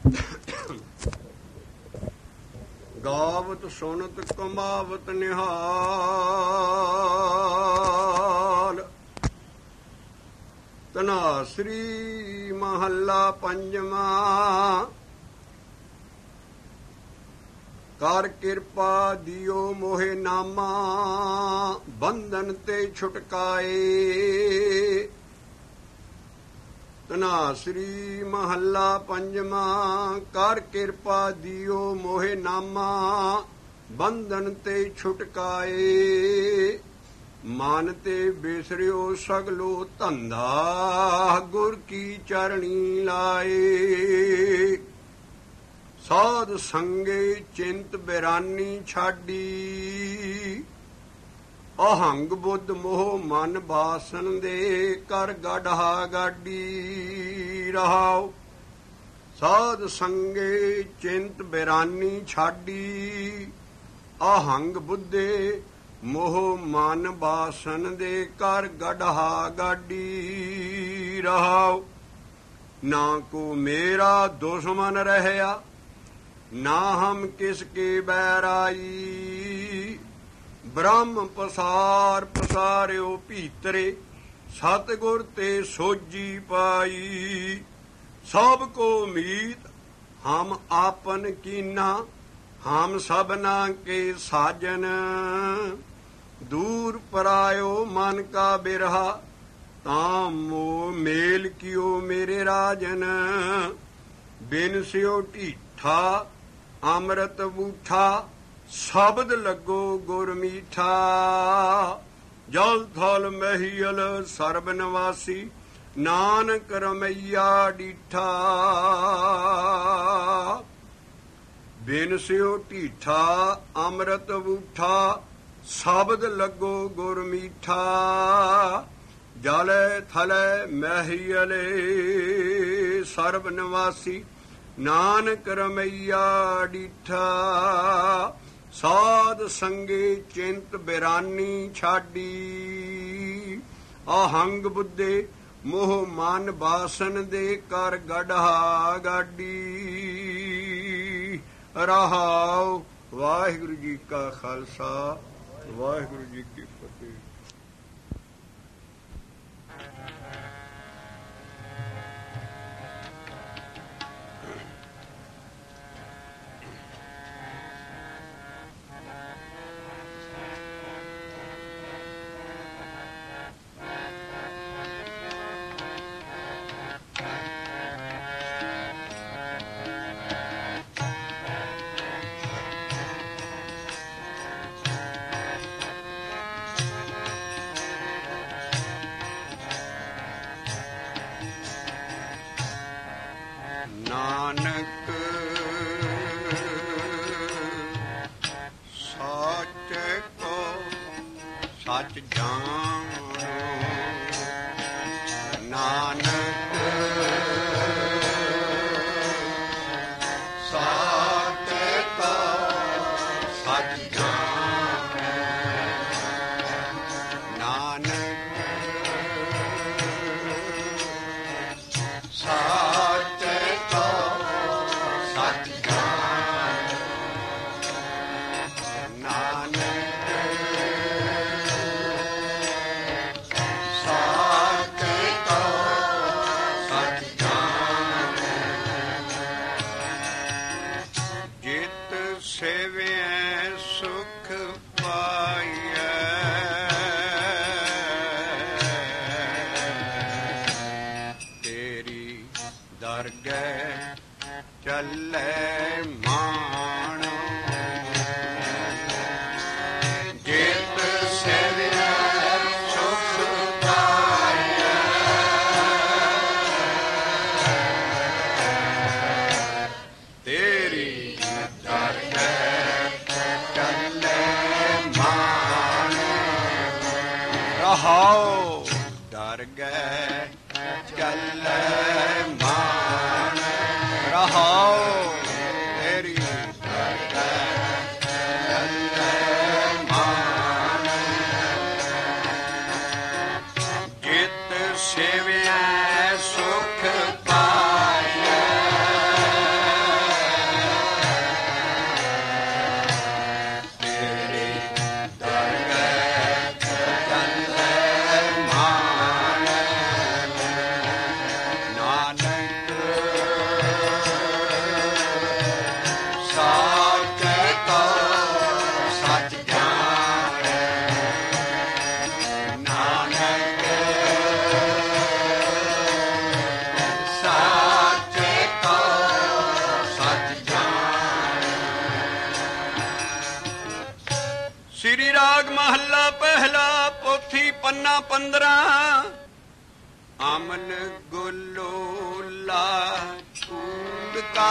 ਗਾਵਤ ਸੁਣਤ ਕਮਾਵਤ ਨਿਹਾਲ। ਧਨਾਸਰੀ ਮਹੱਲਾ ਪੰਜਵਾਂ। ਕਰ ਕਿਰਪਾ ਦਿਓ ਮੋਹਿ ਨਾਮਾ, ਬੰਧਨ ਤੇ ਛੁਟਕਾਏ। ਧਨਾਸਰੀ ਮਹੱਲਾ ਪੰਜਵਾਂ। ਕਰ ਕਿਰਪਾ ਦਿਓ ਮੋਹਿ ਨਾਮਾ, ਬੰਧਨ ਤੇ ਛੁਟਕਾਏ। ਮਨ ਤੇ ਬਿਸਰਿਓ ਸਗਲੋ ਧੰਦਾ, ਗੁਰ ਕੀ ਚਰਣੀ ਲਾਏ। ਸਾਧ ਸੰਗੇ ਚਿੰਤ ਬਿਰਾਨੀ ਛਾਡੀ, ਅਹੰਗ ਬੁੱਧ ਮੋਹ ਮਨ ਬਾਸਨ ਦੇ, ਕਰ ਗਾਢਾ ਗਾਡੀ ਰਹਾਉ। ਸਾਧ ਸੰਗੇ ਚਿੰਤ ਬਿਰਾਨੀ ਛਾਡੀ, ਅਹੰਗ ਬੁੱਧੇ ਮੋਹ ਮਨ ਬਾਸਨ ਦੇ, ਕਰ ਗਾਢਾ ਗਾਡੀ ਰਹਾਉ। ਨਾ ਕੋ ਮੇਰਾ ਦੁਸ਼ਮਨ ਰਹਿਆ, ਨਾ ਹਮ ਕਿਸ ਕੇ ਬੈਰਾਈ। ਬ੍ਰਹਮ ਪਸਾਰ ਪਸਾਰਿਓ ਭੀਤਰੇ, ਸਤਿਗੁਰ ਤੇ ਸੋਜੀ ਪਾਈ। ਸਭ ਕੋ ਮੀਤ ਹਮ ਆਪਨ ਕੀਨਾ, ਹਮ ਸਭਨਾ ਕੇ ਸਾਜਨ। ਦੂਰ ਪਰਾਇਓ ਮਨ ਕਾ ਬਿਰਹਾ, ਤਾਂ ਮੋ ਮੇਲ ਕਿਓ ਮੇਰੇ ਰਾਜਨ। ਬਿਨ ਸਿਓ ਢੀਠਾ ਅੰਮ੍ਰਿਤ ਬੂਠਾ, ਸ਼ਬਦ ਲੱਗੋ ਗੁਰ ਮੀਠਾ। ਜਲ ਥਲ ਮਹੀਲ ਸਰਬ ਨਿਵਾਸੀ, ਨਾਨਕ ਰਮਈਆ ਡੀਠਾ। ਬਿਨ ਸਿਓ ਢੀਠਾ ਅੰਮ੍ਰਿਤ ਬੂਠਾ, ਸ਼ਬਦ ਲੱਗੋ ਗੁਰ ਮੀਠਾ। ਜਲੇ ਥਲੇ ਮਹੀਲੇ ਸਰਬ ਨਿਵਾਸੀ, ਨਾਨਕ ਰਮਈਆ ਡੀਠਾ। ਸਾਧ ਸੰਗੇ ਚਿੰਤ ਬਿਰਾਨੀ ਛਾਡੀ, ਅਹੰਗ ਬੁੱਧੇ ਮੋਹ ਮਨ ਬਾਸਨ ਦੇ, ਕਰ ਗਾਢਾ ਗਾਡੀ ਰਹਾਉ। ਵਾਹਿਗੁਰੂ ਜੀ ਕਾ ਖਾਲਸਾ, ਵਾਹਿਗੁਰੂ ਜੀ ਕੀ ਫਤਿਹ। ਨਾਨਕ ਸੱਚ ਕੋ ਸੱਚ ਜਾਣੋ, ਨਾਨਕ ਸੱਚ ਕੋ ਸੱਚ ਜਾਣੋ। ਨਾਨਕ ਸੱਚ ਕੋ ਸੱਚ ਜਾਣੋ। ਨਾਨਕ ਸੱਚ ਕੋ ਸੱਚ ਜਾਣੋ। ਜਿਤ ਸੇਵਿਐ ਸੁਖ ਪਾਈਐ, ਤੇਰੀ ਦਰਗਹਿ ਚੱਲੇ ਮਾਣੋ। ਜਿਤ ਸੇਵਿਐ ਸੁਖ ਪਾਈਐ, ਤੇਰੀ ਦਰਗਹਿ ਚੱਲੇ ਮਾਣੋ। ਰਹਾਉ ਦਰਗਹਿ ਚੱਲੇ ਮਾਣ ਰਹਾਉ, ਤੇਰੀ ਦਰਗਹਿ ਚੱਲੇ ਮਾਣ। ਜਿਤ ਸੇਵਿਐ ਸੁਖ ਪਾਈਐ, ਮਹੀਨਾ 15 ਅਮਨ ਗੁਲੋਲਾ ਛੂੜਕਾ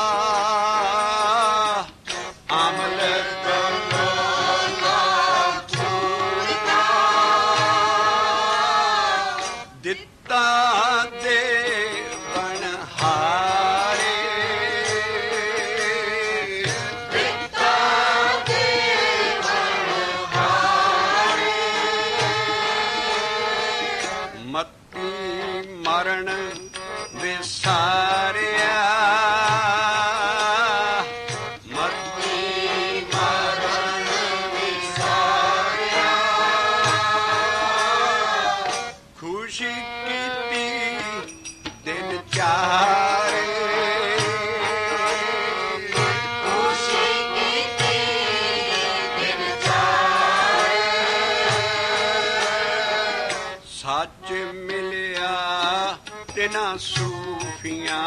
ਅਮਨ ਗੁਲੋਲਾ ਛੂੜਕਾ ਦਿੱਤਾ ਦੇ ਬਣਹਾਰੇ ਦਿੱਤਾ ਦੇ ਬਣਹਾਰੇ ਮਤੀ ਮਰਨ ਵਿਸਾਰਿਆ ਮਤੀ ਮਰਨ ਵਿਸਾਰਿਆ ਖੁਸ਼ੀ ਕੀਤੀ ਦਿਨ ਚਾਰੇ ਖੁਸ਼ੀ ਕੀਤੀ ਦਿਨ ਚਾਰੇ ਸੱਚ ਮਿਲਿਆ ਤਿਨਾ ਸੂਫੀਆਂ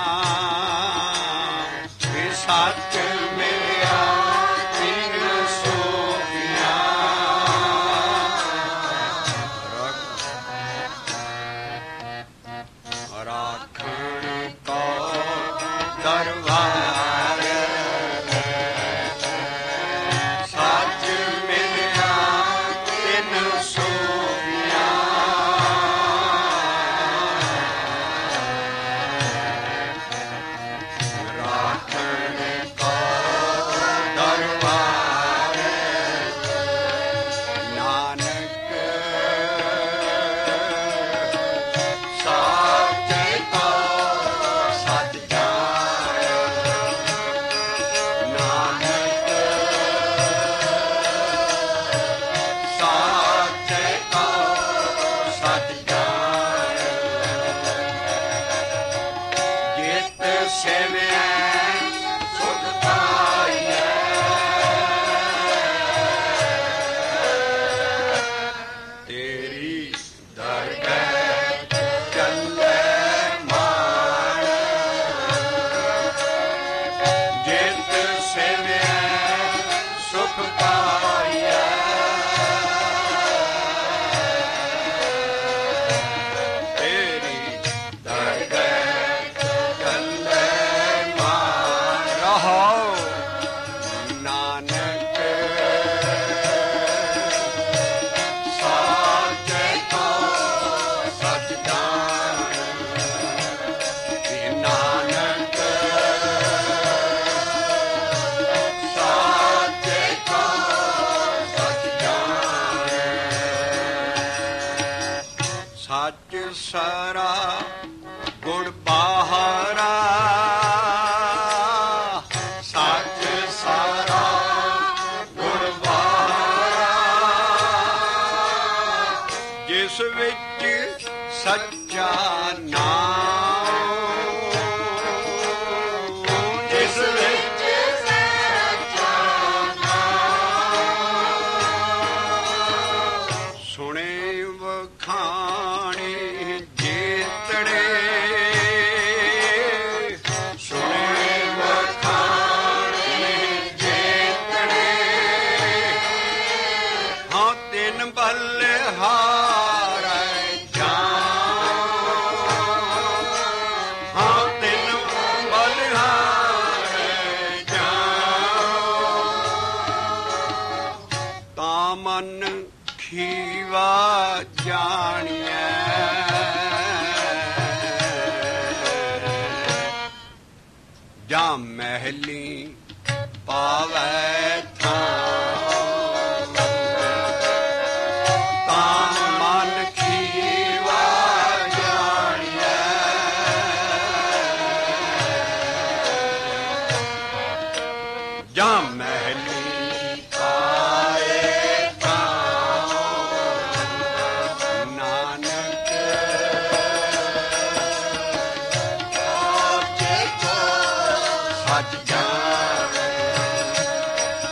ਇਹ ਸੱਚ ਮਿਲਿਆ ਤਿਨ ਸੂਫੀਆਂ ਰਾਖਣ ਕੋ ਦਰਬਾਰ ਸੱਚ ਮਿਲਿਆ ਤਿਨ ਸੂਫੀਆਂ ਰਾਖਣ ਕੋ ਦਰਬਾਰ ਨਾਨਕ ਸੱਚ ਕੋ ਸੱਚ ਜਾਣਿ ਨਾਨਕ ਸੱਚ ਕੋ ਸੱਚ ਜਾਣਿ ਜਿਤ ਸੇਵਿਆ ਸੁਖ ਪਾਈਐ ਤੇਰੀ ਦਰਗਹਿ ਚੱਲੈ ਮਾਣ ਜਿਤ ਸੇਵਿਆ ਸੁਖ ਪਾਈਐ ਤੇਰੀ ਦਰਗਹਿ ਚੱਲੈ ਮਾਣ ਰਹੋ ਨਾਨਕ ਸੱਚ ਕੋ ਸੱਚ ਜਾਣਿ ਤੇ ਨਾਨਕ ਸੱਚ ਕੋ ਸੱਚ ਜਾਣਿ ਸੱਚ ਸਾਰਾ ਗੁਣ ਬਾਹਰਾ ਸੱਚ ਸਾਰਾ ਗੁਣ ਬਾਹਰਾ ਜਿਸ ਵਿੱਚ ਸੱਚਾ ਨਾਮ ਜਿਸ ਵਿੱਚ ਸੱਚਾ ਨਾਮ ਸੁਣੇ ਵਖਾਣੇ ਜੇਤੜੇ ਸੁਣੇ ਵਖਾਣੇ ਜੇਤੜੇ ਹਾਂ ਤਿੰਨ ਬਲਿਹਾਰੈ ਹਾਂ ਤਿੰਨ ਬਲਿਹਾਰੈ ਤਾਂ ਮਨ ਖੀਵਾ ਜਾਣੀਐ ਜਾਂ ਮਹਿਲੀ ਪਾਵੈ ਥਾਂ ਤਾਂ ਮਨ ਖੀਵਾ ਜਾਣੀਐ ਜਾਂ ਮਹਿਲੀ ਪਾਏ ਥਾਂ ਨਾਨਕ ਸੱਚ ਜਾਣਿ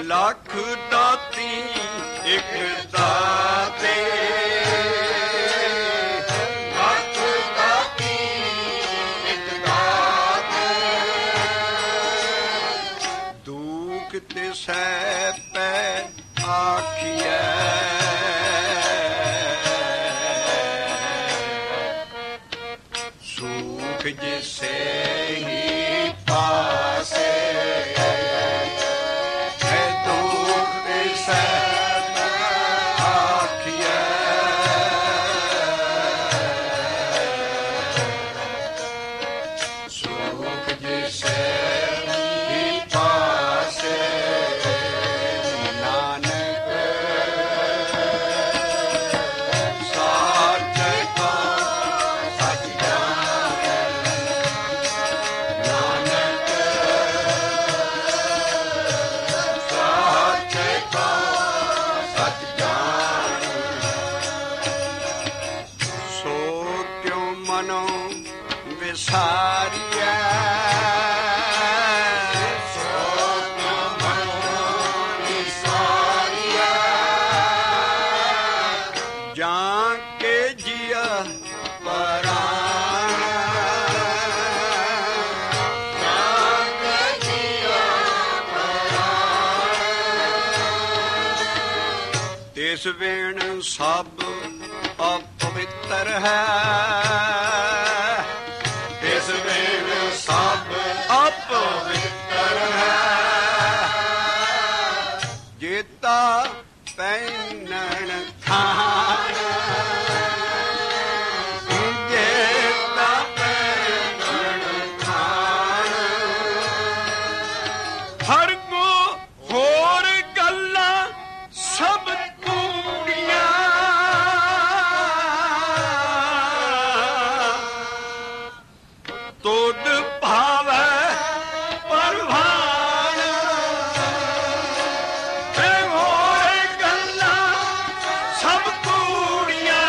ਲੱਖ ਦਾਤੀ ਇੱਕ ਦਾਤੇ, ਲੱਖ ਦਾਤੀ ਇੱਕ ਦਾਤੇ, ਦੁੱਖ ਤੇ ਸਹਿ ਪੈ ਆਖੀਐ, ਸੁਖ ਜਿਸੇ ਹੀ ਪਾਸੇ, ਹੈ ਦੁੱਖ ਤੇ ਸਹਿ ਪੈ ਆਖੀਐ, ਸੁਖ ਜਿਸੇ ਹੀ ਪਾਸੇ, ਵਿਸਾਰੀਐ, ਸੋ ਮਨੋ ਵਿਸਾਰੀਐ, ਜਾਂ ਕੇ ਜੀਆ ਪਰਾਣ, ਜਾਂ ਕੇ ਜੀਆ ਪਰਾਣ, ਤਿਸ ਬਿਨ ਸਭ ਅਪਵਿੱਤਰ ਹੈ, ਤਿਸ ਬਿਨ ਸਭ ਅਪਵਿੱਤਰ ਹੈ, ਜੇਤਾ ਪਹਿਨਣ ਥਾਨ, ਜੇਤਾ ਪਹਿਨਣ ਥਾਨ, ਹਰ ਕੋ ਹੋਰ ਗੱਲਾਂ ਸਭ ਕੂੜੀਆਂ, ਤੁਧ ਭਾਵੈ ਪਰਵਾਨ, ਤੇ ਹੋਰ ਗੱਲਾਂ ਸਭ ਕੂੜੀਆਂ,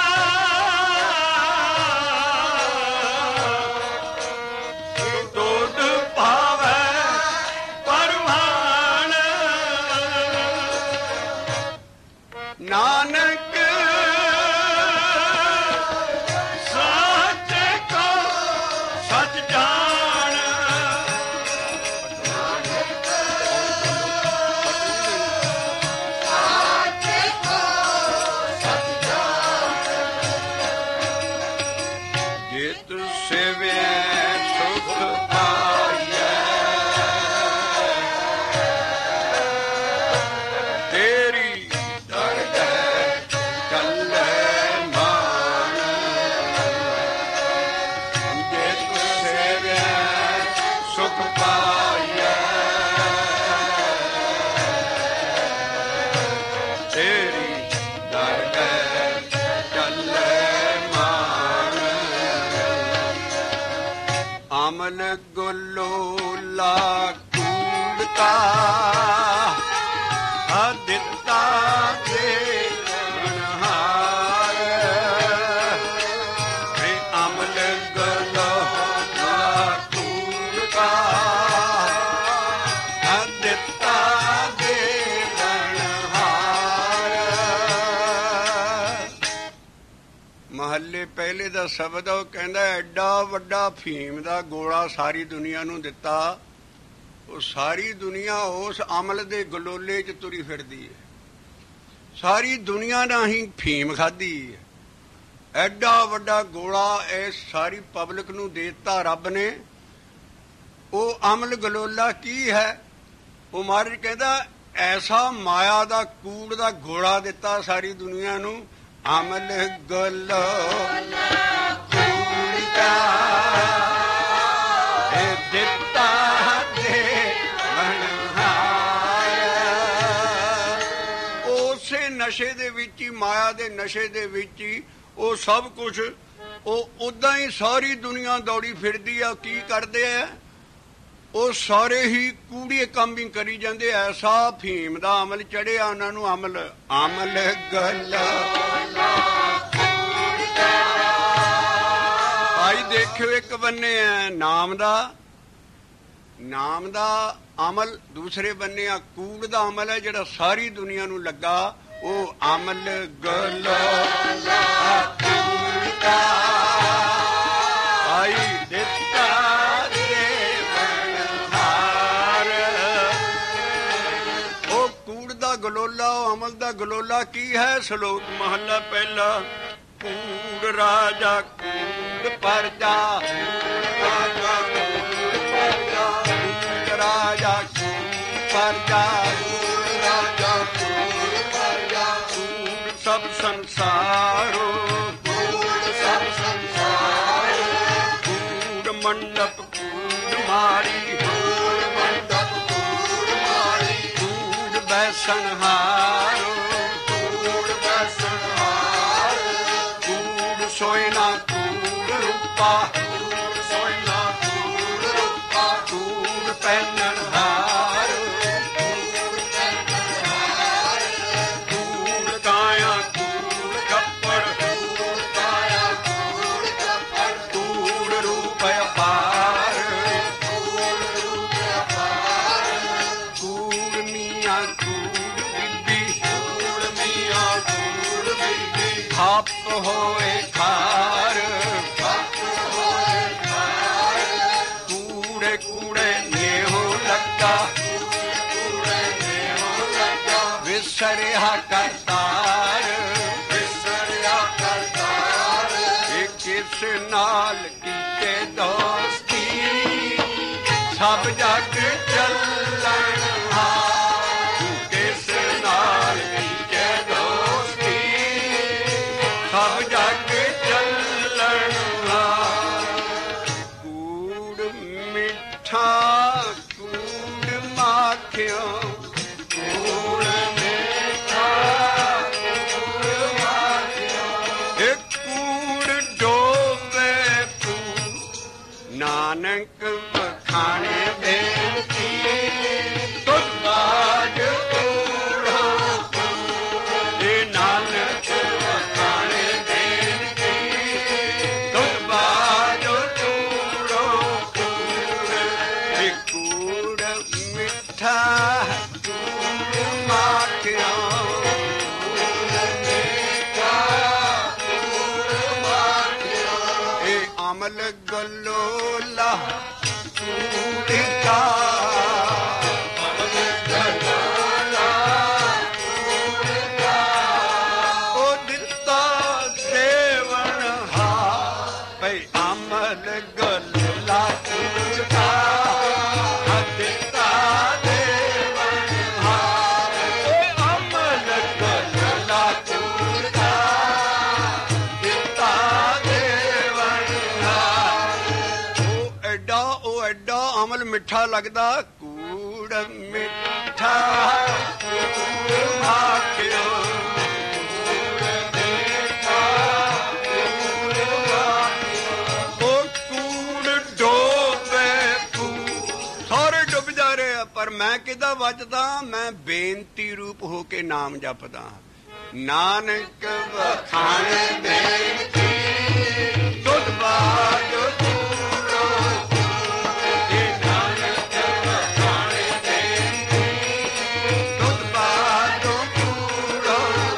ਤੁਧ ਭਾਵੈ ਪਰਵਾਨ, ਨਾਨਕ ਅਮਲ ਗੁਲੋਲਾ ਕੂੜਤਾ, ਅਦਿੱਤਾ ਦੇ ਮਨਹਾਰ, ਵੇ ਅਮਲ ਗੁਲੋਲਾ ਕੂੜਤਾ, ਅਦਿੱਤਾ ਦੇ ਮਨਹਾਰ। ਮਹੱਲੇ ਪਹਿਲੇ ਦਾ ਸ਼ਬਦ ਉਹ ਕਹਿੰਦਾ, ਐਡਾ ਵੱਡਾ ਫੀਮ ਦਾ ਗੋਲਾ ਸਾਰੀ ਦੁਨੀਆ ਨੂੰ ਦਿੱਤਾ, ਉਹ ਸਾਰੀ ਦੁਨੀਆ ਉਸ ਅਮਲ ਦੇ ਗਲੋਲੇ 'ਚ ਤੁਰੀ ਫਿਰਦੀ ਹੈ, ਸਾਰੀ ਦੁਨੀਆ ਨੇ ਹੀ ਫੀਮ ਖਾਧੀ ਹੈ। ਐਡਾ ਵੱਡਾ ਗੋਲਾ ਇਸ ਸਾਰੀ ਪਬਲਿਕ ਨੂੰ ਦੇ ਦਿੱਤਾ ਰੱਬ ਨੇ। ਉਹ ਅਮਲ ਗਲੋਲਾ ਕੀ ਹੈ? ਉਹ ਮਹਾਰਾਜ ਕਹਿੰਦਾ ਐਸਾ ਮਾਇਆ ਦਾ ਕੂੜ ਦਾ ਗੋਲਾ ਦਿੱਤਾ ਸਾਰੀ ਦੁਨੀਆ ਨੂੰ, ਅਮਲ ਗਲੋਲਾ ਕੂੜ ਦਾ ਦਿੱਤਾ ਦੇ ਮਨਹਾਰ। ਉਸੇ ਨਸ਼ੇ ਦੇ ਵਿੱਚ ਹੀ, ਮਾਇਆ ਦੇ ਨਸ਼ੇ ਦੇ ਵਿੱਚ ਹੀ ਉਹ ਸਭ ਕੁਛ, ਉਹ ਉਦਾਂ ਹੀ ਸਾਰੀ ਦੁਨੀਆ ਦੌੜੀ ਫਿਰਦੀ ਆ। ਕੀ ਕਰਦੇ ਆ? ਉਹ ਸਾਰੇ ਹੀ ਕੂੜੀਏ ਕੰਮ ਹੀ ਕਰੀ ਜਾਂਦੇ। ਐਸਾ ਫੀਮ ਦਾ ਅਮਲ ਚੜਿਆ ਉਹਨਾਂ ਨੂੰ। ਅਮਲ ਗਲਾ ਭਾਈ ਦੇਖਿਓ, ਇੱਕ ਬੰਨੇ ਹੈ ਨਾਮ ਦਾ, ਨਾਮ ਦਾ ਅਮਲ, ਦੂਸਰੇ ਬੰਨੇ ਆ ਕੂੜ ਦਾ ਅਮਲ ਹੈ ਜਿਹੜਾ ਸਾਰੀ ਦੁਨੀਆ ਨੂੰ ਲੱਗਾ। ਉਹ ਅਮਲ ਗਲੋਲਾ ਕੂੜਾ ਆਈ ਦਿੱਤਾ ਦੇਵਨਹਾਰ। ਉਹ ਕੂੜ ਦਾ ਗਲੋਲਾ, ਉਹ ਅਮਲ ਦਾ ਗਲੋਲਾ ਕੀ ਹੈ? ਸ਼ਲੋਕ ਮਹੱਲਾ ਪਹਿਲਾ। ਕੂੜ ਰਾਜਾ ਕੂੜ ਪਰਜਾ, ਰਾਜਾ ਕੂੜ ਪਰਜਾ, ਕੂੜ ਰਾਜਾ ਕੂੜ ਪਰਜਾ, ਰਾਜਾ ਕੂੜ ਪਰਜਾ, ਕੂੜ ਸਭ ਸੰਸਾਰੋ, ਕੂੜ ਸਭ ਸੰਸਾਰੋ, ਕੂੜ ਮੰਡਪ ਕੂੜ ਮਾਰੀ, ਕੂੜ ਮੰਡਪ ਕੂੜ ਮਾਰੀ, ਕੂੜ ਬੈਸਨਹਾਰੋ, ਕੂੜ ਬੈਸਨਹਾਰੋ, ਕੂੜ ਸੋਇਨਾ ਕੂੜ ਰੂਪਾ, ਕੂੜ ਸੋਇਨਾ ਕੂੜ ਰੂਪਾ, ਕੂੜ ਪਹਿਨਣਹਾਰ, ਕੂੜ ਪਹਿਨਣਹਾਰ, ਕੂੜ ਕਾਇਆ ਕੂੜ ਕੱਪੜ, ਕੂੜ ਕਾਇਆ ਕੂੜ ਕੱਪੜ, ਕੂੜ ਰੂਪ ਅਪਾਰ, ਕੂੜ ਰੂਪ ਅਪਾਰ, ਕੂੜ ਮੀਆਂ ਕੂੜ ਬੀਬੀ, ਕੂੜ ਮੀਆਂ ਕੂੜ ਬੀਬੀ, ਆਪ ਹੋਏ ਖਾਰ, ਆਪ ਹੋਏ ਖਾਰ, ਕੂੜੇ ਕੂੜੇ ਨੇਹੋ ਲੱਗਾ, ਕੂੜੇ ਨੇਹੋ ਲੱਗਾ, ਵਿਸਰਿਆ ਕਰਤਾਰ, ਵਿਸਰਿਆ ਕਰਤਾਰ, ਇਹ ਕਿਸ ਨਾਲ ਕੀਤੇ ਦੋਸਤੀ, ਸਭ ਜਗ ਚੱਲਣ ਹਾਰ, ਕਿਸ ਨਾਲ ਕੀਤੇ ਦੋਸਤੀ, ਸਭ ਜਗ ਚੱਲਣ ਹਾਰ। ਕੂੜ ਮਿੱਠਾ ਕੂੜ ਮਾਖਿਓ, ਕੂੜ ਮਿੱਠਾ ਕੂੜ ਮਾਖਿਓ, ਇਹ ਕੂੜ ਡੋਬੇ ਕੂੜ, ਨਾਨਕ ਵਖਾਣੇ ਬੇਨਤੀ, ਤੁਧ ਬਾਜ ਕੂੜਾ ਕੂੜ, ਇਹ ਨਾਨਕ ਵਖਾਣੇ ਬੇਨਤੀ, ਤੁਧ ਬਾਜ ਕੂੜੋ ਕੂੜ, ਇਹ ਕੂੜ ਮਿੱਠਾ ਕੂੜ ਮਾਖਿਓ, ਕੂੜ ਮਿੱਠਾ ਕੂੜ ਮਾਖਿਓ, ਇਹ ਅਮਲ ਗਲੋਲਾ ਕੂੜ ਦਾ, ਅਮਲ ਗਲੋਲਾ ਕੂੜ ਦਾ, ਉਹ ਦਿੱਤਾ ਦੇਵਨਹਾਰ, ਭਈ ਅਮਲ ਗਲੋਲਾ ਕੂੜ ਦਾ, ਦਿੱਤਾ ਦੇਵਨਹਾਰ, ਉਹ ਅਮਲ ਗਲੋਲਾ ਕੂੜ ਦਾ, ਦਿੱਤਾ ਦੇਵਨਹਾਰ। ਉਹ ਐਡਾ ਅਮਲ ਮਿੱਠਾ ਲੱਗਦਾ, ਕੂੜ ਮਿੱਠਾ ਕੂੜ ਮਾਖਿਓ, ਕੂੜ ਮਿੱਠਾ ਕੂੜ ਮਾਖਿਓ, ਉਹ ਕੂੜ ਡੋਬੇ ਕੂੜ, ਸਾਰੇ ਡੁੱਬ ਜਾ ਰਹੇ ਆ, ਪਰ ਮੈਂ ਕਿਹਦਾ ਵੱਜਦਾ? ਮੈਂ ਬੇਨਤੀ ਰੂਪ ਹੋ ਕੇ ਨਾਮ ਜਪਦਾ। ਨਾਨਕ ਵਖਾਣੇ ਬੇਨਤੀ, ਤੁਧ ਬਾਜ ਕੂੜੋ ਕੂੜ, ਇਹ ਨਾਨਕ ਵਖਾਣੇ ਬੇਨਤੀ, ਤੁਧ ਬਾਜ ਕੂੜੋ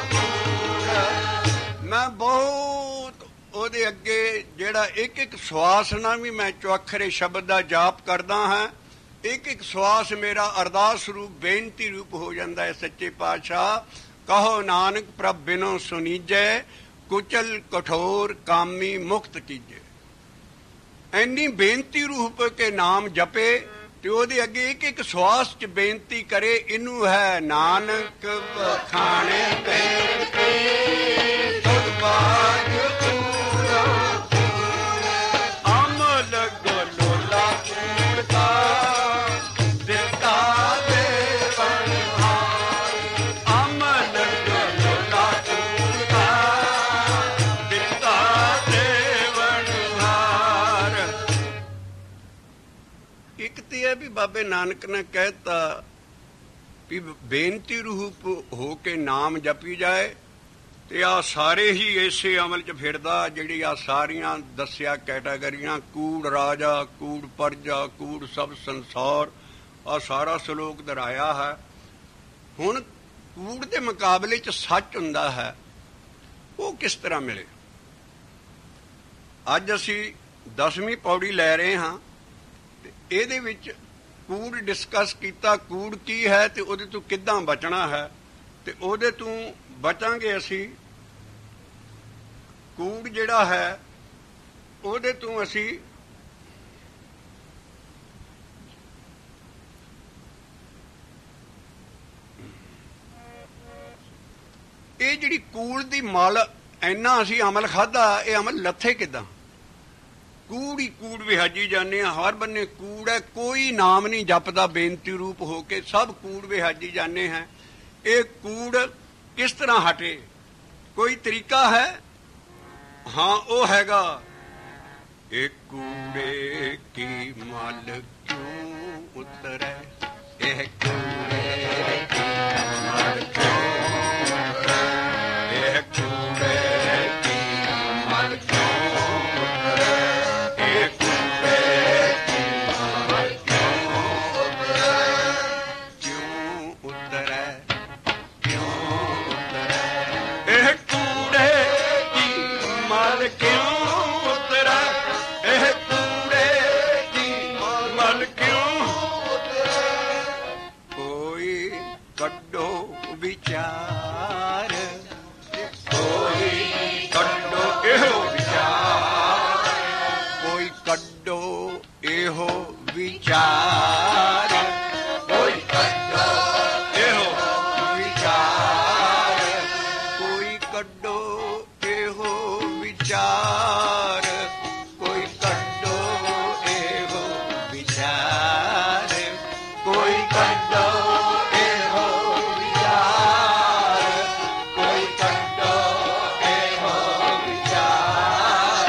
ਕੂੜ। ਮੈਂ ਬਹੁਤ ਉਹਦੇ ਅੱਗੇ ਜਿਹੜਾ ਇੱਕ ਇੱਕ ਸਵਾਸ ਨਾਲ ਵੀ ਮੈਂ ਚੁਅੱਖਰੇ ਸ਼ਬਦ ਦਾ ਜਾਪ ਕਰਦਾ ਹਾਂ, ਇੱਕ ਇੱਕ ਸਵਾਸ ਮੇਰਾ ਅਰਦਾਸ ਰੂਪ ਬੇਨਤੀ ਰੂਪ ਹੋ ਜਾਂਦਾ ਹੈ। ਸੱਚੇ ਪਾਤਸ਼ਾਹ ਕਹੋ ਨਾਨਕ ਪ੍ਰਭ ਬਿਨੋ ਸੁਨੀਜੈ, ਕੁਚਲ ਕਠੋਰ ਕਾਮੀ ਮੁਕਤ ਕੀਜੇ। ਐਨੀ ਬੇਨਤੀ ਰੂਪ ਕੇ ਨਾਮ ਜਪੇ ਤੇ ਉਹਦੇ ਅੱਗੇ ਇੱਕ ਇੱਕ ਸਵਾਸ ਚ ਬੇਨਤੀ ਕਰੇ। ਇਹਨੂੰ ਹੈ ਨਾਨਕ ਵਖਾਣੇ ਬੇਨਤੀ, ਤੁਧ ਬਾਜ ਕੂੜੋ ਕੂੜ, ਅਮਲ ਗਲੋਲਾ ਕੂੜ ਦਾ, ਦਿੱਤਾ ਦੇਵਨਹਾਰ, ਅਮਲ ਗਲੋਲਾ ਕੂੜ ਦਾ, ਦਿੱਤਾ ਦੇਵਨਹਾਰ। ਇੱਕ ਤੇ ਇਹ ਵੀ ਬਾਬੇ ਨਾਨਕ ਨੇ ਕਹਿਤਾ ਵੀ ਬੇਨਤੀ ਰੂਪ ਹੋ ਕੇ ਨਾਮ ਜਪੀ ਜਾਏ, ਤੇ ਆ ਸਾਰੇ ਹੀ ਇਸੇ ਅਮਲ 'ਚ ਫਿਰਦਾ। ਜਿਹੜੀ ਆ ਸਾਰੀਆਂ ਦੱਸਿਆ ਕੈਟਾਗਰੀਆਂ, ਕੂੜ ਰਾਜਾ, ਕੂੜ ਪਰਜਾ, ਕੂੜ ਸਭ ਸੰਸਾਰ, ਆ ਸਾਰਾ ਸ਼ਲੋਕ ਦੁਹਰਾਇਆ ਹੈ। ਹੁਣ ਕੂੜ ਦੇ ਮੁਕਾਬਲੇ 'ਚ ਸੱਚ ਹੁੰਦਾ ਹੈ, ਉਹ ਕਿਸ ਤਰ੍ਹਾਂ ਮਿਲੇ? ਅੱਜ ਅਸੀਂ 10ਵੀਂ ਪੌੜੀ ਲੈ ਰਹੇ ਹਾਂ ਤੇ ਇਹਦੇ ਵਿੱਚ ਕੂੜ ਡਿਸਕਸ ਕੀਤਾ, ਕੂੜ ਕੀ ਹੈ ਤੇ ਉਹਦੇ ਤੋਂ ਕਿੱਦਾਂ ਬਚਣਾ ਹੈ। ਤੇ ਉਹਦੇ ਤੋਂ ਬਚਾਂਗੇ ਅਸੀਂ। ਕੂੜ ਜਿਹੜਾ ਹੈ ਉਹਦੇ ਤੋਂ ਅਸੀਂ ਇਹ ਜਿਹੜੀ ਕੂੜ ਦੀ ਮਲ ਇੰਨਾ ਅਸੀਂ ਅਮਲ ਖਾਧਾ, ਇਹ ਅਮਲ ਲੱਥੇ ਕਿੱਦਾਂ? ਕੂੜ ਹੀ ਕੂੜ ਵਿਹਾਜੀ ਜਾਂਦੇ ਆ, ਹਰ ਬੰਨੇ ਕੂੜ ਹੈ, ਕੋਈ ਨਾਮ ਨਹੀਂ ਜਪਦਾ ਬੇਨਤੀ ਰੂਪ ਹੋ ਕੇ, ਸਭ ਕੂੜ ਵਿਹਾਜੀ ਜਾਂਦੇ ਹੈ। ਇਹ ਕੂੜ ਕਿਸ ਤਰ੍ਹਾਂ ਹਟੇ? ਕੋਈ ਤਰੀਕਾ ਹੈ? ਹਾਂ, ਉਹ ਹੈਗਾ, ਇਹ ਕੂੜੇ ਕੀ ਮਲ ਕਿਉਂ ਉਤਰੈ, ਇਹ ਕੂੜੇ ਕੀ ਮਲ ਕਿਉਂ ਉਤਰੈ, ਇਹ ਕੂੜੇ ਕੀ ਮਲ ਕਿਉਂ ਉਤਰੈ, ਇਹ ਕੂੜੇ ਕੀ ਮਲ ਕਿਉਂ ਉਤਰੈ, ਕਿਉਂ ਉਤਰੈ, ਕਿਉਂ ਉਤਰੈ, ਇਹ ਕੂੜੇ ਕੀ ਮਲ ਕਿਉਂ ਉਤਰੈ, ਇਹ ਕੂੜੇ ਕੀ ਮਲ ਕਿਉਂ ਉਤਰੈ। ਕੋਈ ਕੱਢੋ ਵਿਚਾਰ, ਕੋਈ ਕੱਢੋ ਇਹੋ ਵਿਚਾਰ, ਕੋਈ ਕੱਢੋ ਇਹੋ ਵਿਚਾਰ, ਕੋਈ ਕੱਢੋ ਇਹੋ ਵਿਚਾਰ, ਕੋਈ ਕੱਢੋ ਇਹੋ ਵਿਚਾਰ, ਕੋਈ ਕੱਢੋ ਇਹੋ ਵਿਚਾਰ, ਕੋਈ ਕੱਢੋ ਇਹੋ ਵਿਚਾਰ, ਕੋਈ ਕੱਢੋ ਇਹੋ ਵਿਚਾਰ।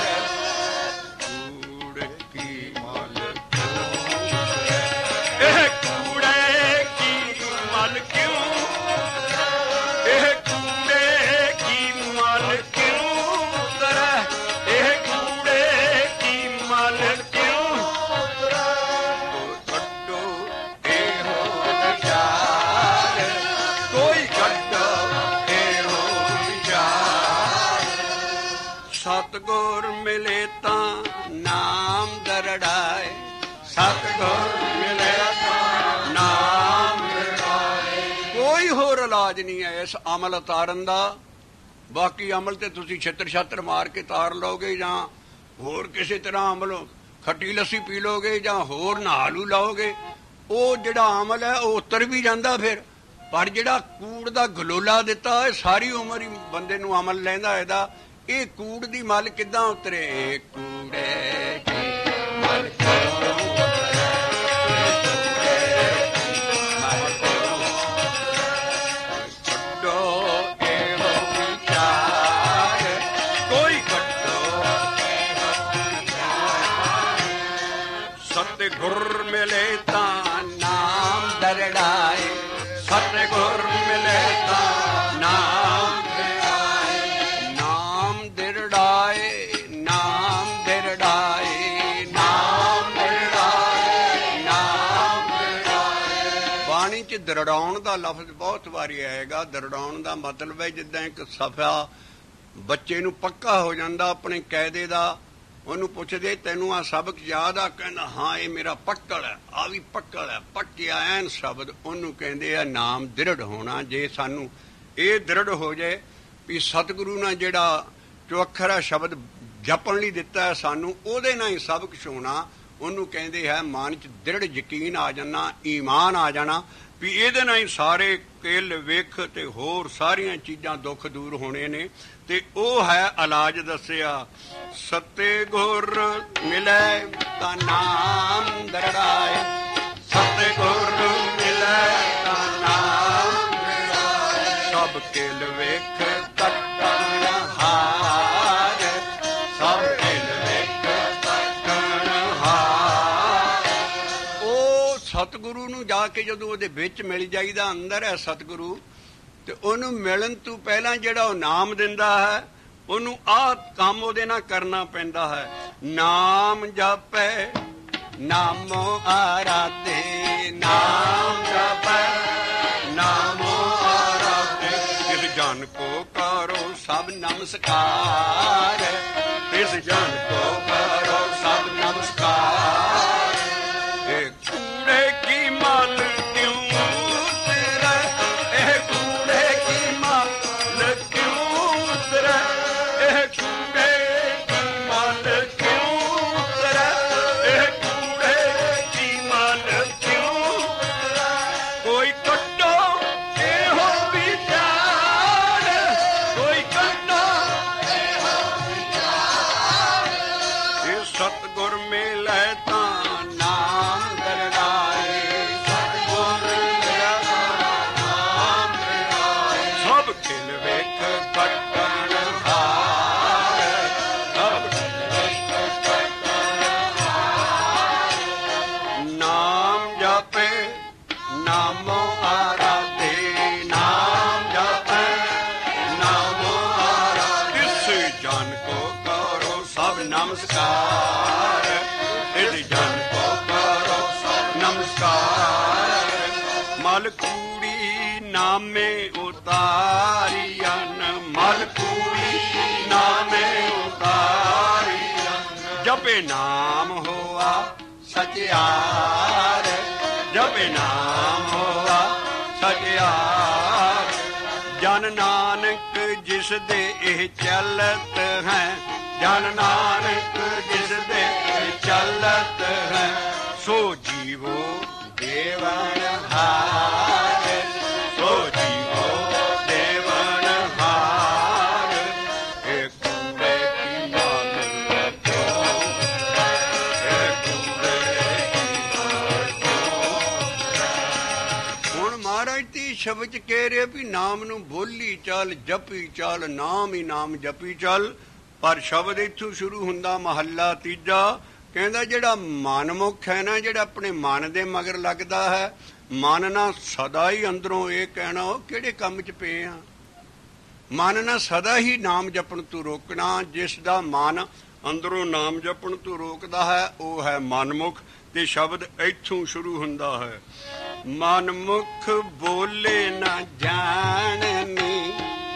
ਕੂੜ ਕੀ ਮਲ ਕਿਉਂ ਉਤਰੈ, ਇਹ ਕੂੜੇ ਕੀ ਮਲ ਕਿਉਂ ਉਤਰੈ, ਇਹ ਕੂੜੇ ਕੀ ਮਲ ਕਿਉਂ ਉਤਰੈ, ਇਹ ਕੂੜੇ ਕੀ ਮਲ ਕਿਉਂ ਉਤਰੈ। ਕੱਢੋ ਇਹੋ ਵਿਚਾਰ, ਕੋਈ ਕੱਢੋ ਇਹੋ ਵਿਚਾਰ। ਸਤਿਗੁਰ ਮਿਲੇ ਤਾਂ ਨਾਮ ਦਰੜਾਏ, ਸਤਿਗੁਰ ਮਿਲੇ ਤਾਂ ਨਾਮ ਦਰੜਾਏ। ਕੋਈ ਹੋਰ ਇਲਾਜ ਨਹੀਂ ਹੈ ਇਸ ਅਮਲ ਤਾਰਨ ਦਾ। ਬਾਕੀ ਅਮਲ ਤੇ ਤੁਸੀਂ ਛਿੱਤਰ ਛਾਤਰ ਮਾਰ ਕੇ ਤਾਰ ਲਓਗੇ, ਜਾਂ ਹੋਰ ਕਿਸੇ ਤਰ੍ਹਾਂ ਅਮਲ ਖੱਟੀ ਲੱਸੀ ਪੀ ਲੋਗੇ, ਜਾਂ ਹੋਰ ਨਹਾਲੂ ਲਾਓਗੇ। ਉਹ ਜਿਹੜਾ ਅਮਲ ਹੈ ਉਹ ਉਤਰ ਵੀ ਜਾਂਦਾ ਫਿਰ। ਪਰ ਜਿਹੜਾ ਕੂੜ ਦਾ ਗਲੋਲਾ ਦਿੱਤਾ, ਇਹ ਸਾਰੀ ਉਮਰ ਹੀ ਬੰਦੇ ਨੂੰ ਅਮਲ ਲੈਂਦਾ ਇਹਦਾ। ਇਹ ਕੂੜ ਦੀ ਮਲ ਕਿੱਦਾਂ ਉਤਰੇ? ਇਹ ਕੂੜੇ ਕੀ ਮਲ ਕਿਉਂ ਉਤਰੈ, ਇਹ ਕੂੜੇ ਕੀ ਮਲ ਕਿਉਂ ਉਤਰੈ। ਕੱਢੋ ਇਹੋ ਵਿਚਾਰ, ਕੋਈ ਕੱਢੋ ਇਹੋ ਵਿਚਾਰ। ਸਤਿਗੁਰ ਮਿਲੇ ਤਾਂ ਨਾਮ ਦਰੜਾਏ, ਸਤਿਗੁਰ ਮਿਲੇ ਤਾਂ ਨਾਮ ਦਰੜਾਏ। ਨਾਮ ਦਰੜਾਏ, ਨਾਮ ਦਰੜਾਏ, ਨਾਮ ਦਰੜਾਏ, ਨਾਮ ਦਰੜਾਏ। ਬਾਣੀ 'ਚ ਦਰੜਾਉਣ ਦਾ ਲਫ਼ਜ਼ ਬਹੁਤ ਵਾਰੀ ਆਏਗਾ। ਦਰੜਾਉਣ ਦਾ ਮਤਲਬ ਹੈ ਜਿੱਦਾਂ ਇੱਕ ਸਫਾ ਬੱਚੇ ਨੂੰ ਪੱਕਾ ਹੋ ਜਾਂਦਾ ਆਪਣੇ ਕਾਇਦੇ ਦਾ। ਉਹਨੂੰ ਪੁੱਛਦੇ ਤੈਨੂੰ ਆ ਸਬਕ ਯਾਦ ਆ? ਕਹਿੰਦਾ ਹਾਂ, ਇਹ ਮੇਰਾ ਪੱਕਲ ਹੈ, ਆ ਵੀ ਪੱਕਲ ਹੈ, ਪੱਕਿਆ ਐਨ ਸ਼ਬਦ। ਉਹਨੂੰ ਕਹਿੰਦੇ ਆ ਨਾਮ ਦ੍ਰਿੜ ਹੋਣਾ। ਜੇ ਸਾਨੂੰ ਇਹ ਦ੍ਰਿੜ ਹੋ ਜਾਏ ਵੀ ਸਤਿਗੁਰੂ ਨੇ ਜਿਹੜਾ ਚੌਖਰਾ ਸ਼ਬਦ ਜਪਣ ਲਈ ਦਿੱਤਾ ਹੈ ਸਾਨੂੰ, ਉਹਦੇ ਨਾਲ ਹੀ ਸਭ ਕੁਛ ਹੋਣਾ, ਉਹਨੂੰ ਕਹਿੰਦੇ ਹੈ ਮਨ 'ਚ ਦ੍ਰਿੜ ਯਕੀਨ ਆ ਜਾਣਾ, ਈਮਾਨ ਆ ਜਾਣਾ ਵੀ ਇਹਦੇ ਨਾਲ ਹੀ ਸਾਰੇ ਕਿਲ ਵੇਖ ਤੇ ਹੋਰ ਸਾਰੀਆਂ ਚੀਜ਼ਾਂ ਦੁੱਖ ਦੂਰ ਹੋਣੇ ਨੇ। ਤੇ ਉਹ ਹੈ ਇਲਾਜ ਦੱਸਿਆ। ਸਤੇ ਗੁਰ ਮਿਲੇ ਤਾਂ ਨਾਮ ਦਰੜਾਏ, ਸਤੇ ਗੁਰ ਮਿਲੇ ਤਾਂ ਨਾਮ ਦਰੜਾਏ। ਸਭ ਕਿਲ ਵੇਖ ਤੱਕਣ ਹਾਰ, ਸਭ ਕਿਲ ਵੇਖ ਤੱਕਣ ਹਾਰ। ਉਹ ਸਤਿਗੁਰੂ ਨੂੰ ਜਾ ਕੇ ਜਦੋਂ ਉਹਦੇ ਵਿੱਚ ਮਿਲ ਜਾਈਦਾ, ਅੰਦਰ ਹੈ ਸਤਿਗੁਰੂ, ਤੇ ਉਹਨੂੰ ਮਿਲਣ ਤੋਂ ਪਹਿਲਾਂ ਜਿਹੜਾ ਉਹ ਨਾਮ ਦਿੰਦਾ ਹੈ, ਉਹਨੂੰ ਆਹ ਕੰਮ ਉਹਦੇ ਨਾਲ ਕਰਨਾ ਪੈਂਦਾ ਹੈ। ਨਾਮ ਜਪੈ ਨਾਮੋ ਆਰਾਧੇ, ਨਾਮ ਜਪੈ ਨਾਮੋ ਆਰਾਧੇ, ਇਸ ਜਨ ਕੋ ਕਰੋ ਸਭ ਨਮਸਕਾਰ, ਇਸ ਜਨ ਕੋ ਕਰੋ ਸਭ ਨਮਸਕਾਰ। ਇਹ ਕੂੜੇ ਕੀ ਮਲ ਕਿਉਂ ਉਤਰੈ, ਇਹ ਕੂੜੇ ਕੀ ਮਲ ਕਿਉਂ ਉਤਰੈ, ਇਹ ਕੂੜੇ ਕੀ ਮਲ ਕਿਉਂ ਉਤਰੈ, ਇਹ ਕੂੜੇ ਕੀ ਮਲ ਕਿਉਂ ਉਤਰੈ। ਕੋਈ ਕੱਢੋ ਇਹੋ ਵਿਚਾਰ, ਕੋਈ ਕੱਢੋ ਇਹੋ ਵਿਚਾਰ, ਇਹ ਸਤਿਗੁਰ ਮਿਲੈ ਤਾਂ ਨਾਮ ਦਰਗਾਹੇ, ਸਤਿਗੁਰ ਮਿਲੈ ਤਾਂ ਨਾਮ ਦਰਗਾਹੇ। ਸਭ ਖਿਲ ਵੇਖ ਕੱਟਣ ਹਾਰ, ਸਭ ਖਿਲ ਵੇਖ ਕੱਟਣ ਹਾਰ। ਨਾਮ ਜਪੇ ਨਾਮੋ ਆਰਾਧੇ, ਨਾਮ ਜਪੈ ਨਾਮੋ ਆਰਾਧੇ, ਇਸ ਜਨ ਕੋ ਕਰੋ ਸਭ ਨਮਸਕਾਰ, ਇਸ ਜਨ ਕੋ ਕਰੋ ਸਭ ਨਮਸਕਾਰ। ਮਲ ਕੂੜੀ ਨਾਮੇ ਉਤਾਰੀਅਨ, ਮਲ ਕੂੜੀ ਨਾਮੇ ਉਤਾਰੀਅਨ, ਜਪੇ ਨਾਮ ਹੋਆ ਸਚਿਆਰ, ਜਪੇ ਨਾਮ ਹੋਆ ਸਚਿਆਰ। ਜਨ ਨਾਨਕ ਜਿਸ ਦੇ ਇਹ ਚਲਤ ਹੈ, ਜਨ ਨਾਨਕ ਜਿਸ ਦੇ ਇਹ ਚਲਤ ਹੈ, ਸੋ ਜੀਵੋ ਦੇਵਨ ਹਾਰ, ਸੋ ਜੀਵੋ ਦੇਵਨ ਹਾਰ। ਇਹ ਕੂੜੇ ਕੀ ਮਲ ਕਿਉਂ, ਇਹ ਕੂੜੇ ਕੀ ਮਲ ਕਿਉਂ। ਹੁਣ ਮਹਾਰਾਜ ਦੀ ਸ਼ਬਦ ਚ ਕਹਿ ਰਹੇ ਵੀ ਨਾਮ ਨੂੰ ਬੋਲੀ ਚੱਲ, ਜਪੀ ਚੱਲ, ਨਾਮ ਹੀ ਨਾਮ ਜਪੀ ਚੱਲ। ਪਰ ਸ਼ਬਦ ਇੱਥੋਂ ਸ਼ੁਰੂ ਹੁੰਦਾ, ਮਹੱਲਾ ਤੀਜਾ। ਕਹਿੰਦਾ ਜਿਹੜਾ ਮਨਮੁਖ ਹੈ ਨਾ, ਜਿਹੜਾ ਆਪਣੇ ਮਨ ਦੇ ਮਗਰ ਲੱਗਦਾ ਹੈ, ਮਨ ਨਾਲ ਸਦਾ ਹੀ ਅੰਦਰੋਂ ਇਹ ਕਹਿਣਾ ਉਹ ਕਿਹੜੇ ਕੰਮ 'ਚ ਪਏ ਆ, ਮਨ ਨਾਲ ਸਦਾ ਹੀ ਨਾਮ ਜਪਣ ਤੋਂ ਰੋਕਣਾ। ਜਿਸ ਦਾ ਮਨ ਅੰਦਰੋਂ ਨਾਮ ਜਪਣ ਤੋਂ ਰੋਕਦਾ ਹੈ ਉਹ ਹੈ ਮਨਮੁਖ। ਤੇ ਸ਼ਬਦ ਇੱਥੋਂ ਸ਼ੁਰੂ ਹੁੰਦਾ ਹੈ। ਮਨਮੁਖ ਬੋਲੇ ਨਾ ਜਾਣਨੀ,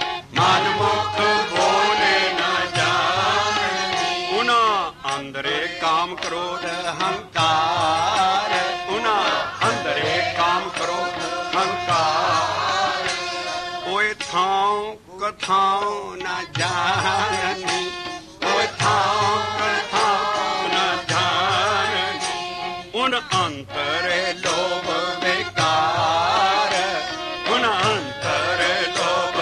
ਮਨਮੁਖ ਬੋਲੇ ਨਾ ਜਾਣਨੀ, ਉਹਨਾਂ ਅੰਦਰੇ ਕਾਮ ਕ੍ਰੋਧ ਹੰਕਾਰ, ਉਹਨਾਂ ਅੰਦਰੇ ਕਾਮ ਕ੍ਰੋਧ ਹੰਕਾਰ। ਓਏ ਥਾਉ ਕਥਾਉ ਨਾ ਜਾਣਨੀ, ਓਏ ਥਾਉ ਕਥਾਉ ਨਾ ਜਾਣਨੀ, ਉਨ ਅੰਤਰੇ ਲੋਭ ਵਿਕਾਰ, ਉਨ ਅੰਤਰੇ ਲੋਭ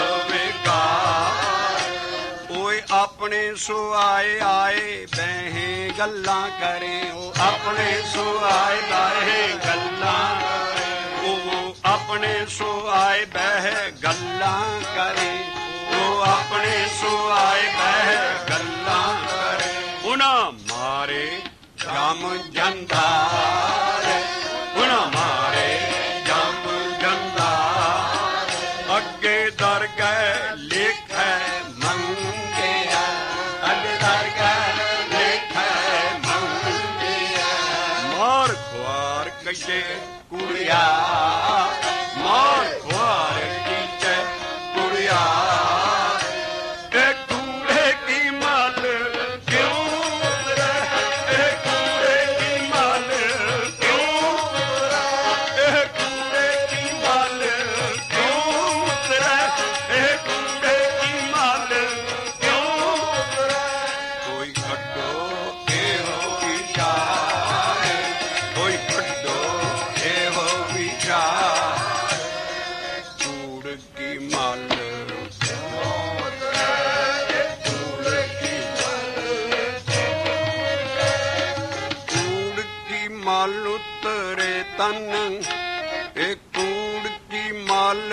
ਵਿਕਾਰ। ਓਏ ਆਪਣੇ ਸੋ ਆਏ ਆਏ ਬਹਿ ਗੱਲਾਂ ਕਰੇ, ਉਹ ਆਪਣੇ ਸੋ ਆਏ ਬਹਿ ਗੱਲਾਂ ਕਰੇ, ਉਹ ਆਪਣੇ ਸੋ ਆਏ ਬਹਿ ਗੱਲਾਂ ਕਰੇ, ਉਹ ਆਪਣੇ ਸੋ ਆਏ ਬਹਿ ਗੱਲਾਂ ਕਰੇ। ਉਹਨਾਂ ਮਾਰੇ ਜਮ ਜੰਦਾਰ, ਉਹਨਾਂ ਮਾਰੇ ਜਮ ਜੰਦਾਰ, ਅੱਗੇ ਦਰ ਗਏ ਲਿਖੈ ਮੰਗਿਆ, ਅੱਗੇ ਦਰ ਗਏ ਲਿਖੈ ਮੰਗਿਆ। ਮਾਰ ਖੁਆਰ ਕਈਏ ਕੁੜਿਆ, ਮਾਰ ਖੁਆਰ ਕੀਤੇ ਕੁੜਿਆ। ਇਹ ਕੂੜੇ ਕੀ ਮਲ ਕਿਉਂ ਉਤਰੈ, ਇਹ ਕੂੜੇ ਕੀ ਮਲ ਕਿਉਂ ਉਤਰੈ, ਇਹ ਕੂੜੇ ਕੀ ਮਲ ਕਿਉਂ ਉਤਰੈ, ਇਹ ਕੂੜੇ ਕੀ ਮਲ ਕਿਉਂ ਉਤਰੈ। ਕੋਈ ਕੱਢੋ ਇਹੋ ਵਿਚਾਰ, ਕੋਈ ਕੱਢੋ ਇਹੋ ਵਿਚਾਰ। ਕੂੜ ਕੀ ਮਲ ਮਲ ਉਤਰੇ ਤਨ, ਇਹ ਕੂੜ ਕੀ ਮਲ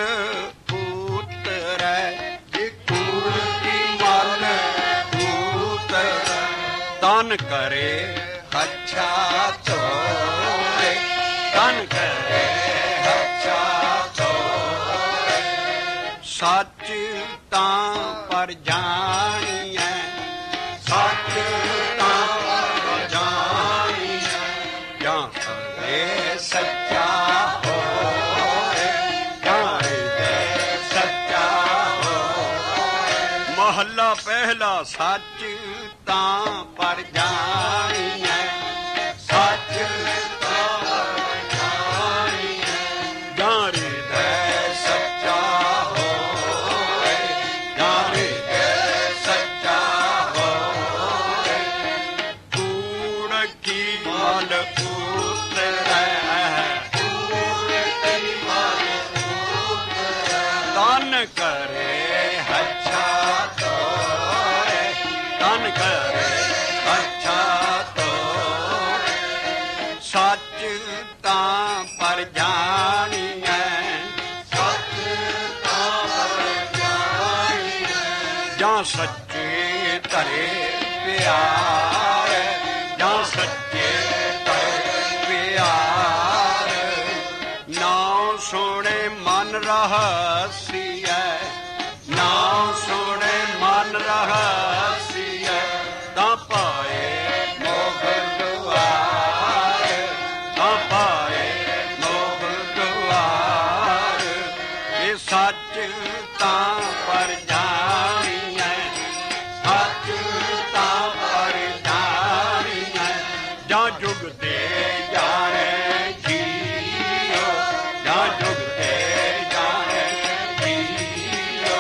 ਉਤਰੈ, ਇਹ ਕੂੜ ਕੀ ਮਲ ਉਤਰੈ। ਤਨ ਕਰੇ ਅੱਛਾ ਧੋਏ, ਤਨ ਕਰੇ ਅੱਛਾ ਧੋਏ, ਸੱਚ ਤਾਂ ਪਰ ਜਾਣੀਐ, ਸੱਚ ਤਾਂ ਪਰ ਜਾਣੀਐ, ਜਾਂ ਸਦੇ ਸੱਚਾ ਹੋਏ, ਜਾਂ ਹਿਰਦੈ ਸੱਚਾ ਹੋਏ। ਮਹੱਲਾ ਪਹਿਲਾ। ਸੱਚ ਤਾਂ ਪਰ ਜਾਣੀਐ, ਸੱਚ ਤਾਂ ਪਰ ਜਾਣੀਐ, ਜਾਂ ਹਿਰਦੈ ਸੱਚਾ ਹੋਏ, ਜਾਂ ਹਿਰਦੈ ਸੱਚਾ ਹੋਏ। ਕੂੜ ਕੀ ਮਲ ਉਤਰੈ, ਕੂੜ ਕੀ ਮਲ ਉਤਰੈ, ਤਨ ਕਰੇ ਹੱਛਾ ਤੋਰੇ, ਤਨ ਕਰੇ ਅੱਛਾ ਤੋਰੇ। ਸੱਚ ਤਾਂ ਪਰ ਜਾਣੀਐ, ਸੱਚ ਤਾਂ ਪਰ ਜਾਣੀਐ, ਜਾਂ ਸੱਚੇ ਧਰੇ ਪਿਆਰ, ਜਾਂ ਸੱਚੇ ਧਰੇ ਪਿਆਰ। ਨਾਉ ਸੁਣੇ ਮਨ ਰਹਸੀਐ, ਨਾਉ ਸੁਣੇ ਮਨ ਰਹਸੀਐ, ਤਾਂ ਪਾਏ ਮੋਖ ਦੁਆਰ, ਤਾਂ ਪਾਏ ਮੋਖ ਦੁਆਰ। ਇਹ ਸੱਚ ਤਾਂ ਪਰ ਜਾਣੀਐ, ਸੱਚ ਤਾਂ ਪਰ ਜਾਣੀਐ, ਜਾਂ ਜੁਗ ਤੇ ਜਾਣੇ ਜੀਓ, ਜਾਂ ਜੁਗ ਤੇ ਜਾਣੇ ਜੀਓ।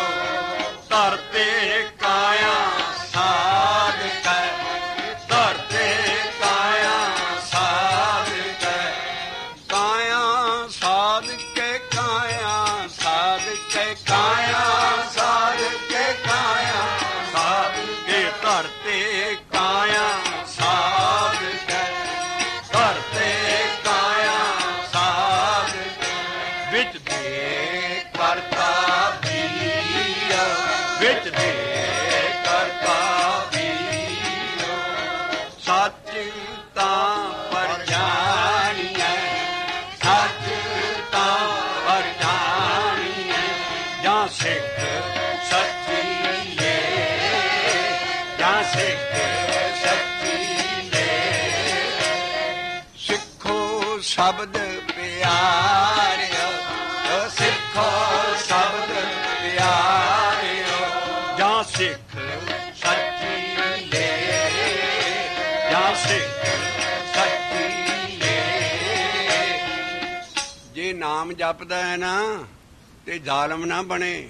ਧਰਤੇ ਕਾਇਆ ਸਾਧ ਕੈ, ਧਰਤੇ ਕਾਇਆ ਸਾਧ ਕੈ, ਕਾਇਆ ਸਾਧ ਕੇ, ਕਾਇਆ ਸਾਧ ਕੇ, ਕਾਇਆ ਸਾਧ ਕੇ, ਕਾਇਆ ਸਾਧ ਕੇ। ਧਰਤੇ ਕਾਇਆ ਸਾਧ ਕੈ, ਧਰਤੇ ਕਾਇਆ ਸਾਧ ਕੈ, ਵਿੱਚ ਦੇ ਕਰਤਾ ਵੀਰ, ਵਿੱਚ ਦੇ ਕਰਤਾ ਵੀਰ। ਸੱਚ ਤਾਂ ਪਰ ਜਾਣੀਐ, ਸੱਚ ਤਾਂ ਪਰ ਜਾਣੀਐ, ਜਾਂ ਸਿੱਖ ਸੱਚੀਏ, ਜਾਂ ਸਿੱਖ ਸੱਚੀਏ। ਸਿੱਖੋ ਸ਼ਬਦ ਪਿਆਰਿਓ, ਸਿੱਖੋ ਸ਼ਬਦ ਪਿਆਰਿਓ, ਜਾਂ ਸਿੱਖ ਸੱਚੀਏ, ਜਾਂ ਸਿੱਖ ਸੱਚੀਏ। ਜੇ ਨਾਮ ਜਪਦਾ ਹੈ ਨਾ ਤੇ ਜ਼ਾਲਮ ਨਾ ਬਣੇ,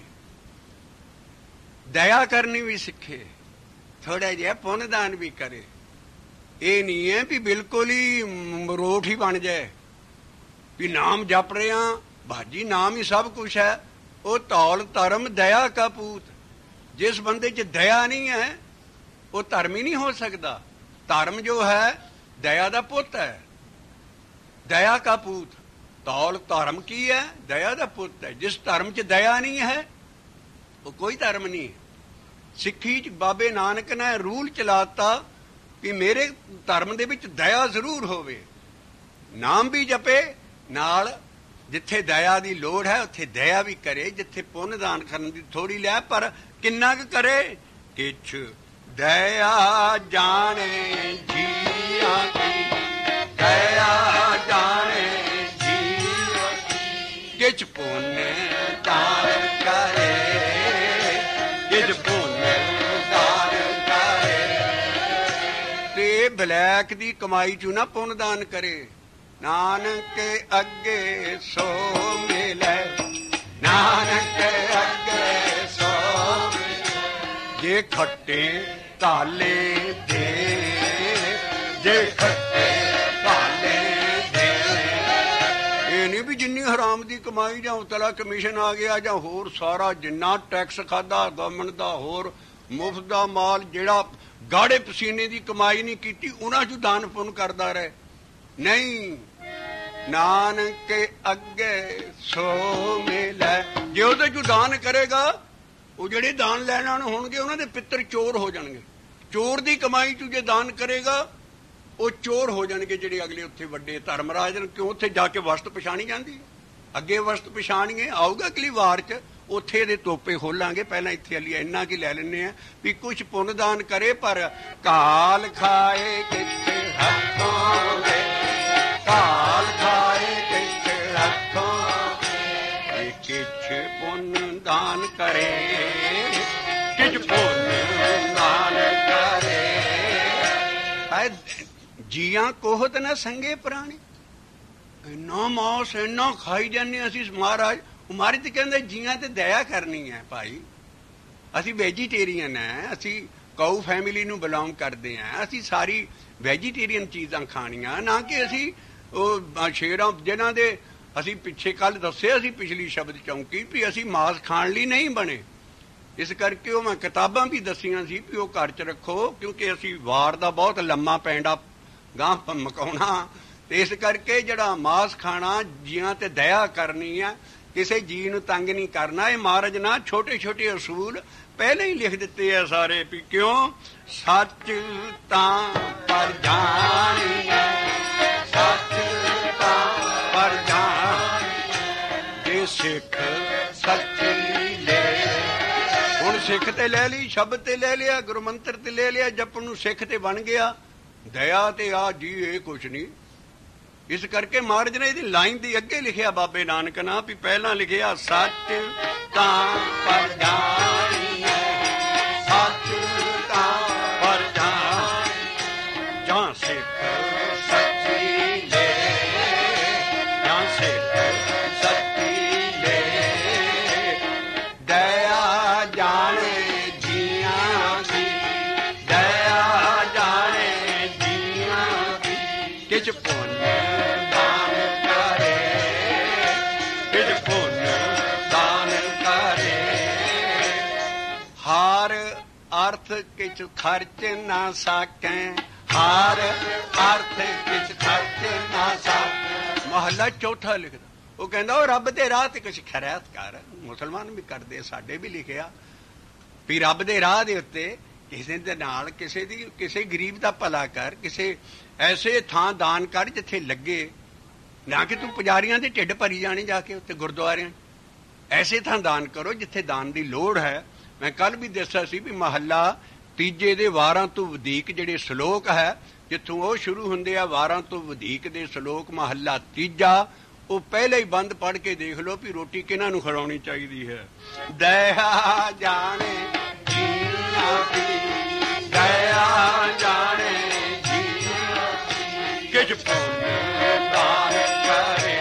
ਦਇਆ ਕਰਨੀ ਵੀ ਸਿੱਖੇ, ਥੋੜਾ ਜਿਹਾ ਪੁੰਨਦਾਨ ਵੀ ਕਰੇ। ਇਹ ਨਹੀਂ ਹੈ ਵੀ ਬਿਲਕੁਲ ਹੀ ਮਰੋਠ ਹੀ ਬਣ ਜਾਏ ਵੀ ਨਾਮ ਜਪ ਰਿਹਾ ਭਾਜੀ, ਨਾਮ ਹੀ ਸਭ ਕੁਛ ਹੈ। ਉਹ ਧੌਲ ਧਰਮ ਦਇਆ ਕਾ ਪੂਤ। ਜਿਸ ਬੰਦੇ 'ਚ ਦਇਆ ਨਹੀਂ ਹੈ ਉਹ ਧਰਮ ਹੀ ਨਹੀਂ ਹੋ ਸਕਦਾ। ਧਰਮ ਜੋ ਹੈ ਦਇਆ ਦਾ ਪੁੱਤ ਹੈ, ਦਇਆ ਕਾ ਪੂਤ। ਧੌਲ ਧਰਮ ਕੀ ਹੈ? ਦਇਆ ਦਾ ਪੁੱਤ ਹੈ। ਜਿਸ ਧਰਮ 'ਚ ਦਇਆ ਨਹੀਂ ਹੈ ਉਹ ਕੋਈ ਧਰਮ ਨਹੀਂ। ਸਿੱਖੀ 'ਚ ਬਾਬੇ ਨਾਨਕ ਨੇ ਰੂਲ ਚਲਾਤਾ ਕਿ ਮੇਰੇ ਧਰਮ ਦੇ ਵਿੱਚ ਦਇਆ ਜ਼ਰੂਰ ਹੋਵੇ। ਨਾਮ ਵੀ ਜਪੇ ਨਾਲ, ਜਿੱਥੇ ਦਇਆ ਦੀ ਲੋੜ ਹੈ ਉੱਥੇ ਦਇਆ ਵੀ ਕਰੇ, ਜਿੱਥੇ ਪੁੰਨ ਦਾਨ ਕਰਨ ਦੀ ਥੋੜੀ ਲੈ, ਪਰ ਕਿੰਨਾ ਕੁ ਕਰੇ। ਕਿਛ ਦਇਆ ਜਾਣੇ ਜੀਆਂ ਕੀ, ਦਇਆ ਜਾਣੇ ਜੀਆਂ ਕੀ। ਕਿਛ ਪੁੰਨ ਦਾਨ ਕਰੇ, ਕਿਛ ਪੁੰਨ ਦਾਨ ਕਰੇ। ਤੇ ਬਲੈਕ ਦੀ ਕਮਾਈ ਚੋਂ ਨਾ ਪੁੰਨ ਦਾਨ ਕਰੇ। ਨਾਨਕ ਅੱਗੇ ਸੋ ਮਿਲੈ, ਨਾਨਕ ਅੱਗੇ ਸੋ ਮਿਲੈ। ਜੇ ਖੱਟੇ ਤਾਲੇ ਦੇ, ਜੇ ਖੱਟੇ ਤਾਲੇ ਦੇ। ਇਹ ਨਹੀਂ ਵੀ ਜਿੰਨੀ ਹਰਾਮ ਦੀ ਕਮਾਈ ਜਾਂ ਉਤਲਾ ਕਮਿਸ਼ਨ ਆ ਗਿਆ ਜਾਂ ਹੋਰ ਸਾਰਾ ਜਿੰਨਾ ਟੈਕਸ ਖਾਦਾ ਗਵਰਨਮੈਂਟ ਦਾ, ਹੋਰ ਮੁਫਤ ਦਾ ਮਾਲ ਜਿਹੜਾ ਗਾੜੇ ਪਸੀਨੇ ਦੀ ਕਮਾਈ ਨਹੀਂ ਕੀਤੀ, ਉਹਨਾਂ 'ਚ ਦਾਨ ਪੁੰਨ ਕਰਦਾ ਰਹੇ। ਨਹੀਂ, ਨਾਨਕ ਅੱਗੇ ਸੋ ਮਿਲੈ। ਜੇ ਉਹਦੇ 'ਚ ਦਾਨ ਕਰੇਗਾ, ਉਹ ਜਿਹੜੇ ਦਾਨ ਲੈਣ ਵਾਲੇ ਹੋਣਗੇ ਉਹਨਾਂ ਦੇ ਪਿੱਤਰ ਚੋਰ ਹੋ ਜਾਣਗੇ। ਚੋਰ ਦੀ ਕਮਾਈ 'ਚ ਜੇ ਦਾਨ ਕਰੇਗਾ ਉਹ ਚੋਰ ਹੋ ਜਾਣਗੇ ਜਿਹੜੇ ਅਗਲੇ ਉੱਥੇ ਵੱਡੇ ਧਰਮਰਾਜ ਨੇ। ਕਿਉਂ? ਉੱਥੇ ਜਾ ਕੇ ਵਸਤ ਪਛਾਣੀ ਜਾਂਦੀ। ਅੱਗੇ ਵਸਤ ਪਛਾਣੀਏ, ਆਊਗਾ ਅਗਲੀ ਵਾਰ 'ਚ ਉੱਥੇ ਇਹਦੇ ਤੋਪੇ ਖੋਲਾਂਗੇ। ਪਹਿਲਾਂ ਇੱਥੇ ਅਲੀ ਇੰਨਾ ਕੀ ਲੈ ਲੈਂਦੇ ਆ ਵੀ ਕੁਛ ਪੁੰਨਦਾਨ ਕਰੇ, ਪਰ ਕਾਲ ਖਾਏ ਕਿੱਥੇ ਹੱਥੋਂ ਦੇ, ਕਾਲ ਖਾਏ ਕਿੱਥੇ ਹੱਥੋਂ ਦੇ, ਕਿਛ ਪੁੰਨਦਾਨ ਕਰੇ, ਕਿਛ ਪੁੰਨਦਾਨ ਕਰੇ। ਜੀਆਂ ਕੋਹਤ ਨਾ ਸੰਗੇ ਪ੍ਰਾਣੀ, ਇੰਨਾ ਮਾਸ ਇੰਨਾ ਖਾਈ ਜਾਂਦੇ ਅਸੀਂ। ਮਹਾਰਾਜ ਤੇ ਕਹਿੰਦੇ ਜੀਆਂ ਤੇ ਦਇਆ ਕਰਨੀ ਹੈ ਭਾਈ। ਅਸੀਂ ਵੈਜੀਟੇਰੀਅਨ ਹੈ, ਅਸੀਂ ਕਾਊ ਫੈਮਿਲੀ ਨੂੰ ਬਿਲੋਂਗ ਕਰਦੇ ਹਾਂ, ਅਸੀਂ ਸਾਰੀ ਵੈਜੀਟੇਰੀਅਨ ਚੀਜ਼ਾਂ ਖਾਣੀਆਂ, ਨਾ ਕਿ ਅਸੀਂ ਉਹ ਸ਼ੇਰਾਂ ਜਿਹਨਾਂ ਦੇ ਅਸੀਂ ਪਿੱਛੇ ਕੱਲ੍ਹ ਦੱਸਿਆ ਸੀ ਪਿਛਲੀ ਸ਼ਬਦ ਚੌਂਕੀ ਵੀ ਅਸੀਂ ਮਾਸ ਖਾਣ ਲਈ ਨਹੀਂ ਬਣੇ। ਇਸ ਕਰਕੇ ਉਹ ਮੈਂ ਕਿਤਾਬਾਂ ਵੀ ਦੱਸੀਆਂ ਸੀ ਵੀ ਉਹ ਘਰ 'ਚ ਰੱਖੋ, ਕਿਉਂਕਿ ਅਸੀਂ ਵਾਰ ਦਾ ਬਹੁਤ ਲੰਮਾ ਪੈਂਡਾ ਗਾਂਹ ਮਕਾਉਣਾ, ਤੇ ਇਸ ਕਰਕੇ ਜਿਹੜਾ ਮਾਸ ਖਾਣਾ, ਜੀਆਂ ਤੇ ਦਇਆ ਕਰਨੀ ਆ, ਕਿਸੇ ਜੀ ਨੂੰ ਤੰਗ ਨਹੀਂ ਕਰਨਾ। ਇਹ ਮਹਾਰਾਜ ਨਾ ਛੋਟੇ ਛੋਟੇ ਅਸੂਲ ਪਹਿਲਾਂ ਹੀ ਲਿਖ ਦਿੱਤੇ ਆ ਸਾਰੇ ਵੀ ਕਿਉਂ ਸੱਚ ਤਾਂ ਪਰ ਜਾਣੀਐ, ਸੱਚ ਤਾਂ ਪਰ ਜਾਣ ਜੇ ਸਿੱਖ ਸੱਚੀ ਲੈ। ਹੁਣ ਸਿੱਖ ਤੇ ਲੈ ਲਈ, ਸ਼ਬਦ ਤੇ ਲੈ ਲਿਆ, ਗੁਰੂ ਮੰਤਰ ਤੇ ਲੈ ਲਿਆ, ਜਪਣ ਨੂੰ ਸਿੱਖ ਤੇ ਬਣ ਗਿਆ, ਦਇਆ ਤੇ ਆ ਜੀ ਇਹ ਕੁਛ ਨਹੀਂ। ਇਸ ਕਰਕੇ ਮਹਾਰਾਜ ਨੇ ਇਹਦੀ ਲਾਈਨ ਦੀ ਅੱਗੇ ਲਿਖਿਆ ਬਾਬੇ ਨਾਨਕ ਨਾ ਵੀ ਪਹਿਲਾਂ ਲਿਖਿਆ ਸੱਚ ਤਾਂ ਪਰ ਜਾਣੀਐ, ਸੱਚ ਤਾਂ ਪਰ ਜਾਣ ਜਾਂ ਸਿੱਖ ਸੱਚੀ ਲੈ, ਜਾਂ ਸਿੱਖ ਸੱਚੀ ਲੈ। ਦਇਆ ਜਾਣੇ ਜੀਆਂ ਦੀ, ਦਇਆ ਜਾਣੇ ਜੀਆਂ ਦੀ, ਕਿਛ ਪੁੰਨ ਅਰਥ ਕਿਛ ਖਰਚ ਨਾ ਸਾਕੈ, ਹਰ ਅਰਥ ਕਿਛ ਖਰਚ ਨਾ ਸਾਕੈ। ਮਹੱਲਾ ਚੌਥਾ ਲਿਖਦਾ, ਉਹ ਕਹਿੰਦਾ ਉਹ ਰੱਬ ਦੇ ਰਾਹ ਤੇ ਕੁਛ ਖੈਰਾਤ ਕਰ। ਮੁਸਲਮਾਨ ਵੀ ਕਰਦੇ, ਸਾਡੇ ਵੀ ਲਿਖਿਆ ਵੀ ਰੱਬ ਦੇ ਰਾਹ ਦੇ ਉੱਤੇ ਕਿਸੇ ਦੇ ਨਾਲ ਕਿਸੇ ਗਰੀਬ ਦਾ ਭਲਾ ਕਰ, ਕਿਸੇ ਐਸੇ ਥਾਂ ਦਾਨ ਕਰ ਜਿੱਥੇ ਲੱਗੇ, ਨਾ ਕਿ ਤੂੰ ਪੁਜਾਰੀਆਂ ਦੇ ਢਿੱਡ ਭਰੀ ਜਾਣੇ ਜਾ ਕੇ ਉੱਤੇ ਗੁਰਦੁਆਰਿਆਂ। ਐਸੇ ਥਾਂ ਦਾਨ ਕਰੋ ਜਿੱਥੇ ਦਾਨ ਦੀ ਲੋੜ ਹੈ। ਮੈਂ ਕੱਲ ਵੀ ਦੱਸਿਆ ਸੀ ਵੀ ਮਹੱਲਾ ਤੀਜੇ ਦੇ ਵਾਰਾਂ ਤੋਂ ਵਧੀਕ ਜਿਹੜੇ ਸ਼ਲੋਕ ਹੈ, ਜਿੱਥੋਂ ਉਹ ਸ਼ੁਰੂ ਹੁੰਦੇ ਆ ਵਾਰਾਂ ਤੋਂ ਵਧੀਕ ਦੇ ਸ਼ਲੋਕ, ਮਹੱਲਾ ਤੀਜਾ, ਉਹ ਪਹਿਲੇ ਹੀ ਬੰਦ ਪੜ੍ਹ ਕੇ ਦੇਖ ਲਓ ਵੀ ਰੋਟੀ ਕਿਹਨਾਂ ਨੂੰ ਖਿਲਾਉਣੀ ਚਾਹੀਦੀ ਹੈ। ਦਇਆ ਜਾਣੇ ਜੀਆਂ ਦੀ, ਦਇਆ ਜਾਣੇ ਜੀਆਂ ਦੀ, ਕਿਛ ਪੁੰਨ ਦਾਨ ਕਰੇ,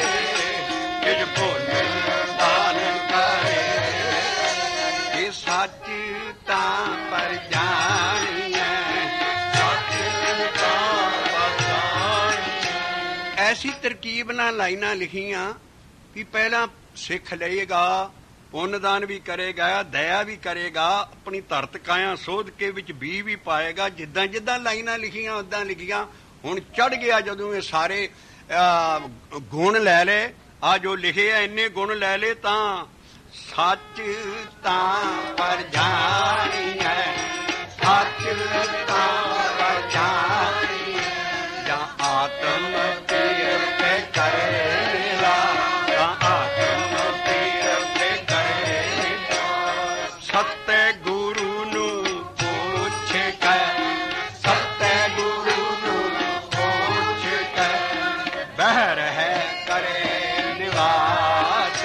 ਕਿਛ ਪੁੰਨ ਦਾਨ ਕਰੇ। ਇਹ ਸੱਚ ਤਾਂ ਪਰ ਜਾਣੀਐ, ਸੱਚ ਤਾਂ ਪਰ ਜਾਣੀਐ। ਐਸੀ ਤਰਕੀਬ ਨਾਲ ਲਾਈਨਾਂ ਲਿਖੀਆਂ ਵੀ ਪਹਿਲਾਂ ਸਿੱਖ ਲਏਗਾ, ਪੁੰਨਦਾਨ ਵੀ ਕਰੇਗਾ, ਦਇਆ ਵੀ ਕਰੇਗਾ, ਆਪਣੀ ਧਰਤ ਕਾਇਆ ਸੋਧ ਕੇ ਵਿੱਚ ਬੀ ਵੀ ਪਾਏਗਾ। ਜਿੱਦਾਂ ਜਿੱਦਾਂ ਲਾਈਨਾਂ ਲਿਖੀਆਂ ਉੱਦਾਂ ਲਿਖੀਆਂ। ਹੁਣ ਚੜ੍ਹ ਗਿਆ ਜਦੋਂ ਇਹ ਸਾਰੇ ਗੁਣ ਲੈ ਲਏ, ਆ ਜੋ ਲਿਖੇ ਆ ਇੰਨੇ ਗੁਣ ਲੈ ਲਏ, ਤਾਂ ਸੱਚ ਤਾਂ ਪਰ ਜਾਣੀਐ, ਸੱਚ ਤਾਂ ਪਰ ਜਾਣੀਐ। ਜਾਂ ਆਤਮ ਤੀਰਥ ਕਰੇਗਾ, ਜਾਂ ਆਤਮ ਤੀਰਥ ਕਰੇਗਾ। ਸੱਤੇ ਗੁਰੂ ਨੂੰ ਪੁੱਛ ਕੇ, ਸੱਤੇ ਗੁਰੂ ਨੂੰ ਪੁੱਛ ਕੇ, ਬਹਿ ਰਹਿ ਕਰੇ ਨਿਵਾਸ।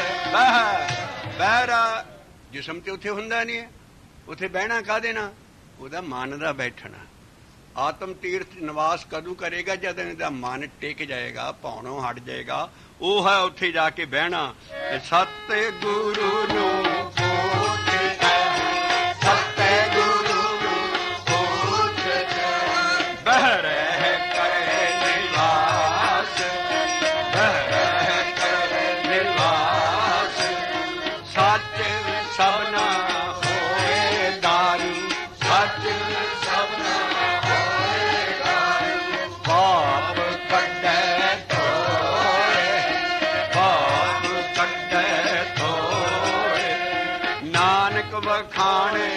ਬਹਿਰਾ ਜਿਸਮ ਤੇ ਉੱਥੇ ਹੁੰਦਾ ਨਹੀਂ ਹੈ, ਉੱਥੇ ਬਹਿਣਾ ਕਾਹਦੇ ਨਾਲ? ਉਹਦਾ ਮਨ ਦਾ ਬੈਠਣਾ। ਆਤਮ ਤੀਰਥ ਨਿਵਾਸ ਕਦੋਂ ਕਰੇਗਾ? ਜਦ ਇਹਦਾ ਮਨ ਟਿਕ ਜਾਏਗਾ, ਭੌਣੋਂ ਹਟ ਜਾਏਗਾ, ਉਹ ਹੈ ਉੱਥੇ ਜਾ ਕੇ ਬਹਿਣਾ। ਸਤਿ ਗੁਰੂ ਨੂੰ ਪੁੱਛ ਕੇ, ਸਤਿ ਗੁਰੂ ਨੂੰ ਪੁੱਛ ਕੇ, ਬਹਿ ਰਹਿ ਕਰੇ ਨਿਵਾਸ, ਬਹਿ ਰਹਿ ਕਰੇ ਨਿਵਾਸ। ਸੱਚ ਸਭਨਾ ਹੋਏ ਦਾਰੂ, ਸੱਚ ਸਭਨਾ ਹੋਏ ਦਾਰੂ। ਪਾਪ ਕੱਢੈ ਧੋਏ, ਪਾਪ ਕੱਢੈ ਧੋਏ। ਨਾਨਕ ਵਖਾਣੇ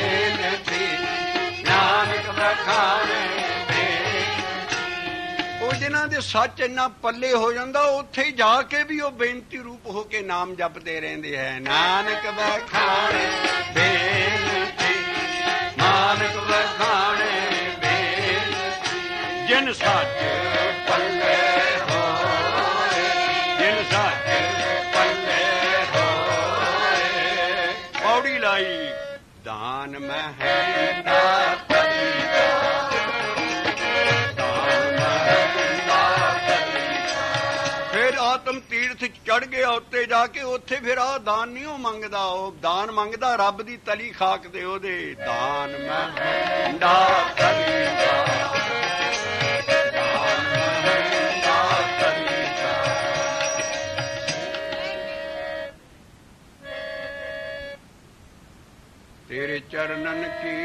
ਬੇਨਤੀ, ਨਾਨਕ ਵਖਾਣੇ ਬੇਨਤੀ। ਉਹ ਜਿਨ੍ਹਾਂ ਦੇ ਸੱਚ ਇੰਨਾ ਪੱਲੇ ਹੋ ਜਾਂਦਾ, ਉੱਥੇ ਜਾ ਕੇ ਵੀ ਉਹ ਬੇਨਤੀ ਰੂਪ ਹੋ ਕੇ ਨਾਮ ਜਪਦੇ ਰਹਿੰਦੇ ਹੈ। ਨਾਨਕ ਵਖਾਣੇ ਬੇਨਤੀ, ਨਾਨਕ ਵਖਾਣੇ ਬੇਨਤੀ, ਜਿਨ ਸੱਚ ਪੱਲੇ ਹੋਏ, ਜਿਨ ਸੱਚ ਪੱਲੇ ਹੋਏ। ਪੌੜੀ ਲਾਈ ਦਾਨ ਮਹਿੰਦਾ ਆਤਮ ਤੀਰਥ ਚੜ ਗਿਆ ਉੱਤੇ ਜਾ ਕੇ। ਉੱਥੇ ਫਿਰ ਆਹ ਦਾਨ ਨਹੀਂ ਉਹ ਮੰਗਦਾ, ਉਹ ਦਾਨ ਮੰਗਦਾ ਰੱਬ ਦੀ ਤਲੀ ਖਾਕ ਦੇ ਉਹਦੇ। ਦਾਨ ਮਹਿੰਦਾ ਤਲੀ ਦਾ, ਦਾਨ ਮਹਿੰਦਾ ਤਲੀ ਦਾ। ਤੇਰੇ ਚਰਨਨ ਕੀ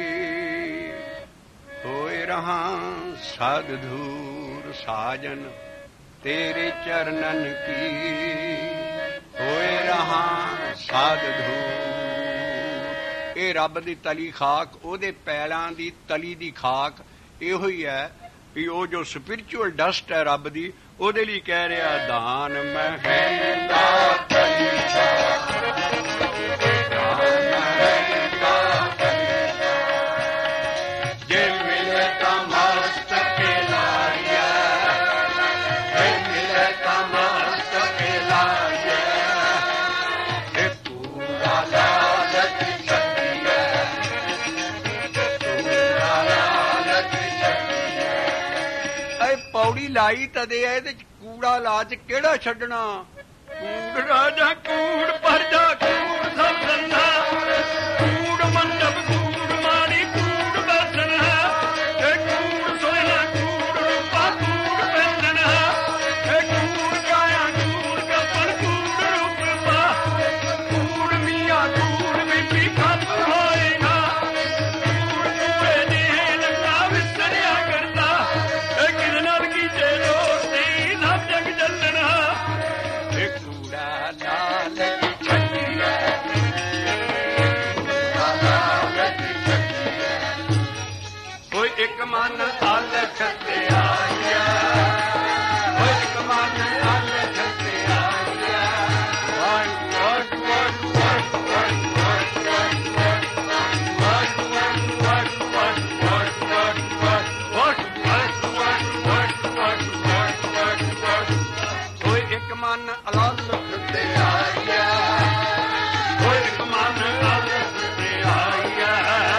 ਹੋਏ ਰਹਾ ਸਾਧ ਧੂਰ ਸਾਜਨ, ਤੇਰੇ ਚਰਨਨ ਕੀ ਹੋਏ ਰਹਾ ਸਾਧ ਧੂਰ। ਇਹ ਰੱਬ ਦੀ ਤਲੀ ਖਾਕ, ਉਹਦੇ ਪੈਰਾਂ ਦੀ ਤਲੀ ਦੀ ਖਾਕ ਇਹੋ ਹੀ ਹੈ ਵੀ ਉਹ ਜੋ ਸਪਿਰਿਚੁਅਲ ਡਸਟ ਹੈ ਰੱਬ ਦੀ, ਉਹਦੇ ਲਈ ਕਹਿ ਰਿਹਾ ਦਾਨ ਮਹਿੰਦਾ ਤਲੀ ਦਾ, ਦਾਨ ਮਹਿੰਦਾ ਤਲੀ ਦਾ। ਜੇ ਮਿਲੇ ਤਾਂ ਮਸਤਕ ਲਾਇਆ, ਪੌੜੀ ਲਾਈ ਤਦੇ ਆ, ਇਹਦੇ ਚ ਕੂੜਾ ਲਾਜ ਕਿਹੜਾ ਛੱਡਣਾ। ਕੂੜ ਰਾਜਾ ਕੂੜ ਪਰਜਾ ਕੂੜ ਸਭ ਸੰਨਾ, ਕੂੜ ਮੰਡਪ ਕੂੜ ਮਾੜੀ ਕੂੜ ਬਸਨ ਹੈ। ਇਹ ਕੂੜ ਸੋਹਣਾ ਕੂੜ ਰੂਪਾ ਕੂੜ ਪੈਂਦਨ ਹੈ। ਇਹ ਕੂੜ ਕਾਇਆ ਕੂੜ ਕੱਪਣ ਕੂੜ ਰੂਪਾ, ਕੂੜ ਮੀਆਂ ਕੂੜ ਬੀਬੀ ਖੱਪ ਹੋਏਗਾ। ਕੂੜ ਕੂੜੇ ਦੇ ਲੱਗਾ ਵਿਸਰਿਆ ਕਰਦਾ, ਇਹ ਕਿਹਦੇ ਨਾਲ ਕੀਤੇ ਦੋਸਤੀ ਸਭ ਜਗ ਚੱਲਣਾ। ਇਹ ਕੂੜਾ ਲਾਲ ਦੀ ਛੱਡੀ ਹੈ, ਕੂੜਾ ਲਾਲ ਦੀ ਛੱਡੀ ਹੈ। ਕੋਈ ਇੱਕ ਮਨ ਆਲਖ ਤੇ ਆਇਆ, ਕੋਈ ਇੱਕ ਮਨ ਆਲਖ ਤੇ ਆਇਆ। ਵਟ ਵਟ ਵਟ ਵਟ ਵਟ ਵਟ ਵਟ ਵਟ ਵਟ ਵਟ ਵਟ ਵਟ। ਕੋਈ ਇੱਕ ਮਨ ਅਲਾਲਖ ਤੇ ਆਇਆ, ਕੋਈ ਇੱਕ ਮਨ ਆਲਖ ਤੇ ਆਇਆ।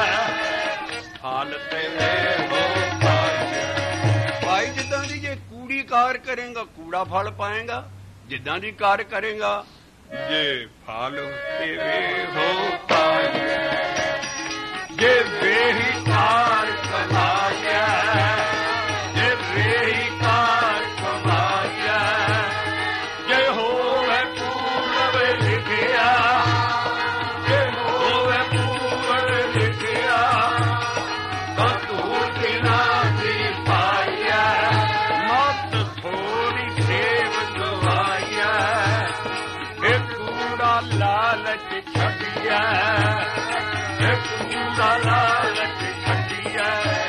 ਹਾਲਤ ਹੋ ਭਾਈ ਜਿੱਦਾਂ ਦੀ ਜੇ ਕੂੜੀ ਕਾਰ ਕਰੇਗਾ ਕੂੜਾ ਫਲ ਪਾਏਗਾ, ਜਿੱਦਾਂ ਦੀ ਕਾਰ ਕਰੇਗਾ ਜੇ ਫਲ ਤੇ ਹੋ ਪਾਇਆ। ਜੇ ਵੇਹੀ ਕਾਰ ਕਮਾਇਆ, ਜੇ ਵੇਹੀ ਕਾਰ ਕਮਾਇਆ। ਜੇ ਹੋਵੇ ਪੂਰਬ ਲਿਖਿਆ, ਜੇ ਹੋਵੇ ਪੂਰਬ ਲਿਖਿਆ। ਤਾਂ ਤੂੰ ਬਿਨਾ ਦੀ ਪਾਇਆ, ਮਤ ਥੋੜੀ ਸੇਵ ਗਵਾਇਆ। ਇਹ ਕੂੜਾ ਲਾਲਚ ਛੱਡਿਆ, ਇਹ ਕੂੜਾ ਲਾਲਚ ਛੱਡਿਆ।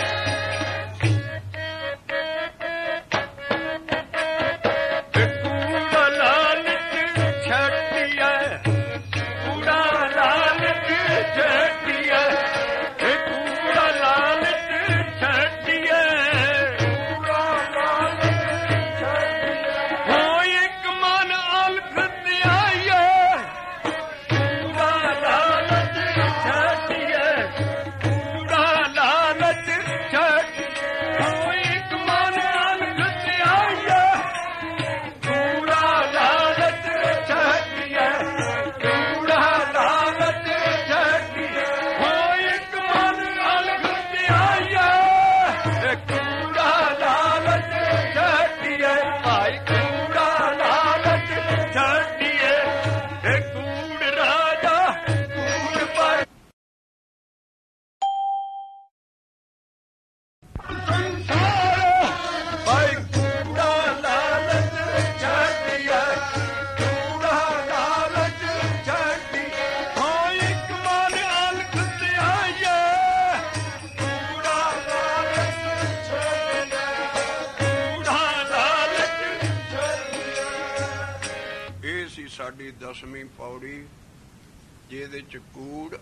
ਕੂੜਾ ਲਾਲਚ ਛੱਡਿਆ, ਕੂੜਾ ਲਾਲਚ ਛੱਡਿਆ। ਇਹ ਕੂੜਾ ਲਾਲਚ ਛੱਡਿਆ, ਕੂੜਾ ਲਾਲਚ ਛੱਡਿਆ। ਹੋ ਇੱਕ ਮਨ ਅਲਖ ਤੇ ਆਇਆ, ਕੂੜਾ ਲਾਲਚ ਛੱਡਿਆ। 10ਵੀਂ ਪੌੜੀ, ਜਿਹਦੇ 'ਚ ਕੂੜ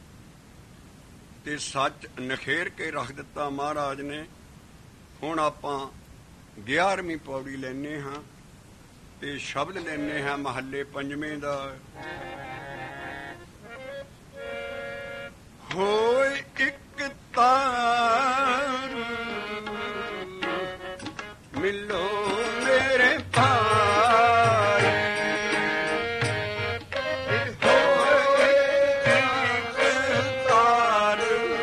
ਤੇ ਸੱਚ ਨਖੇਰ ਕੇ ਰੱਖ ਦਿੱਤਾ ਮਹਾਰਾਜ ਨੇ। ਹੁਣ ਆਪਾਂ 11ਵੀਂ ਪੌੜੀ ਲੈਂਦੇ ਹਾਂ ਤੇ ਸ਼ਬਦ ਲੈਂਦੇ ਹਾਂ ਮਹੱਲੇ ਪੰਜਵੇਂ ਦਾ। ਹੋਏ ਇੱਕ ਤਾਰ ਮਿਲੋ ਮੇਰੇ ਭਾਈ, ਹੋਏ ਇੱਕ ਤਾਰ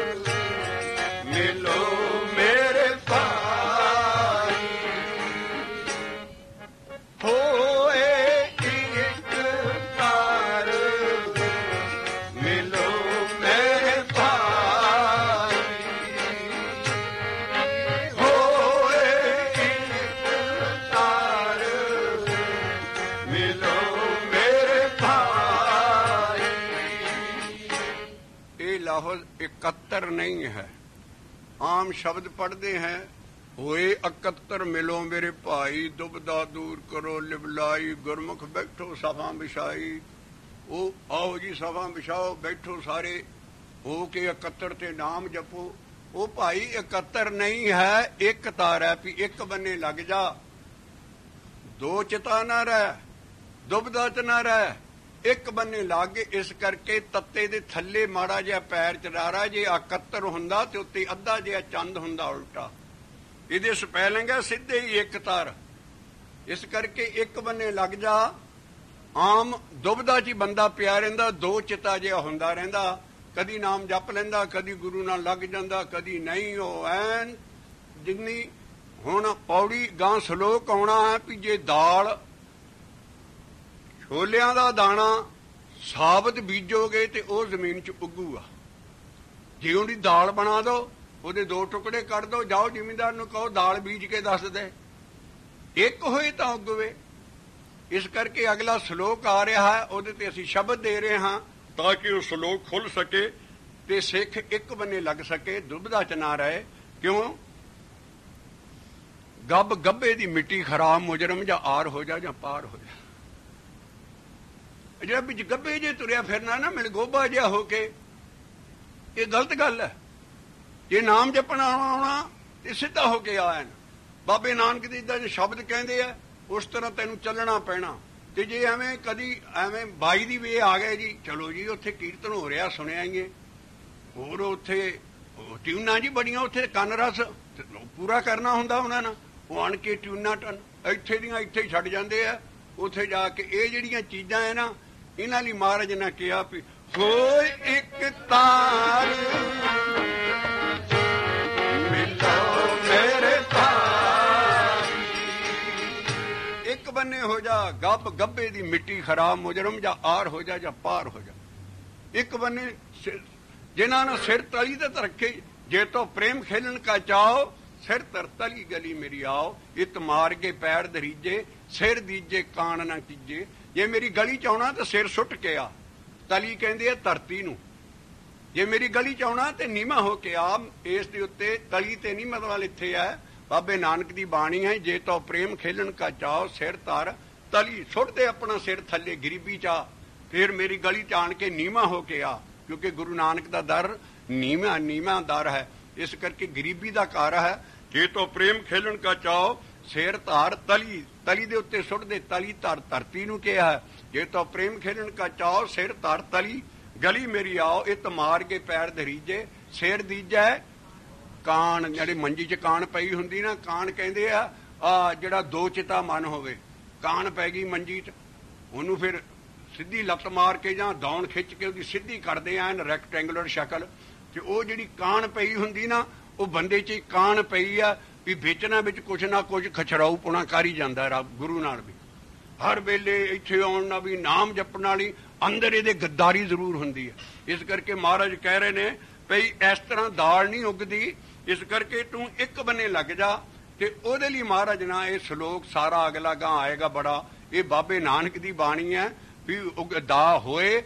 ਮਿਲੋ ਮੇਰੇ ਭਾਈ, ਹੋਏ ਇੱਕ ਤਾਰ ਮਿਲੋ ਮੇਰੇ ਭਾਈ, ਹੋਏ ਇੱਕ ਤਾਰ ਮਿਲੋ ਮੇਰੇ ਭਾਈ। ਇਹ ਲਫ਼ਜ਼ 71 ਨਹੀਂ ਹੈ। ਆਮ ਸ਼ਬਦ ਪੜ੍ਹਦੇ ਹੈ, ਹੋਏ 71 ਮਿਲੋ ਮੇਰੇ ਭਾਈ, ਦੁਬਦਾ ਦੂਰ ਕਰੋ ਲਿਵਲਾਈ, ਗੁਰਮੁਖ ਬੈਠੋ ਸਭਾ ਵਿਛਾਈ। ਉਹ ਆਓ ਜੀ ਸਭਾ ਵਿਛਾਓ, ਬੈਠੋ ਸਾਰੇ ਹੋ ਕੇ 71 ਤੇ ਨਾਮ ਜਪੋ। ਉਹ ਭਾਈ 71 ਨਹੀਂ ਹੈ, ਇੱਕ ਤਾਰ ਹੈ ਵੀ ਇੱਕ ਬੰਨੇ ਲੱਗ ਜਾ, ਦੋ ਚਿਤਾ ਨਾ ਰਹਿ, ਦੁਬਦਾ ਚ ਨਾ ਰਹਿ, ਇੱਕ ਬੰਨੇ ਲੱਗ ਗਏ। ਇਸ ਕਰਕੇ ਤੱਤੇ ਦੇ ਥੱਲੇ ਮਾੜਾ ਜਿਹਾ ਪੈਰ ਚੜਾਰਾ, ਜੇ 71 ਹੁੰਦਾ ਤੇ ਉੱਤੇ ਅੱਧਾ ਜਿਹਾ ਚੰਦ ਹੁੰਦਾ ਉਲਟਾ। ਇਹਦੇ ਸਪੈਲਿੰਗ ਹੈ ਸਿੱਧੇ ਹੀ ਇੱਕ ਤਾਰ। ਇਸ ਕਰਕੇ ਇੱਕ ਬੰਨੇ ਲੱਗ ਜਾ। ਆਮ ਦੁਬਦਾ ਚ ਹੀ ਬੰਦਾ ਪਿਆ ਰਹਿੰਦਾ, ਦੋ ਚਿਤਾ ਜਿਹਾ ਹੁੰਦਾ ਰਹਿੰਦਾ, ਕਦੀ ਨਾਮ ਜਪ ਲੈਂਦਾ, ਕਦੀ ਗੁਰੂ ਨਾਲ ਲੱਗ ਜਾਂਦਾ, ਕਦੀ ਨਹੀਂ। ਉਹ ਐਨ ਜਿੰਨੀ ਹੁਣ ਪੌੜੀ ਗਾਂ ਸਲੋਕ ਆਉਣਾ ਹੈ ਵੀ ਜੇ ਦਾਲ ਛੋਲਿਆਂ ਦਾ ਦਾਣਾ ਸਾਬਤ ਬੀਜੋਗੇ ਤੇ ਉਹ ਜ਼ਮੀਨ 'ਚ ਉੱਗੂਗਾ। ਜੇ ਉਹਦੀ ਦਾਲ ਬਣਾ ਦਿਓ, ਉਹਦੇ ਦੋ ਟੁਕੜੇ ਕੱਢ ਦਿਓ, ਜਾਓ ਜ਼ਿਮੀਂਦਾਰ ਨੂੰ ਕਹੋ ਦਾਲ ਬੀਜ ਕੇ ਦੱਸ ਦੇ, ਇੱਕ ਹੋਏ ਤਾਂ ਉੱਗਵੇ। ਇਸ ਕਰਕੇ ਅਗਲਾ ਸਲੋਕ ਆ ਰਿਹਾ ਹੈ, ਉਹਦੇ ਤੇ ਅਸੀਂ ਸ਼ਬਦ ਦੇ ਰਹੇ ਹਾਂ ਤਾਂ ਕਿ ਉਹ ਸਲੋਕ ਖੁੱਲ ਸਕੇ ਤੇ ਸਿੱਖ ਇੱਕ ਬੰਨੇ ਲੱਗ ਸਕੇ, ਦੁਬਦਾ ਚ ਨਾ ਰਹੇ। ਕਿਉਂ? ਗੱਬ ਗੱਭੇ ਦੀ ਮਿੱਟੀ ਖਰਾਬ, ਮੁਜਰਮ ਜਾਂ ਆਰ ਹੋ ਜਾ ਜਾਂ ਪਾਰ ਹੋ ਜਾ। ਜਿਹੜਾ ਵਿੱਚ ਗੱਭੇ ਜੇ ਤੁਰਿਆ ਫਿਰਨਾ ਨਾ ਮਿਲਗੋਬਾ ਜਿਹਾ ਹੋ ਕੇ, ਇਹ ਗਲਤ ਗੱਲ ਹੈ। ਜੇ ਨਾਮ ਜਪਣਾ ਆਉਣਾ ਤੇ ਸਿੱਧਾ ਹੋ ਕੇ ਆਇਆ। ਬਾਬੇ ਨਾਨਕ ਦੀ ਦਾ ਜੋ ਸ਼ਬਦ ਕਹਿੰਦੇ ਆ ਉਸ ਤਰ੍ਹਾਂ ਤੈਨੂੰ ਚੱਲਣਾ ਪੈਣਾ। ਤੇ ਜੇ ਐਵੇਂ ਕਦੀ ਐਵੇਂ ਬਾਈ ਦੀ ਵੇ ਆ ਗਏ ਜੀ, ਚਲੋ ਜੀ ਉੱਥੇ ਕੀਰਤਨ ਹੋ ਰਿਹਾ ਸੁਣਿਆ ਹੀ ਹੈ, ਹੋਰ ਉੱਥੇ ਟਿਊਨਾਂ ਜੀ ਬੜੀਆਂ, ਉੱਥੇ ਕੰਨ ਰਸ ਪੂਰਾ ਕਰਨਾ ਹੁੰਦਾ ਉਹਨਾਂ ਨਾਲ, ਉਹ ਆਣ ਕੇ ਟਿਊਨਾਂ ਟਨ ਇੱਥੇ ਦੀਆਂ ਇੱਥੇ ਹੀ ਛੱਡ ਜਾਂਦੇ ਆ। ਉੱਥੇ ਜਾ ਕੇ ਇਹ ਜਿਹੜੀਆਂ ਚੀਜ਼ਾਂ ਹੈ ਨਾ, ਇਹਨਾਂ ਲਈ ਮਹਾਰਾਜ ਨੇ ਕਿਹਾ ਵੀ ਹੋਏ ਇੱਕ ਤਾਰ ਮਿਲੋ ਮੇਰੇ ਭਾਈ, ਇੱਕ ਬੰਨੇ ਹੋ ਜਾ, ਗੱਬ ਗੱਭੇ ਦੀ ਮਿੱਟੀ ਖਰਾਬ, ਮੁਜਰਮ ਜਾਂ ਆਰ ਹੋ ਜਾ ਜਾਂ ਪਾਰ ਹੋ ਜਾ। ਇੱਕ ਬੰਨੇ ਜਿਨ੍ਹਾਂ ਨੇ ਸਿਰ ਤਲੀ ਤੇ ਰੱਖੇ, ਜੇ ਤੋ ਪ੍ਰੇਮ ਖੇਲਣ ਕਾ ਚਾਓ, ਸਿਰ ਤਰ ਤਲੀ ਗਲੀ ਮੇਰੀ ਆਓ। ਇਤ ਮਾਰ ਕੇ ਪੈਰ ਦਰੀਜੇ, ਸਿਰ ਦੀਜੇ ਕਾਣ ਨਾ ਕੀਜੇ। ਜੇ ਮੇਰੀ ਗਲੀ ਚ ਆਉਣਾ ਤਾਂ ਸਿਰ ਸੁੱਟ ਕੇ ਆ, ਤਲੀ ਕਹਿੰਦੇ ਆ ਧਰਤੀ ਨੂੰ। ਜੇ ਮੇਰੀ ਗਲੀ ਚ ਆਉਣਾ ਤੇ ਨੀਵਾਂ ਹੋ ਕੇ ਆ। ਇਸ ਦੇ ਉੱਤੇ ਤਲੀ ਤੇ ਨਹੀਂ, ਮਤਲਬ ਇੱਥੇ ਹੈ ਬਾਬੇ ਨਾਨਕ ਦੀ ਬਾਣੀ ਹੈ, ਜੇ ਤੋ ਪ੍ਰੇਮ ਖੇਲਣ ਕਾ ਚਾਓ, ਸਿਰ ਧਰ ਤਲੀ, ਸੁੱਟ ਦੇ ਆਪਣਾ ਸਿਰ ਥੱਲੇ ਗਰੀਬੀ ਚ ਆ, ਫਿਰ ਮੇਰੀ ਗਲੀ ਚ ਆਣ ਕੇ ਨੀਵਾਂ ਹੋ ਕੇ ਆ। ਕਿਉਂਕਿ ਗੁਰੂ ਨਾਨਕ ਦਾ ਦਰ ਨੀਵਾਂ ਦਰ ਹੈ। ਇਸ ਕਰਕੇ ਗਰੀਬੀ ਦਾ ਘਰ ਹੈ। ਜੇ ਤੋ ਪ੍ਰੇਮ ਖੇਲਣ ਕਾ ਚਾਓ, ਸਿਰ ਧਾਰ ਤਲੀ, ਤਲੀ ਦੇ ਉੱਤੇ ਸੁੱਟ ਦੇ, ਤਲੀ ਧਰ ਧਰਤੀ ਨੂੰ ਕਿਹਾ ਹੈ। ਜੇ ਤੋ ਪ੍ਰੇਮ ਖੇਲਣ ਕਾ ਚਾਓ, ਸਿਰ ਧਰ ਤਲੀ ਗਲੀ ਮੇਰੀ ਆਓ। ਇਤ ਮਾਰ ਕੇ ਪੈਰ ਦਰੀਜੇ, ਸਿਰ ਦੀਜੈ ਕਾਣ। ਜਿਹੜੀ ਮੰਜੀ ਚ ਕਾਣ ਪਈ ਹੁੰਦੀ ਨਾ, ਕਾਣ ਕਹਿੰਦੇ ਆ ਜਿਹੜਾ ਦੋ ਚਿਤਾ ਮਨ ਹੋਵੇ। ਕਾਣ ਪੈ ਗਈ ਮੰਜੀ ਚ, ਉਹਨੂੰ ਫਿਰ ਸਿੱਧੀ ਲੱਤ ਮਾਰ ਕੇ ਜਾਂ ਦੌਣ ਖਿੱਚ ਕੇ ਉਹਦੀ ਸਿੱਧੀ ਕਰਦੇ ਐਨ ਰੈਕਟੈਂਗੂਲਰ ਸ਼ਕਲ। ਤੇ ਉਹ ਜਿਹੜੀ ਕਾਣ ਪਈ ਹੁੰਦੀ ਨਾ, ਉਹ ਬੰਦੇ 'ਚ ਕਾਣ ਪਈ ਆ ਵੀ ਵੇਚਣਾ ਵਿੱਚ ਕੁਛ ਨਾ ਕੁਛ ਖਛਰਾਊ ਪੁਣਾ ਕਰ ਹੀ ਜਾਂਦਾ। ਰੱਬ ਗੁਰੂ ਨਾਲ ਵੀ ਹਰ ਵੇਲੇ ਇੱਥੇ ਆਉਣ ਨਾਲ ਵੀ ਨਾਮ ਜਪਣ ਵਾਲੀ ਅੰਦਰ ਇਹਦੇ ਗੱਦਾਰੀ ਜ਼ਰੂਰ ਹੁੰਦੀ ਹੈ। ਇਸ ਕਰਕੇ ਮਹਾਰਾਜ ਕਹਿ ਰਹੇ ਨੇ ਭਈ ਇਸ ਤਰ੍ਹਾਂ ਦਾਲ ਨਹੀਂ ਉੱਗਦੀ, ਇਸ ਕਰਕੇ ਤੂੰ ਇੱਕ ਬੰਨੇ ਲੱਗ ਜਾ। ਤੇ ਉਹਦੇ ਲਈ ਮਹਾਰਾਜ ਨਾਲ ਇਹ ਸ਼ਲੋਕ ਸਾਰਾ ਅਗਲਾ ਗਾਂ ਆਏਗਾ ਬੜਾ। ਇਹ ਬਾਬੇ ਨਾਨਕ ਦੀ ਬਾਣੀ ਹੈ ਵੀ ਦਾ ਹੋਏ,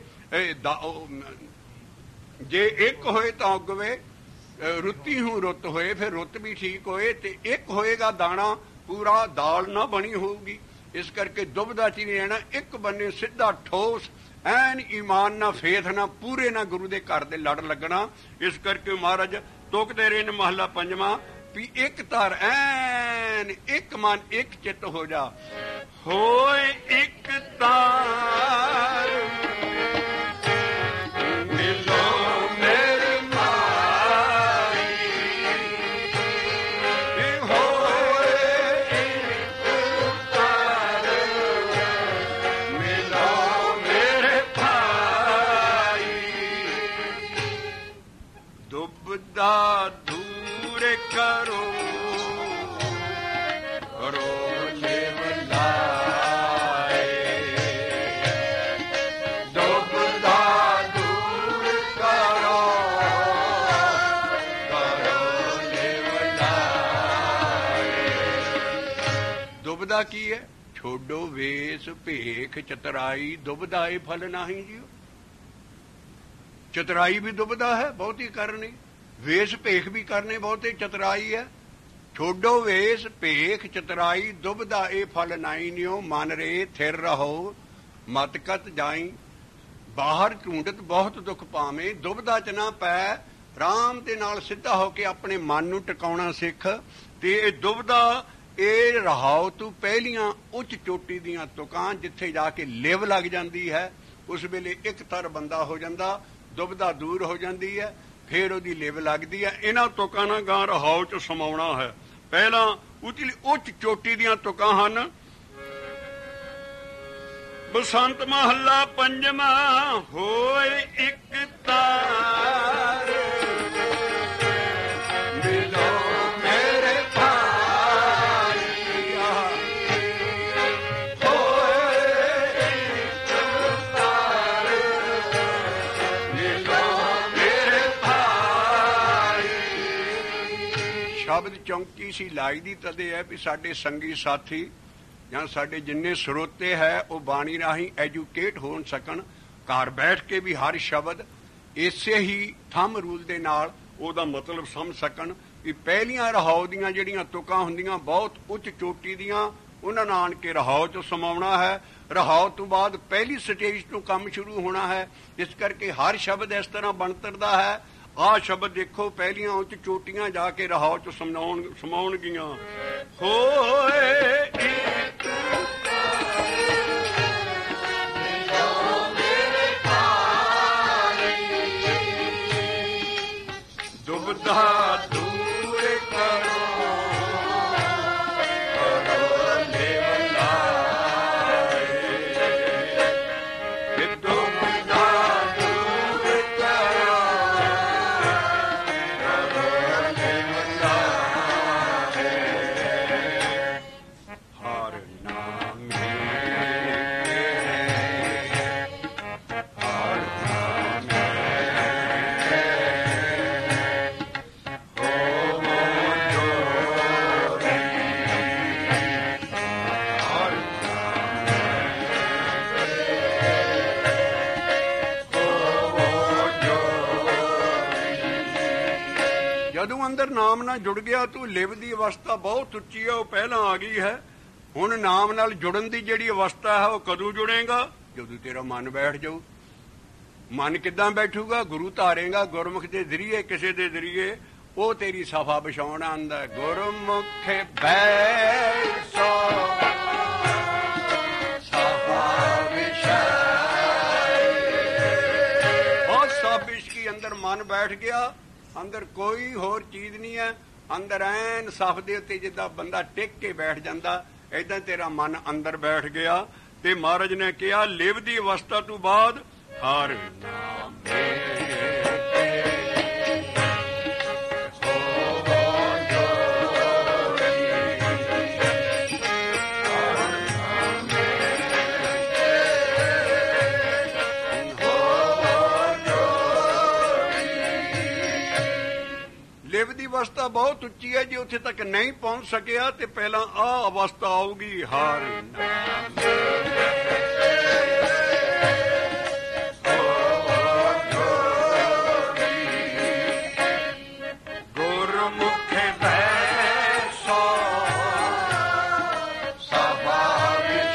ਜੇ ਇੱਕ ਹੋਏ ਤਾਂ ਉੱਗਵੇ, ਰੁੱਤੀ ਹੂੰ ਰੁੱਤ ਹੋਏ, ਫਿਰ ਰੁੱਤ ਵੀ ਠੀਕ ਹੋਏ। ਤੇ ਇੱਕ ਹੋਏਗਾ ਦਾਣਾ ਪੂਰਾ, ਦਾਲ ਨਾ ਬਣੀ ਹੋਊਗੀ। ਇਸ ਕਰਕੇ ਦੁਬਦਾ 'ਚ ਨਹੀਂ ਰਹਿਣਾ, ਇੱਕ ਬੰਨੇ ਸਿੱਧਾ ਠੋਸ ਐਨ ਈਮਾਨ ਨਾਲ, ਫੇਥ ਨਾਲ, ਪੂਰੇ ਨਾਲ ਗੁਰੂ ਦੇ ਘਰ ਦੇ ਲੜ ਲੱਗਣਾ। ਇਸ ਕਰਕੇ ਮਹਾਰਾਜ ਤੁਕਦੇ ਰਹੇ ਨੇ ਮਹੱਲਾ ਪੰਜਵਾਂ ਵੀ ਇੱਕ ਧਰ ਐਨ ਇੱਕ ਮਨ ਇੱਕ ਚਿੱਤ ਹੋ ਜਾ, ਹੋਏ ਇੱਕ ਧਰ ਮਿਲੋ ਮੇਰੀ ਮਾਈ, ਹੋਏ ਇੱਕ ਧਰ ਮਿਲੋ ਮੇਰੇ ਭਾਈ, ਦੁਬਦਾ ਦੂਰ ਕਰੋ ਕਰੋ ਲੇਵ ਲਾਏ, ਦੁਬਦਾ ਦੂਰ ਕਰੋ ਕਰੋ ਲੇਵ ਲਾਏ। ਦੁਬਦਾ ਕੀ ਹੈ? ਛੋਡੋ ਵੇਸ ਭੇਖ ਚਤਰਾਈ, ਦੁਬਦਾ ਇਹ ਫਲ ਨਹੀਂ ਜੀਓ। ਚਤਰਾਈ ਵੀ ਦੁਬਦਾ ਹੈ, ਬਹੁਤੀ ਕਰਨੀ, ਵੇਸ ਭੇਖ ਵੀ ਕਰਨੇ ਬਹੁਤੇ ਚਤਰਾਈ ਹੈ। ਛੋਡੋ ਵੇਸ ਭੇਖ ਚਤਰਾਈ, ਦੁਬਦਾ ਇਹ ਫਲ ਨਾਈ ਨਿਓ, ਮਨ ਰੇ ਥਿਰ ਰਹੋ ਮਤ ਕਤ ਜਾਈ, ਬਾਹਰ ਢੂੰਡਤ ਬਹੁਤ ਦੁੱਖ ਪਾਵੇਂ, ਦੁਬਦਾ ਚ ਨਾ ਪੈ, ਰਾਮ ਦੇ ਨਾਲ ਸਿੱਧਾ ਹੋ ਕੇ ਆਪਣੇ ਮਨ ਨੂੰ ਟਿਕਾਉਣਾ ਸਿੱਖ। ਤੇ ਇਹ ਦੁਬਦਾ ਇਹ ਰਹਾਉ ਤੂੰ ਪਹਿਲੀਆਂ ਉੱਚ ਚੋਟੀ ਦੀਆਂ ਤੁਕਾਂ, ਜਿੱਥੇ ਜਾ ਕੇ ਲਿਵ ਲੱਗ ਜਾਂਦੀ ਹੈ, ਉਸ ਵੇਲੇ ਇੱਕ ਤਰ ਬੰਦਾ ਹੋ ਜਾਂਦਾ, ਦੁਬਦਾ ਦੂਰ ਹੋ ਜਾਂਦੀ ਹੈ, ਫੇਰ ਉਹਦੀ ਲਿਵ ਲੱਗਦੀ ਹੈ। ਇਹਨਾਂ ਤੁਕਾਂ ਨਾਲ ਗਾਂ ਰਹਾਉ ਚ ਸਮਾਉਣਾ ਹੈ। ਪਹਿਲਾਂ ਉੱਚ ਚੋਟੀ ਦੀਆਂ ਤੁਕਾਂ ਹਨ। ਬਸੰਤ ਮਹੱਲਾ ਪੰਜਵਾਂ, ਹੋਏ ਇੱਕ ਤਾਰ ਮਿਲੋ ਮੇਰੇ ਭਾਈ, ਹੋਏ ਇੱਕ ਤਾਰ ਮਿਲੋ ਮੇਰੇ ਭਾਈ। ਸ਼ਬਦ ਚੌਂਕੀ ਸੀ ਲਾਈ ਦੀ ਤਦੇ ਹੈ ਵੀ ਸਾਡੇ ਸੰਗੀ ਸਾਥੀ ਜਾਂ ਸਾਡੇ ਜਿੰਨੇ ਸਰੋਤੇ ਹੈ ਉਹ ਬਾਣੀ ਰਾਹੀਂ ਐਜੂਕੇਟ ਹੋ ਸਕਣ, ਘਰ ਬੈਠ ਕੇ ਵੀ ਹਰ ਸ਼ਬਦ ਇਸੇ ਹੀ ਥੰਮ ਰੂਲ ਦੇ ਨਾਲ ਉਹਦਾ ਮਤਲਬ ਸਮਝ ਸਕਣ। ਵੀ ਪਹਿਲੀਆਂ ਰਹਾਉ ਦੀਆਂ ਜਿਹੜੀਆਂ ਤੁਕਾਂ ਹੁੰਦੀਆਂ ਬਹੁਤ ਉੱਚ ਚੋਟੀ ਦੀਆਂ, ਉਹਨਾਂ ਨਾਲ ਆਣ ਕੇ ਰਹਾਉ 'ਚ ਸਮਾਉਣਾ ਹੈ। ਰਹਾਉ ਤੋਂ ਬਾਅਦ ਪਹਿਲੀ ਸਟੇਜ ਤੋਂ ਕੰਮ ਸ਼ੁਰੂ ਹੋਣਾ ਹੈ। ਇਸ ਕਰਕੇ ਹਰ ਸ਼ਬਦ ਇਸ ਤਰ੍ਹਾਂ ਬਣਤਰਦਾ ਹੈ। ਆਹ ਸ਼ਬਦ ਦੇਖੋ, ਪਹਿਲੀਆਂ ਉੱਚ ਚੋਟੀਆਂ ਜਾ ਕੇ ਰਹਾਉ 'ਚ ਸਮਾਉਣਗੀਆਂ। ਹੋਏ ਦੁਬਦਾ ਦੂਰ ਕਰੋ ਕਰੋ ਲੇਵ ਲਾਏ, ਦੁਬਦਾ ਦੂਰ ਕਰੋ ਕਰੋ ਲੇਵ ਲਾਏ, ਹਰ ਨਾਮ ਜਦੋਂ ਅੰਦਰ ਨਾਮ ਨਾਲ ਜੁੜ ਗਿਆ ਤੂੰ, ਲਿਵ ਦੀ ਅਵਸਥਾ ਬਹੁਤ ਉੱਚੀ ਹੈ, ਉਹ ਪਹਿਲਾਂ ਆ ਗਈ ਹੈ। ਹੁਣ ਨਾਮ ਨਾਲ ਜੁੜਨ ਦੀ ਜਿਹੜੀ ਅਵਸਥਾ ਹੈ ਉਹ ਕਦੋਂ ਜੁੜੇਗਾ? ਜਦੋਂ ਤੇਰਾ ਮਨ ਬੈਠ ਜਾਊ। ਮਨ ਕਿੱਦਾਂ ਬੈਠੂਗਾ? ਗੁਰੂ ਧਾਰੇਗਾ ਗੁਰਮੁਖ ਦੇ ਜ਼ਰੀਏ, ਕਿਸੇ ਦੇ ਜ਼ਰੀਏ, ਉਹ ਤੇਰੀ ਸਫਾ ਵਿਛਾਉਣ ਆਂਦਾ। ਗੁਰਮੁਖ ਬੈਸੋ ਸਫਾ ਵਿਛਾਏ, ਉਹ ਸਭ ਇਸ਼ਕੀ ਅੰਦਰ ਮਨ ਬੈਠ ਗਿਆ। ਅੰਦਰ ਕੋਈ ਹੋਰ ਚੀਜ਼ ਨਹੀਂ ਹੈ। ਅੰਦਰ ਐਨ ਸਫ ਦੇ ਉੱਤੇ ਜਿੱਦਾਂ ਬੰਦਾ ਟਿਕ ਕੇ ਬੈਠ ਜਾਂਦਾ, ਏਦਾਂ ਤੇਰਾ ਮਨ ਅੰਦਰ ਬੈਠ ਗਿਆ। ਤੇ ਮਹਾਰਾਜ ਨੇ ਕਿਹਾ ਲਿਵ ਦੀ ਅਵਸਥਾ ਤੋਂ ਬਾਅਦ ਹਰ ਨਾਮ ਲਿਵ ਦੀ ਅਵਸਥਾ ਬਹੁਤ ਉੱਚੀ ਹੈ। ਜੇ ਉੱਥੇ ਤੱਕ ਨਹੀਂ ਪਹੁੰਚ ਸਕਿਆ ਤੇ ਪਹਿਲਾਂ ਆਹ ਅਵਸਥਾ ਆਊਗੀ, ਹਰ ਨਾਮ ਗੁਰਮੁਖ ਬੈਸੋ ਸਭਾ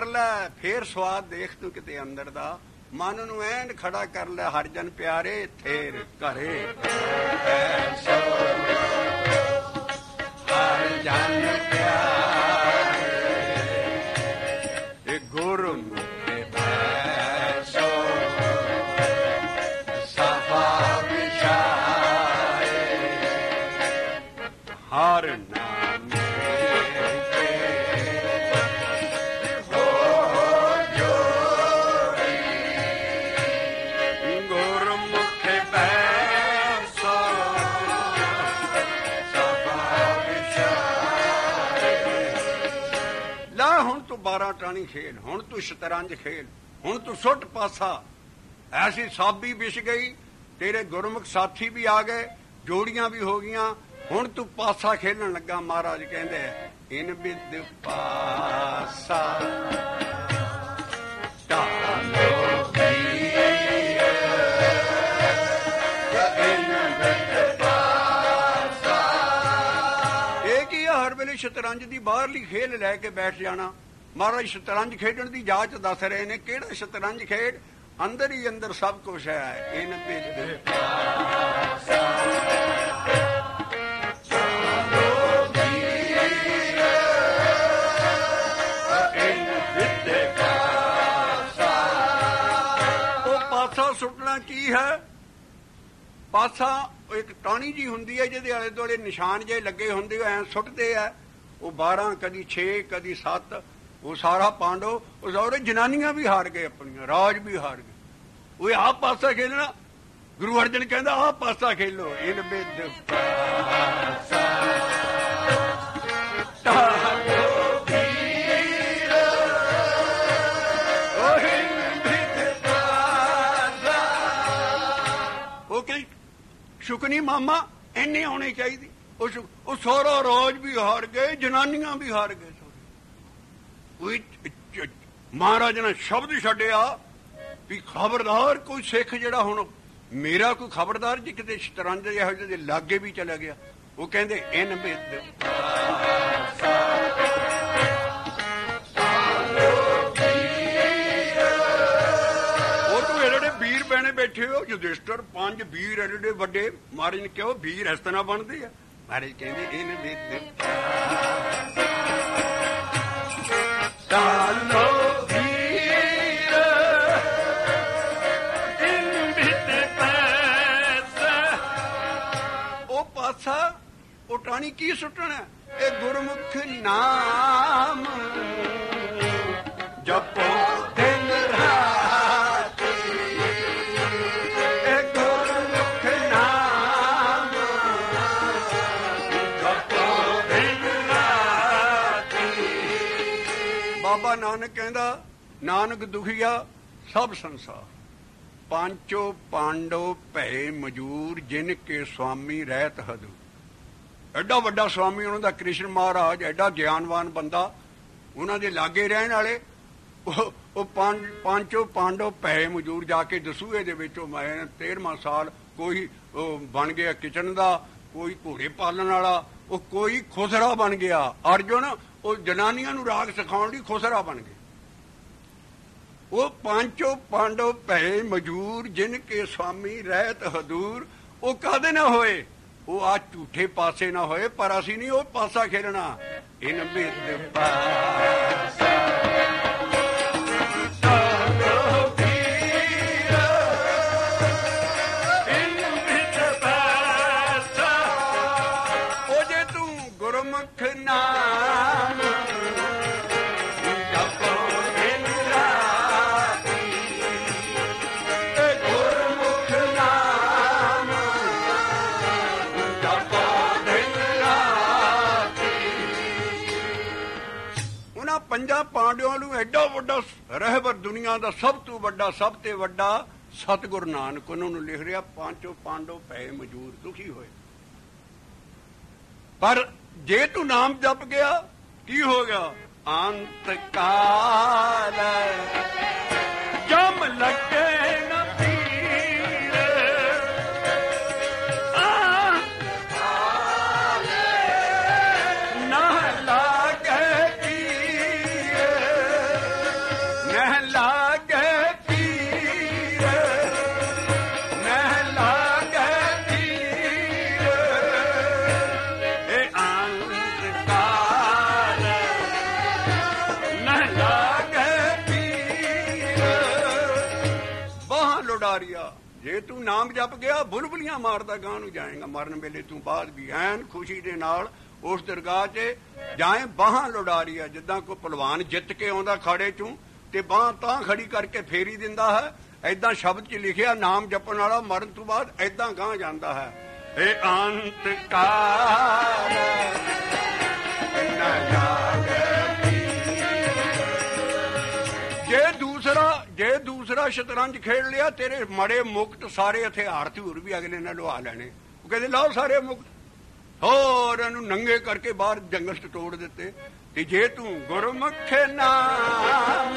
ਲੈ, ਫੇਰ ਸਵਾਦ ਦੇਖ ਤੂੰ ਕਿਤੇ ਅੰਦਰ ਦਾ, ਮਨ ਨੂੰ ਐਨ ਖੜਾ ਕਰ ਲੈ, ਹਰ ਜਨ ਪਿਆਰੇ ਥੇਰ ਘਰੇ ਐਸੋ ਹਰ ਜਨ ਪਿਆਰੇ ਇਹ ਗੁਰਮੁਖਿ ਐਸੋ ਸਭਾ ਵਿਚਾਰੇ ਹਰ ਤੂੰ 12 ਟਾਣੀ ਖੇਲ, ਹੁਣ ਤੂੰ ਸ਼ਤਰੰਜ ਖੇਲ, ਹੁਣ ਤੂੰ ਸੁੱਟ ਪਾਸਾ। ਐਸੀ ਸਾਬੀ ਵਿਛ ਗਈ, ਤੇਰੇ ਗੁਰਮੁਖ ਸਾਥੀ ਵੀ ਆ ਗਏ, ਜੋੜੀਆਂ ਵੀ ਹੋ ਗਈਆਂ, ਹੁਣ ਤੂੰ ਪਾਸਾ ਖੇਲਣ ਲੱਗਾ। ਮਹਾਰਾਜ ਕਹਿੰਦੇ ਇਨ ਬਿਦ ਪਾਸਾ ਇਹ ਕੀ ਆ, ਹਰ ਵੇਲੇ ਸ਼ਤਰੰਜ ਦੀ ਬਾਹਰਲੀ ਖੇਲ ਲੈ ਕੇ ਬੈਠ ਜਾਣਾ। ਮਹਾਰਾਜ ਸ਼ਤਰੰਜ ਖੇਡਣ ਦੀ ਜਾਚ ਦੱਸ ਰਹੇ ਨੇ। ਕਿਹੜਾ ਸ਼ਤਰੰਜ ਖੇਡ? ਅੰਦਰ ਹੀ ਅੰਦਰ ਸਭ ਕੁਛ ਹੈ। ਇਨ ਬਿਦ ਪਾਸਾ ਉਹ ਪਾਸਾ ਸੁੱਟਣਾ ਕੀ ਹੈ? ਪਾਸਾ ਇੱਕ ਟਾਹਣੀ ਜੀ ਹੁੰਦੀ ਹੈ, ਜਿਹਦੇ ਆਲੇ ਦੁਆਲੇ ਨਿਸ਼ਾਨ ਜੇ ਲੱਗੇ ਹੁੰਦੇ, ਐ ਸੁੱਟਦੇ ਆ। ਉਹ 12 ਕਦੀ 6 ਕਦੀ 7, ਉਹ ਸਾਰਾ ਪਾਂਡੋ, ਉਹ ਸਾਰੇ ਜਨਾਨੀਆਂ ਵੀ ਹਾਰ ਗਏ, ਆਪਣੀਆਂ ਰਾਜ ਵੀ ਹਾਰ ਗਏ। ਉਹ ਆਹ ਪਾਸਾ ਖੇਲਣਾ, ਗੁਰੂ ਅਰਜਨ ਕਹਿੰਦਾ ਆਹ ਪਾਸਾ ਖੇਲੋ। ਇਨ ਬਿਦ ਪਾਸਾ ਉਹ ਕਹੀ ਸ਼ੁਕਨੀ ਮਾਮਾ ਇੰਨੇ ਆਉਣੇ ਚਾਹੀਦੀ। ਉਹ ਸਾਰਾ ਰਾਜ ਵੀ ਹਾਰ ਗਏ, ਜਨਾਨੀਆਂ ਵੀ ਹਾਰ ਗਏ। ਮਹਾਰਾਜ ਨੇ ਸ਼ਬਦ ਛੱਡਿਆ ਵੀ ਖਬਰਦਾਰ ਕੋਈ ਸਿੱਖ ਜਿਹੜਾ ਹੁਣ ਮੇਰਾ ਕੋਈ ਖਬਰਦਾਰ ਜੀ ਕਿਤੇ ਸ਼ਤਰੰਜ ਇਹੋ ਜਿਹੇ ਲਾਗੇ ਵੀ ਚਲਾ ਗਿਆ। ਉਹ ਕਹਿੰਦੇ ਇਨ ਬਿਦ ਉਹ ਤੂੰ ਜਿਹੜੇ ਵੀਰ ਬਹਿਣੇ ਬੈਠੇ ਹੋ ਯੁਧਿਸ਼ਟਰ, 5 ਵੀਰ ਐਡੇ ਵੱਡੇ। ਮਹਾਰਾਜ ਨੇ ਕਿਹਾ ਵੀਰ ਇਸ ਤਰ੍ਹਾਂ ਬਣਦੇ ਆ। ਮਹਾਰਾਜ ਕਹਿੰਦੇ ਇਨ ਬਿਦ ਚਾਲੋ ਵੀਰ ਇਨ ਬਿਦ ਪਾਸਾ। ਉਹ ਪਾਸਾ, ਉਹ ਟਾਹਣੀ ਕੀ ਸੁੱਟਣਾ? ਇਹ ਗੁਰਮੁਖ ਨਾਮ ਜਪੋ ਦਿਨ ਰਾਤ, ਇਹ ਗੁਰਮੁਖ ਨਾਮ ਜਪੋ ਦਿਨ ਰਾਤ। ਬਾਬਾ ਨਾਨਕ ਕਹਿੰਦਾ ਨਾਨਕ ਦੁਖੀਆ ਸਭ ਸੰਸਾਰ, ਪਾਂਚੋ ਪਾਂਡੋ ਭੈ ਮਜੂਰ ਜਿਨ ਕੇ ਸੁਆਮੀ ਰਹਿਤ ਹਦੂ। ਐਡਾ ਵੱਡਾ ਸੁਆਮੀ ਉਹਨਾਂ ਦਾ ਕ੍ਰਿਸ਼ਨ ਮਹਾਰਾਜ, ਐਡਾ ਗਿਆਨਵਾਨ ਬੰਦਾ, ਉਹਨਾਂ ਦੇ ਲਾਗੇ ਰਹਿਣ ਵਾਲੇ। ਉਹ ਪਾਂਚੋ ਪਾਂਡੋ ਭੈ ਮਜੂਰ ਜਾ ਕੇ ਦਸੂਏ ਦੇ ਵਿੱਚ ਮੈਂ 13ਵਾਂ ਸਾਲ ਕੋਈ ਉਹ ਬਣ ਗਿਆ ਕਿਚਨ ਦਾ, ਕੋਈ ਘੋੜੇ ਪਾਲਣ ਵਾਲਾ, ਉਹ ਕੋਈ ਖੁਸਰਾ ਬਣ ਗਿਆ। ਅਰਜੁਨ ਉਹ ਜਨਾਨੀਆਂ ਨੂੰ ਰਾਗ ਸਿਖਾਉਣ ਲਈ ਖੁਸਰਾ ਬਣ ਗਏ। ਉਹ ਪਾਂਚੋ ਪਾਂਡੋ ਭੈ ਮਜੂਰ ਜਿਨ ਕੇ ਸੁਆਮੀ ਰਹਿਤ ਹਦੂਰ। ਉਹ ਕਾਹਦੇ ਨਾ ਹੋਏ? ਉਹ ਆ ਝੂਠੇ ਪਾਸੇ ਨਾ ਹੋਏ, ਪਰ ਅਸੀਂ ਨਹੀਂ ਉਹ ਪਾਸਾ ਖੇਲਣਾ। ਇਨ ਬਿਦ ਪਾਸਾ ਉਹ ਜੇ ਤੂੰ ਗੁਰਮੁਖ ਨਾਮ ਜਪੋ ਦਿਨ ਰਾਤੀ, ਗੁਰਮੁਖ ਨਾਮ ਜਪੋ ਦਿਨ ਰਾਤੀ। ਉਹਨਾਂ 5 ਪਾਂਡਿਆਂ ਨੂੰ ਐਡਾ ਵੱਡਾ ਰਹਿਬਰ, ਦੁਨੀਆ ਦਾ ਸਭ ਤੋਂ ਵੱਡਾ, ਸਭ ਤੇ ਵੱਡਾ ਸਤਿਗੁਰ ਨਾਨਕ ਉਹਨਾਂ ਨੂੰ ਲਿਖ ਰਿਹਾ, ਪਾਂਚੋ ਪਾਂਡੋ ਭੈ ਮਜੂਰ ਦੁਖੀ ਹੋਏ। ਪਰ ਜੇ ਤੂੰ ਨਾਮ ਜਪ ਗਿਆ ਕੀ ਹੋ ਗਿਆ? ਅੰਤ ਕਾਲ ਜਮ ਲੱਗੇ ਨਾ ਪੀਰ, ਨਾ ਲਾਗੇ ਪੀਰ। ਮਾਰਿਆ। ਜੇ ਤੂੰ ਨਾਮ ਜਪ ਗਿਆ ਬੁਲਬੁਲੀਆਂ ਮਾਰਦਾ ਗਾਂ ਨੂੰ ਜਾਏਗਾ, ਮਰਨ ਵੇਲੇ ਤੂੰ ਬਾਅਦ ਵੀ ਐਨ ਖੁਸ਼ੀ ਦੇ ਨਾਲ ਉਸ ਦਰਗਾਹ 'ਚ ਜਾਏ। ਬਾਹਾਂ ਲੁਡਾਰੀਆ, ਜਿੱਦਾਂ ਕੋਈ ਪਹਿਲਵਾਨ ਜਿੱਤ ਕੇ ਆਉਂਦਾ ਖਾੜੇ 'ਚੋਂ ਤੇ ਬਾਂਹ ਤਾਂ ਖੜੀ ਕਰਕੇ ਫੇਰੀ ਦਿੰਦਾ ਹੈ, ਏਦਾਂ ਸ਼ਬਦ 'ਚ ਲਿਖਿਆ ਨਾਮ ਜਪਣ ਵਾਲਾ ਮਰਨ ਤੋਂ ਬਾਅਦ ਏਦਾਂ ਗਾਂ ਜਾਂਦਾ ਹੈ। ਇਹ ਅੰਤ ਕਾਲ ਨਾ ਜਾਗੇ। ਜੇ ਦੂਸਰਾ ਸ਼ਤਰੰਜ ਖੇਡ ਲਿਆ ਤੇਰੇ ਮੜੇ ਮੁਕਤ ਸਾਰੇ ਹਥਿਆਰ ਹਥੂਰ ਵੀ ਅਗਲੇ ਨੇ ਲਵਾ ਲੈਣੇ। ਉਹ ਕਹਿੰਦੇ ਲਾਓ ਸਾਰੇ ਮੁਕਤ, ਹੋਰ ਇਹਨੂੰ ਨੰਗੇ ਕਰਕੇ ਬਾਹਰ ਜੰਗਲ 'ਚ ਤੋੜ ਦਿੱਤੇ। ਤੇ ਜੇ ਤੂੰ ਗੁਰਮੁਖ ਨਾਮ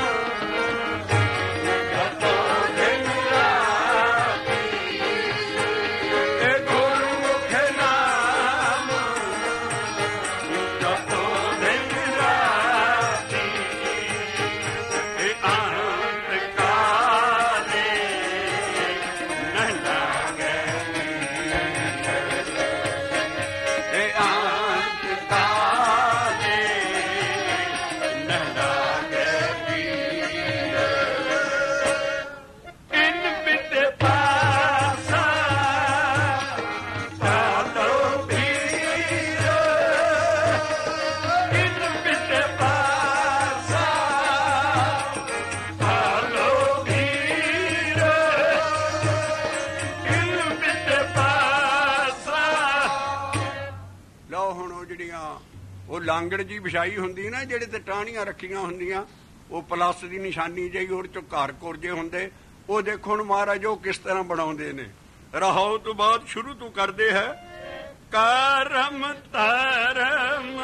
ਲਾਂਗੜ ਜੀ ਵਿਛਾਈ ਹੁੰਦੀ ਨਾ, ਜਿਹੜੇ ਤੇ ਟਾਹਣੀਆਂ ਰੱਖੀਆਂ ਹੁੰਦੀਆਂ, ਉਹ ਪਲੱਸ ਦੀ ਨਿਸ਼ਾਨੀ ਜਿਹੀ ਉਹਦੇ ਚੋਂ ਘਰ ਕੁਰਜੇ ਹੁੰਦੇ। ਉਹ ਦੇਖੋ ਹੁਣ ਮਹਾਰਾਜ ਉਹ ਕਿਸ ਤਰ੍ਹਾਂ ਬਣਾਉਂਦੇ ਨੇ। ਰਹਾਉ ਤੋਂ ਬਾਅਦ ਸ਼ੁਰੂ ਤੋਂ ਕਰਦੇ ਹੈ ਕਰਮ ਧਰਮ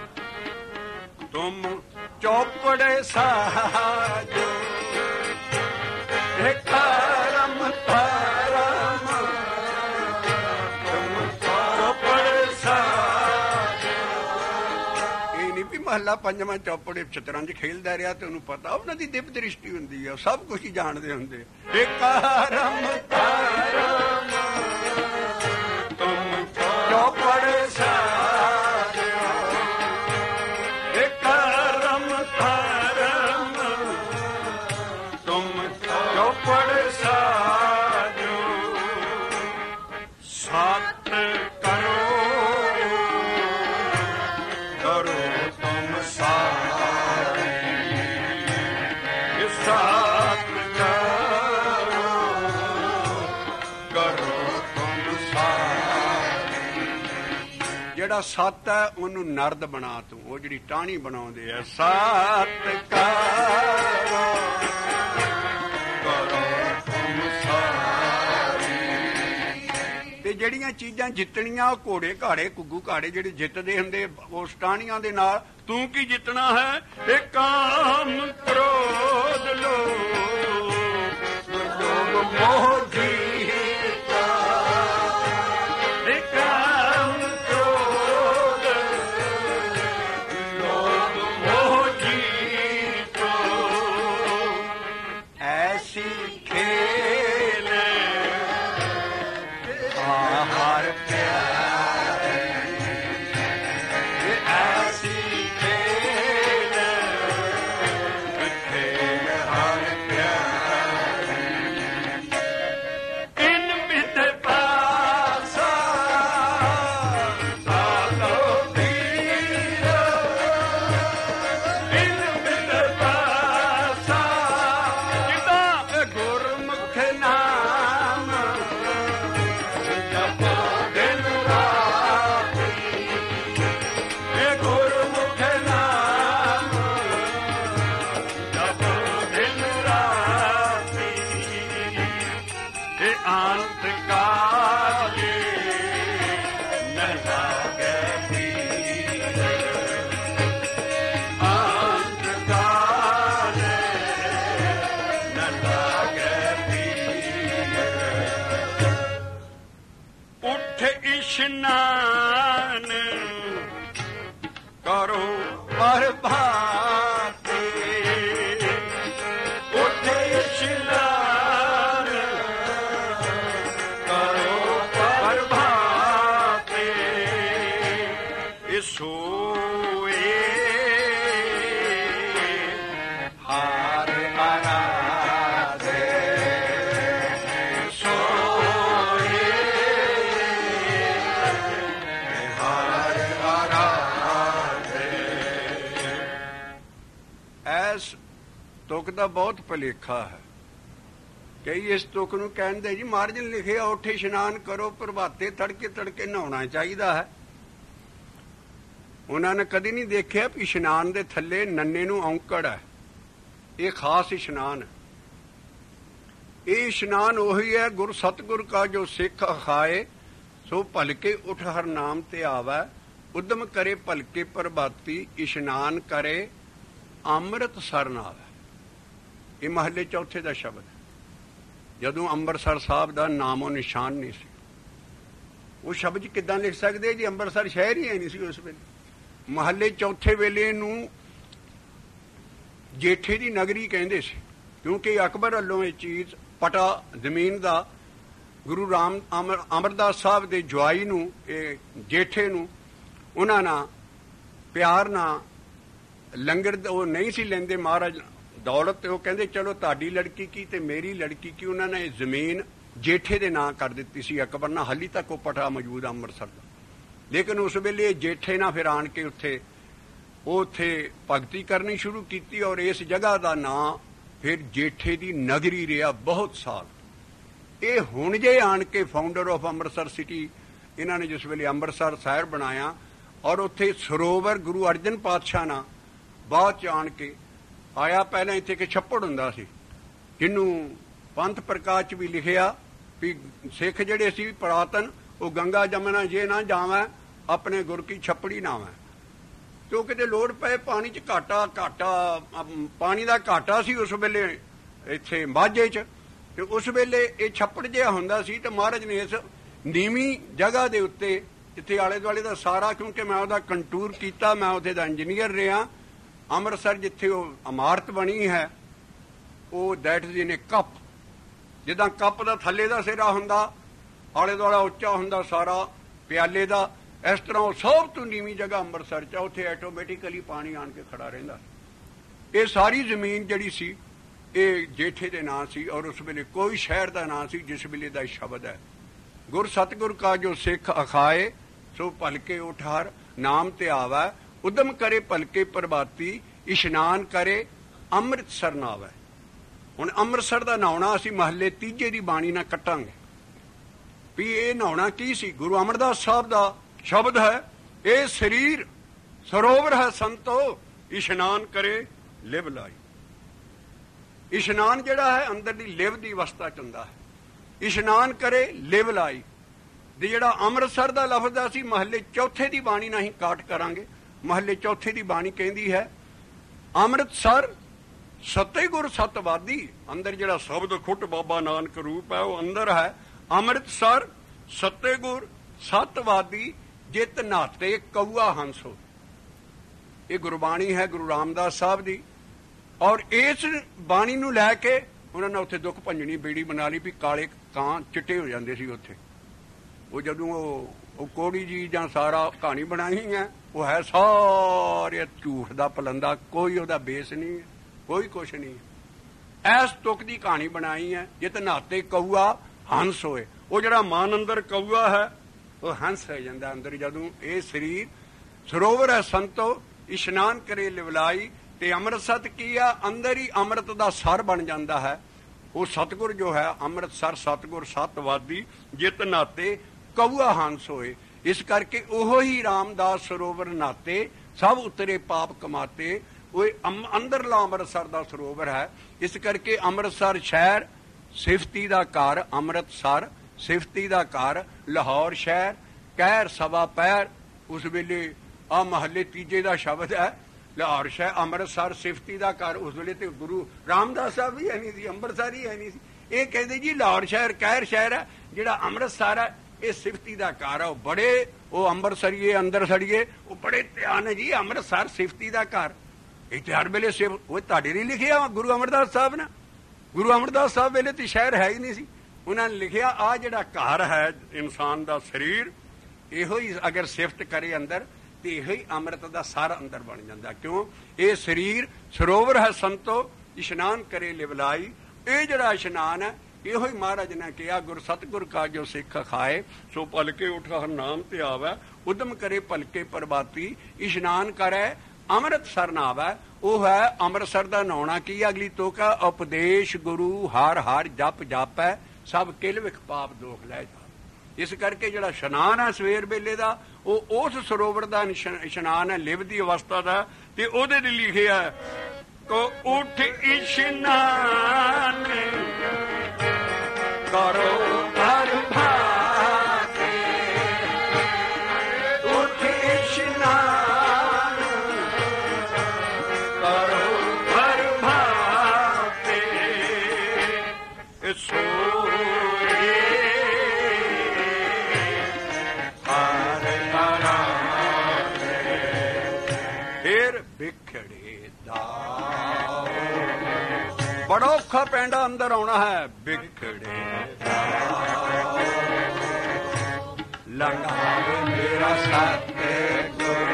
ਤੁਮ ਚੌਪੜੇ ਸਾਜੋ। ਕਰਮ ਧਰਮ ਤੁਮ ਚੌਪੜੇ ਸਾਜੋ। ਮਹੱਲਾ ਪੰਜਵਾਂ ਚੌਪੜੇ ਸ਼ਤਰੰਜ ਖੇਲਦਾ ਰਿਹਾ ਤੇ ਉਹਨੂੰ ਪਤਾ ਉਹਨਾਂ ਦੀ ਦਿਵ ਦ੍ਰਿਸ਼ਟੀ ਹੁੰਦੀ ਆ, ਸਭ ਕੁਛ ਹੀ ਜਾਣਦੇ ਹੁੰਦੇ। ਕਰਮ ਧਰਮ ਤੁਮ ਚੌਪੜੇ ਸਾਜੋ। ਕਰਮ ਧਰਮ ਤੁਮ ਚੌਪੜੇ ਸਾਜੋ। ਸਤ ਕਰੋ ਜਿਹੜਾ ਸੱਤ ਹੈ ਉਹਨੂੰ ਨਰਦ ਬਣਾ ਤੂੰ, ਉਹ ਜਿਹੜੀ ਟਾਹਣੀ ਬਣਾਉਂਦੇ ਆ। ਸਤ ਕਰੋ ਤੇ ਜਿਹੜੀਆਂ ਚੀਜ਼ਾਂ ਜਿੱਤਣੀਆਂ, ਉਹ ਘੋੜੇ ਘਾੜੇ ਘੁੱਗੂ ਘਾੜੇ ਜਿਹੜੇ ਜਿੱਤਦੇ ਹੁੰਦੇ ਉਸ ਟਾਹਣੀਆਂ ਦੇ ਨਾਲ, ਤੂੰ ਕੀ ਜਿੱਤਣਾ ਹੈ? ਇਹ ਕਾਮ ਕ੍ਰੋਧ ਲੋਭ ਮੋਹ ਜੀਤਾ। ਇਹ ਕਾਮ ਕ੍ਰੋਧ ਲੋਭ ਮੋਹ ਜੀਤੋ। ਐਸੀ ਖੇਲ ਹਰ ਪਿਆਰੇ। ਐਸੀ ਖੇਲ ਹਰ ਪਿਆਰੇ। ਇਨ ਬਿਤ ਪਾਸਾ ਸਾਲੋ ਵੀਰ। ਇਨ ਬਿਤ ਪਾਸਾ ਜਿਦਾ ਗੁਰਮੁਖ ਨਾਮ ਜਪੋ ਦਿਨ ਰਾਤੀ। ਇਹ ਗੁਰਮੁਖ ਨਾਮ ਜਪੋ ਦਿਨ ਰਾਤੀ। ਇਹ ਅੰਤ ਕਾਲੇ ਨ ਲਾਗੇ ਪੀਰ। ਅੰਤ ਕਾਲੇ ਨ ਲਾਗੇ ਪੀਰ। ਉੱਠ ਇਸ਼ਨਾਨ ਕਰੋ ਪ੍ਰਭਾਤੇ। ਉੱਠ ਇਸ਼ਨਾਨ ਕਰੋ ਪ੍ਰਭਾਤੇ। ਇਹ ਸੋਏ ਹਾਰ ਆਰਾਧੇ। ਦਾ ਬਹੁਤ ਭੁਲੇਖਾ ਹੈ। ਕਈ ਇਸ ਤੁਕ ਨੂੰ ਕਹਿੰਦੇ ਜੀ ਮਹਾਰਾਜ ਨੇ ਲਿਖਿਆ ਉੱਠ ਇਸ਼ਨਾਨ ਕਰੋ, ਪ੍ਰਭਾਤੇ ਤੜਕੇ ਤੜਕੇ ਨਹਾਉਣਾ ਚਾਹੀਦਾ ਹੈ। ਉਹਨਾਂ ਨੇ ਕਦੀ ਨਹੀਂ ਦੇਖਿਆ ਵੀ ਇਸ਼ਨਾਨ ਦੇ ਥੱਲੇ ਨੰਨੇ ਨੂੰ ਔਂਕੜ ਹੈ। ਇਹ ਖਾਸ ਇਸ਼ਨਾਨ। ਇਹ ਇਸ਼ਨਾਨ ਉਹੀ ਹੈ, ਗੁਰ ਸਤਿਗੁਰ ਕਾ ਜੋ ਸਿੱਖ ਅਖਾਏ, ਸੋ ਭਲਕੇ ਉਠ ਹਰ ਨਾਮ ਤੇ ਆਵੈ, ਉਦਮ ਕਰੇ ਭਲਕੇ ਪ੍ਰਭਾਤੀ, ਇਸ਼ਨਾਨ ਕਰੇ ਅੰਮ੍ਰਿਤ ਸਰਨ ਆਵੈ। ਇਹ ਮਹੱਲੇ ਚੌਥੇ ਦਾ ਸ਼ਬਦ ਹੈ। ਜਦੋਂ ਅੰਮ੍ਰਿਤਸਰ ਸਾਹਿਬ ਦਾ ਨਾਮੋ ਨਿਸ਼ਾਨ ਨਹੀਂ ਸੀ, ਉਹ ਸ਼ਬਦ ਕਿੱਦਾਂ ਲਿਖ ਸਕਦੇ ਜੀ? ਅੰਮ੍ਰਿਤਸਰ ਸ਼ਹਿਰ ਹੀ ਹੈ ਨਹੀਂ ਸੀ ਉਸ ਵੇਲੇ। ਮਹੱਲੇ ਚੌਥੇ ਵੇਲੇ ਨੂੰ ਜੇਠੇ ਦੀ ਨਗਰੀ ਕਹਿੰਦੇ ਸੀ, ਕਿਉਂਕਿ ਅਕਬਰ ਵੱਲੋਂ ਇਹ ਚੀਜ਼ ਪਟਾ ਜ਼ਮੀਨ ਦਾ ਗੁਰੂ ਅਮਰਦਾਸ ਸਾਹਿਬ ਦੇ ਜਵਾਈ ਨੂੰ, ਇਹ ਜੇਠੇ ਨੂੰ, ਉਹਨਾਂ ਨਾਲ ਪਿਆਰ ਨਾਲ ਲੰਗਰ ਉਹ ਨਹੀਂ ਸੀ ਲੈਂਦੇ ਮਹਾਰਾਜ ਦੌਲਤ, ਤੇ ਉਹ ਕਹਿੰਦੇ ਚਲੋ ਤੁਹਾਡੀ ਲੜਕੀ ਕੀ ਤੇ ਮੇਰੀ ਲੜਕੀ ਕੀ। ਉਹਨਾਂ ਨੇ ਇਹ ਜ਼ਮੀਨ ਜੇਠੇ ਦੇ ਨਾਂ ਕਰ ਦਿੱਤੀ ਸੀ ਅਕਬਰ ਨਾਲ। ਹਾਲੀ ਤੱਕ ਉਹ ਪਟਾ ਮੌਜੂਦ ਆ ਅੰਮ੍ਰਿਤਸਰ ਦਾ। ਲੇਕਿਨ ਉਸ ਵੇਲੇ ਜੇਠੇ ਨਾਲ ਫਿਰ ਆਣ ਕੇ ਉੱਥੇ ਭਗਤੀ ਕਰਨੀ ਸ਼ੁਰੂ ਕੀਤੀ, ਔਰ ਇਸ ਜਗ੍ਹਾ ਦਾ ਨਾਂ ਫਿਰ ਜੇਠੇ ਦੀ ਨਗਰੀ ਰਿਹਾ ਬਹੁਤ ਸਾਲ। ਇਹ ਹੁਣ ਜੇ ਆਣ ਕੇ ਫਾਊਂਡਰ ਆਫ ਅੰਮ੍ਰਿਤਸਰ ਸਿਟੀ, ਇਹਨਾਂ ਨੇ ਜਿਸ ਵੇਲੇ ਅੰਮ੍ਰਿਤਸਰ ਸ਼ਹਿਰ ਬਣਾਇਆ, ਔਰ ਉੱਥੇ ਸਰੋਵਰ ਗੁਰੂ ਅਰਜਨ ਪਾਤਸ਼ਾਹ ਨਾਲ ਬਾਅਦ ਚ ਆਣ ਕੇ ਆਇਆ। ਪਹਿਲਾਂ ਇੱਥੇ ਇੱਕ ਛੱਪੜ ਹੁੰਦਾ ਸੀ, ਜਿਹਨੂੰ ਪੰਥ ਪ੍ਰਕਾਸ਼ ਚ ਵੀ ਲਿਖਿਆ ਵੀ ਸਿੱਖ ਜਿਹੜੇ ਸੀ ਪੁਰਾਤਨ, ਉਹ ਗੰਗਾ ਜਮਨਾ ਜੇ ਨਾ ਜਾਵੈ, ਆਪਣੇ ਗੁਰ ਕੀ ਛੱਪੜੀ ਨਾਵੈ। ਤੇ ਉਹ ਕਿਤੇ ਲੋੜ ਪਏ ਪਾਣੀ ਚ ਘਾਟਾ ਪਾਣੀ ਦਾ ਘਾਟਾ ਸੀ ਉਸ ਵੇਲੇ ਇੱਥੇ ਮਾਝੇ ਚ, ਤੇ ਉਸ ਵੇਲੇ ਇਹ ਛੱਪੜ ਜਿਹਾ ਹੁੰਦਾ ਸੀ। ਤੇ ਮਹਾਰਾਜ ਨੇ ਇਸ ਨੀਵੀਂ ਜਗ੍ਹਾ ਦੇ ਉੱਤੇ, ਜਿੱਥੇ ਆਲੇ ਦੁਆਲੇ ਦਾ ਸਾਰਾ, ਕਿਉਂਕਿ ਮੈਂ ਉਹਦਾ ਕੰਟੂਰ ਕੀਤਾ, ਮੈਂ ਉੱਥੇ ਦਾ ਇੰਜੀਨੀਅਰ ਰਿਹਾ। ਅੰਮ੍ਰਿਤਸਰ ਜਿੱਥੇ ਉਹ ਇਮਾਰਤ ਬਣੀ ਹੈ, ਉਹ that is in a cup. ਜਿੱਦਾਂ ਕੱਪ ਦਾ ਥੱਲੇ ਦਾ ਸਿਰਾ ਹੁੰਦਾ, ਆਲੇ ਦੁਆਲਾ ਉੱਚਾ ਹੁੰਦਾ ਸਾਰਾ ਪਿਆਲੇ ਦਾ, ਇਸ ਤਰ੍ਹਾਂ ਉਹ ਸਭ ਤੋਂ ਨੀਵੀਂ ਜਗ੍ਹਾ ਅੰਮ੍ਰਿਤਸਰ 'ਚ, ਉੱਥੇ ਆਟੋਮੈਟਿਕਲੀ ਪਾਣੀ ਆਣ ਕੇ ਖੜਾ ਰਹਿੰਦਾ। ਇਹ ਸਾਰੀ ਜ਼ਮੀਨ ਜਿਹੜੀ ਸੀ ਇਹ ਜੇਠੇ ਦੇ ਨਾਂ ਸੀ, ਔਰ ਉਸ ਵੇਲੇ ਕੋਈ ਸ਼ਹਿਰ ਦਾ ਨਾਂ ਸੀ ਜਿਸ ਵੇਲੇ ਦਾ ਸ਼ਬਦ ਹੈ, ਗੁਰ ਸਤਿਗੁਰ ਕਾ ਜੋ ਸਿੱਖ ਅਖਾਏ, ਸੋ ਭਲਕੇ ਉਠ ਹਰ ਨਾਮ ਤੇ ਆਵੈ, ਉਦਮ ਕਰੇ ਭਲਕੇ ਪ੍ਰਭਾਤੀ, ਇਸ਼ਨਾਨ ਕਰੇ ਅੰਮ੍ਰਿਤਸਰ ਨਾਵੈ। ਹੁਣ ਅੰਮ੍ਰਿਤਸਰ ਦਾ ਨਹਾਉਣਾ ਅਸੀਂ ਮਹੱਲੇ ਤੀਜੇ ਦੀ ਬਾਣੀ ਨਾਲ ਕੱਟਾਂਗੇ ਵੀ ਇਹ ਨਹਾਉਣਾ ਕੀ ਸੀ। ਗੁਰੂ ਅਮਰਦਾਸ ਸਾਹਿਬ ਦਾ ਸ਼ਬਦ ਹੈ, ਇਹ ਸਰੀਰ ਸਰੋਵਰ ਹੈ ਸੰਤੋ, ਇਸ਼ਨਾਨ ਕਰੇ ਲਿਵ ਲਾਈ। ਇਸ਼ਨਾਨ ਜਿਹੜਾ ਹੈ ਅੰਦਰ ਦੀ ਲਿਵ ਦੀ ਅਵਸਥਾ ਚ ਹੁੰਦਾ ਹੈ। ਇਸ਼ਨਾਨ ਕਰੇ ਲਿਵ ਲਾਈ ਦੇ ਜਿਹੜਾ ਅੰਮ੍ਰਿਤਸਰ ਦਾ ਲਫ਼ਜ਼ ਅਸੀਂ ਮਹੱਲੇ ਚੌਥੇ ਦੀ ਬਾਣੀ ਨਾਲ ਹੀ ਕਾਟ ਕਰਾਂਗੇ। ਮਹੱਲੇ ਚੌਥੇ ਦੀ ਬਾਣੀ ਕਹਿੰਦੀ ਹੈ, ਅੰਮ੍ਰਿਤਸਰ ਸਤਿਗੁਰ ਸਤਵਾਦੀ। ਅੰਦਰ ਜਿਹੜਾ ਸ਼ਬਦ ਖੁੱਟ ਬਾਬਾ ਨਾਨਕ ਰੂਪ ਹੈ ਉਹ ਅੰਦਰ ਹੈ। ਅੰਮ੍ਰਿਤਸਰ ਸਤਿਗੁਰ ਸਤਵਾਦੀ, ਜਿਤ ਨਾਤੇ ਕਊਆ ਹੰਸੋ। ਇਹ ਗੁਰਬਾਣੀ ਹੈ ਗੁਰੂ ਰਾਮਦਾਸ ਸਾਹਿਬ ਦੀ, ਔਰ ਇਸ ਬਾਣੀ ਨੂੰ ਲੈ ਕੇ ਉਹਨਾਂ ਨੇ ਉੱਥੇ ਦੁੱਖ ਭੰਜਣੀ ਬੇੜੀ ਬਣਾ ਲਈ ਵੀ ਕਾਲੇ ਕਾਂ ਚਿੱਟੇ ਹੋ ਜਾਂਦੇ ਸੀ ਉੱਥੇ। ਉਹ ਜਦੋਂ ਉਹ ਕੋੜੀ ਜੀ ਜਾਂ ਸਾਰਾ ਕਹਾਣੀ ਬਣਾਈ ਹੈ, ਉਹ ਹੈ ਸਾਰੇ ਝੂਠ ਦਾ ਪਲੰਦਾ, ਕੋਈ ਉਹਦਾ ਬੇਸ ਨਹੀਂ ਹੈ, ਕੋਈ ਕੁਛ ਨਹੀਂ ਹੈ। ਐਸ ਤੁਕ ਦੀ ਕਹਾਣੀ ਬਣਾਈ ਹੈ, ਜਿਤ ਨਾਤੇ ਕਊਆ ਹੰਸ ਹੋਏ। ਉਹ ਜਿਹੜਾ ਮਨ ਅੰਦਰ ਕਊਆ ਹੈ ਉਹ ਹੰਸ ਹੋ ਜਾਂਦਾ ਅੰਦਰ। ਜਦੋਂ ਇਹ ਸਰੀਰ ਸਰੋਵਰ ਹੈ ਸੰਤੋ, ਇਸ਼ਨਾਨ ਕਰੇ ਲਿਵਲਾਈ, ਤੇ ਅੰਮ੍ਰਿਤਸਰ ਕੀ ਆ, ਅੰਦਰ ਹੀ ਅੰਮ੍ਰਿਤ ਦਾ ਸਰ ਬਣ ਜਾਂਦਾ ਹੈ। ਉਹ ਸਤਿਗੁਰ ਜੋ ਹੈ ਅੰਮ੍ਰਿਤਸਰ ਸਤਿਗੁਰ ਸਤਵਾਦੀ, ਜਿਤ ਨਾਤੇ ਕਊਆ ਹੰਸ ਹੋਏ। ਇਸ ਕਰਕੇ ਉਹੋ ਹੀ ਰਾਮਦਾਸ ਸਰੋਵਰ ਨਾਤੇ, ਸਭ ਉਤਰੇ ਪਾਪ ਕਮਾਤੇ। ਉਹ ਅੰਦਰਲਾ ਅੰਮ੍ਰਿਤਸਰ ਦਾ ਸਰੋਵਰ ਹੈ। ਇਸ ਕਰਕੇ ਅੰਮ੍ਰਿਤਸਰ ਸ਼ਹਿਰ ਸਿਫਤੀ ਦਾ ਘਰ, ਅੰਮ੍ਰਿਤਸਰ ਸਿਫਤੀ ਦਾ ਘਰ। ਲਾਹੌਰ ਸ਼ਹਿਰ ਕਹਿਰ ਸਵਾ ਪੈਰ। ਉਸ ਵੇਲੇ ਆ ਮਹੱਲੇ ਤੀਜੇ ਦਾ ਸ਼ਬਦ ਹੈ, ਲਾਹੌਰ ਸ਼ਹਿਰ ਅੰਮ੍ਰਿਤਸਰ ਸਿਫਤੀ ਦਾ ਘਰ। ਉਸ ਵੇਲੇ ਤੇ ਗੁਰੂ ਰਾਮਦਾਸ ਸਾਹਿਬ ਵੀ ਹੈ ਨਹੀਂ ਸੀ, ਅੰਮ੍ਰਿਤਸਰ ਹੀ ਹੈ ਨਹੀਂ ਸੀ। ਇਹ ਕਹਿੰਦੇ ਜੀ ਲਾਹੌਰ ਸ਼ਹਿਰ ਕਹਿਰ ਸ਼ਹਿਰ ਹੈ, ਜਿਹੜਾ ਅੰਮ੍ਰਿਤਸਰ ਹੈ ਇਹ ਸਿਫਤੀ ਦਾ ਘਰ ਹੈ। ਉਹ ਬੜੇ ਉਹ ਅੰਮ੍ਰਿਤਸਰੀਏ ਅੰਦਰ ਸੜੀਏ, ਉਹ ਬੜੇ ਧਿਆਨ ਹੈ ਜੀ ਅੰਮ੍ਰਿਤਸਰ ਸਿਫਤੀ ਦਾ ਘਰ। ਇੱਥੇ ਹਰ ਵੇਲੇ ਉਹ ਤੁਹਾਡੇ ਲਈ ਲਿਖਿਆ ਗੁਰੂ ਅਮਰਦਾਸ ਸਾਹਿਬ ਨੇ। ਗੁਰੂ ਅਮਰਦਾਸ ਸਾਹਿਬ ਵੇਲੇ ਤੇ ਸ਼ਹਿਰ ਹੈ ਹੀ ਨਹੀਂ ਸੀ। ਉਹਨਾਂ ਨੇ ਲਿਖਿਆ ਆ ਜਿਹੜਾ ਘਰ ਹੈ ਇਨਸਾਨ ਦਾ ਸਰੀਰ, ਇਹੋ ਹੀ ਅਗਰ ਸਿਫਤ ਕਰੇ ਅੰਦਰ ਤੇ ਇਹੋ ਹੀ ਅੰਮ੍ਰਿਤ ਦਾ ਸਰ ਅੰਦਰ ਬਣ ਜਾਂਦਾ। ਕਿਉਂ? ਇਹ ਸਰੀਰ ਸਰੋਵਰ ਹੈ ਸੰਤੋ, ਇਸ਼ਨਾਨ ਕਰੇ ਲਿਵਲਾਈ। ਇਹ ਜਿਹੜਾ ਇਸ਼ਨਾਨ ਹੈ ਇਹੋ ਹੀ ਮਹਾਰਾਜ ਨੇ ਕਿਹਾ, ਗੁਰ ਸਤਿਗੁਰ ਕਾ ਜੋ ਸਿੱਖ ਖਾਏ, ਸੋ ਭਲਕੇ ਉਠ ਹਰ ਨਾਮ ਤੇ ਆਵੈ, ਉਦਮ ਕਰੇ ਭਲਕੇ ਪ੍ਰਭਾਤੀ, ਇਸ਼ਨਾਨ ਕਰੇ ਅੰਮ੍ਰਿਤ ਸਰ ਨਾਵੈ, ਉਹ ਹੈ ਅੰਮ੍ਰਿਤਸਰ ਦਾ ਨਹਾਉਣਾ। ਕੀ ਅਗਲੀ ਤੋਕਾ, ਉਪਦੇਸ਼ ਗੁਰੂ ਹਰ ਹਰ ਜਪ ਜਾਪੈ, ਸਭ ਕਿਲ ਵਿਖ ਪਾਪ ਦੋਖ ਲੈ ਜਾ। ਇਸ ਕਰਕੇ ਜਿਹੜਾ ਇਸ਼ਨਾਨ ਹੈ ਸਵੇਰ ਵੇਲੇ ਦਾ, ਉਹ ਉਸ ਸਰੋਵਰ ਦਾ ਇਸ਼ਨਾਨ ਹੈ, ਲਿਵ ਦੀ ਅਵਸਥਾ ਦਾ। ਤੇ ਉਹਦੇ ਲਈ ਲਿਖਿਆ, ਕੋ ਉਠ ਇਸ਼ਨਾਨ ਕਰੋ ਹਰ ਭਾਗੇ, ਉਠ ਇਸ਼ਨਾਨ ਕਰੋ ਹਰ ਭਾਗੇ, ਸੋਏ ਫਿਰ ਬਿਖੜੇ ਦਾ। ਬੜਾ ਔਖਾ ਪੈਂਡਾ ਅੰਦਰ ਆਉਣਾ ਹੈ। ਬਿਖੜੇ ਦਾ ਲੰਘਾਵੇ ਮੇਰਾ ਸਤਿਗੁਰ,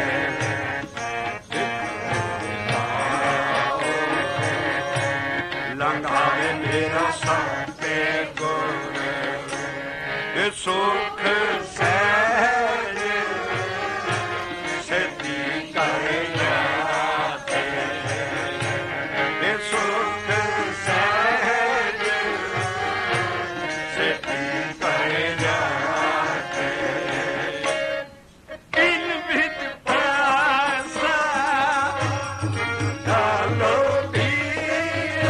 ਲੰਘਾਵੇ ਮੇਰਾ ਸਤਿਗੁਰ, ਇਹ ਸੁਖ ਸਹਿਜ ਸਿੱਧੀ ਕਰੇ ਜਾਤੇ, ਇਹ ਸੁਖ ਸਹਿਜ ਸਿੱਧੀ ਕਰੇ ਜਾਤੇ, ਇਨ ਵਿੱਚ ਪਾਸਾ ਢਾਲੋ ਧੀਰ,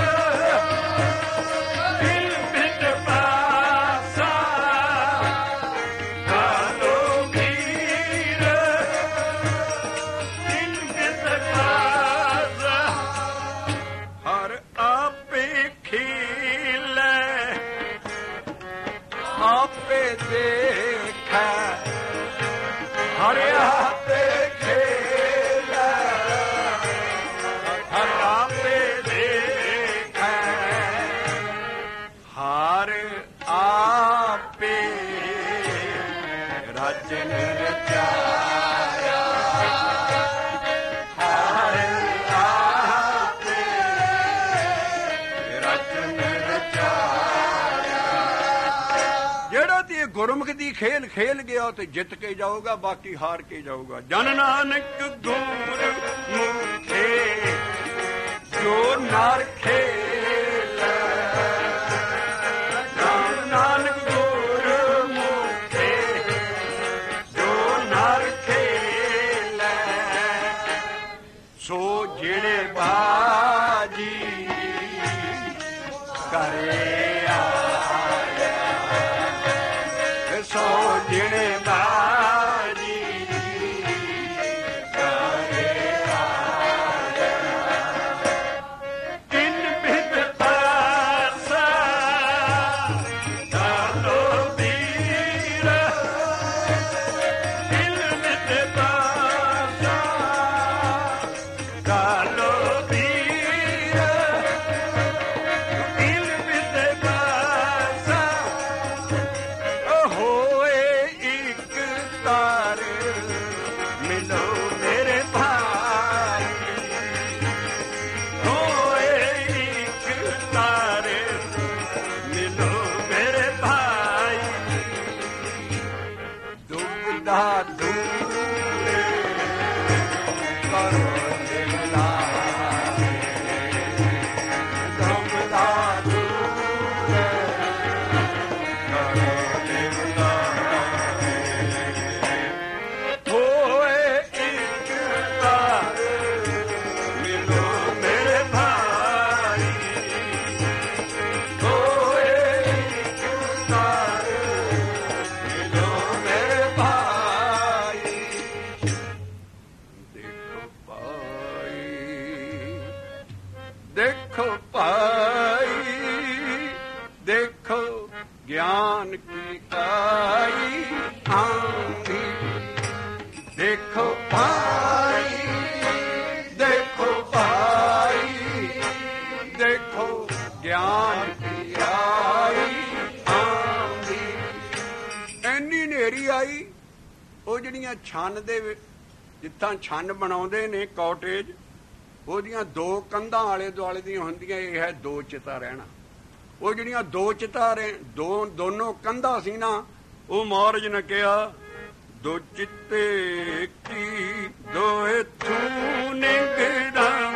ਇਨ ਵਿੱਚ ਪਾਸਾ ਢਾਲੋ ਧੀਰ, ਇਨ ਵਿੱਚ ਪਾਸਾ ਹਰ ਆਪੇ ਖੇਲੈ, ਆਪੇ ਦੇਖੈ, ਹਰ ਆਪੇ ਖੇਲੈ, ਹਰ ਆਪੇ ਦੇਖੈ, ਹਰ ਆਪੇ ਰਚਨ ਰਚਾਇਆ, ਹਰ ਆਪੇ ਰਚਨ ਰਚਾਇਆ। ਜਿਹੜਾ ਤੇ ਗੁਰਮੁਖ ਦੀ ਖੇਲ ਖੇਲ ਗਿਆ ਤੇ ਜਿੱਤ ਕੇ ਜਾਊਗਾ, ਬਾਕੀ ਹਾਰ ਕੇ ਜਾਊਗਾ। ਜਨ ਨਾਨਕ ਗੁਰ ਮੁਖੇ ਜੋ ਨਰ ਖੇਲੈ, ਜਨ ਨਾਨਕ ਗੁਰ ਮੁਖੇ ਜੋ ਨਰ ਖੇਲੈ, ਸੋ ਜਿਹੜੇ ਬਾਜੀ ਕਰੇ ਆਇਆ, ਸੋ ਜਿਹੜੇ ਬਾਜੀ ਕਰੇ ਆਇਆ, ਤਿੰਨ ਬਿਦ ਪਾਸਾ ਢਾਲੋ ਧੀਰ, ਤਿੰਨ ਬਿਦ ਪਾਸਾ ਢਾਲੋ ਧੀਰ, ਤਿੰਨ ਬਿਦ ਪਾਸਾ ਹੋਏ ਇੱਕ ਤਾਰ, ਮਿਲੋ ਮੇਰੇ ਭਾਈ, ਹੋਏ ਇੱਕ ਤਾਰ, ਮਿਲੋ ਮੇਰੇ ਭਾਈ, ਦੁਬਦਾ ਦੂਰ ਕਰੋ ਦਿਲ ਲਾਏ, ਦੁਬਦਾ ਦੂਰ ਕਰੋ ਦਿਲ ਲਾਏ, ਹੋਏ ਇੱਕ ਤਾਰ, ਮਿਲੋ ਮੇਰੇ ਭਾਈ, ਹੋਏ ਇੱਕ ਤਾਰ, ਮਿਲੋ ਮੇਰੇ ਭਾਈ। ਦੇਖੋ ਭਾਈ, ਦੇਖੋ ਭਾਈ, ਦੇਖੋ ਗਿਆਨ ਕੀ ਆਈ ਆਂधी, ਦੇਖੋ ਭਾਈ, ਦੇਖੋ ਭਾਈ, ਦੇਖੋ ਗਿਆਨ ਕੀ ਆਈ ਆਂधी। ਇੰਨੀ ਹਨੇਰੀ ਆਈ, ਉਹ ਜਿਹੜੀਆਂ ਛੰਨ ਦੇ ਜਿੱਥਾਂ ਛੰਨ ਬਣਾਉਂਦੇ ਨੇ ਕਾਟੇਜ, ਉਹਦੀਆਂ ਦੋ ਕੰਧਾਂ ਆਲੇ ਦੁਆਲੇ ਦੀਆਂ ਹੁੰਦੀਆਂ, ਇਹ ਹੈ ਦੋ ਚਿਤਾ ਰਹਿਣਾ। ਉਹ ਜਿਹੜੀਆਂ ਦੋ ਚਿਤਾ ਦੋਨੋਂ ਕੰਧਾਂ ਸੀ ਨਾ, ਉਹ ਮਹਾਰਾਜ ਨੇ ਕਿਹਾ, ਦੋ ਚਿੱਤੇ ਕੀ ਦੋਏ ਤੂੰ ਨਿਗੜਾਂ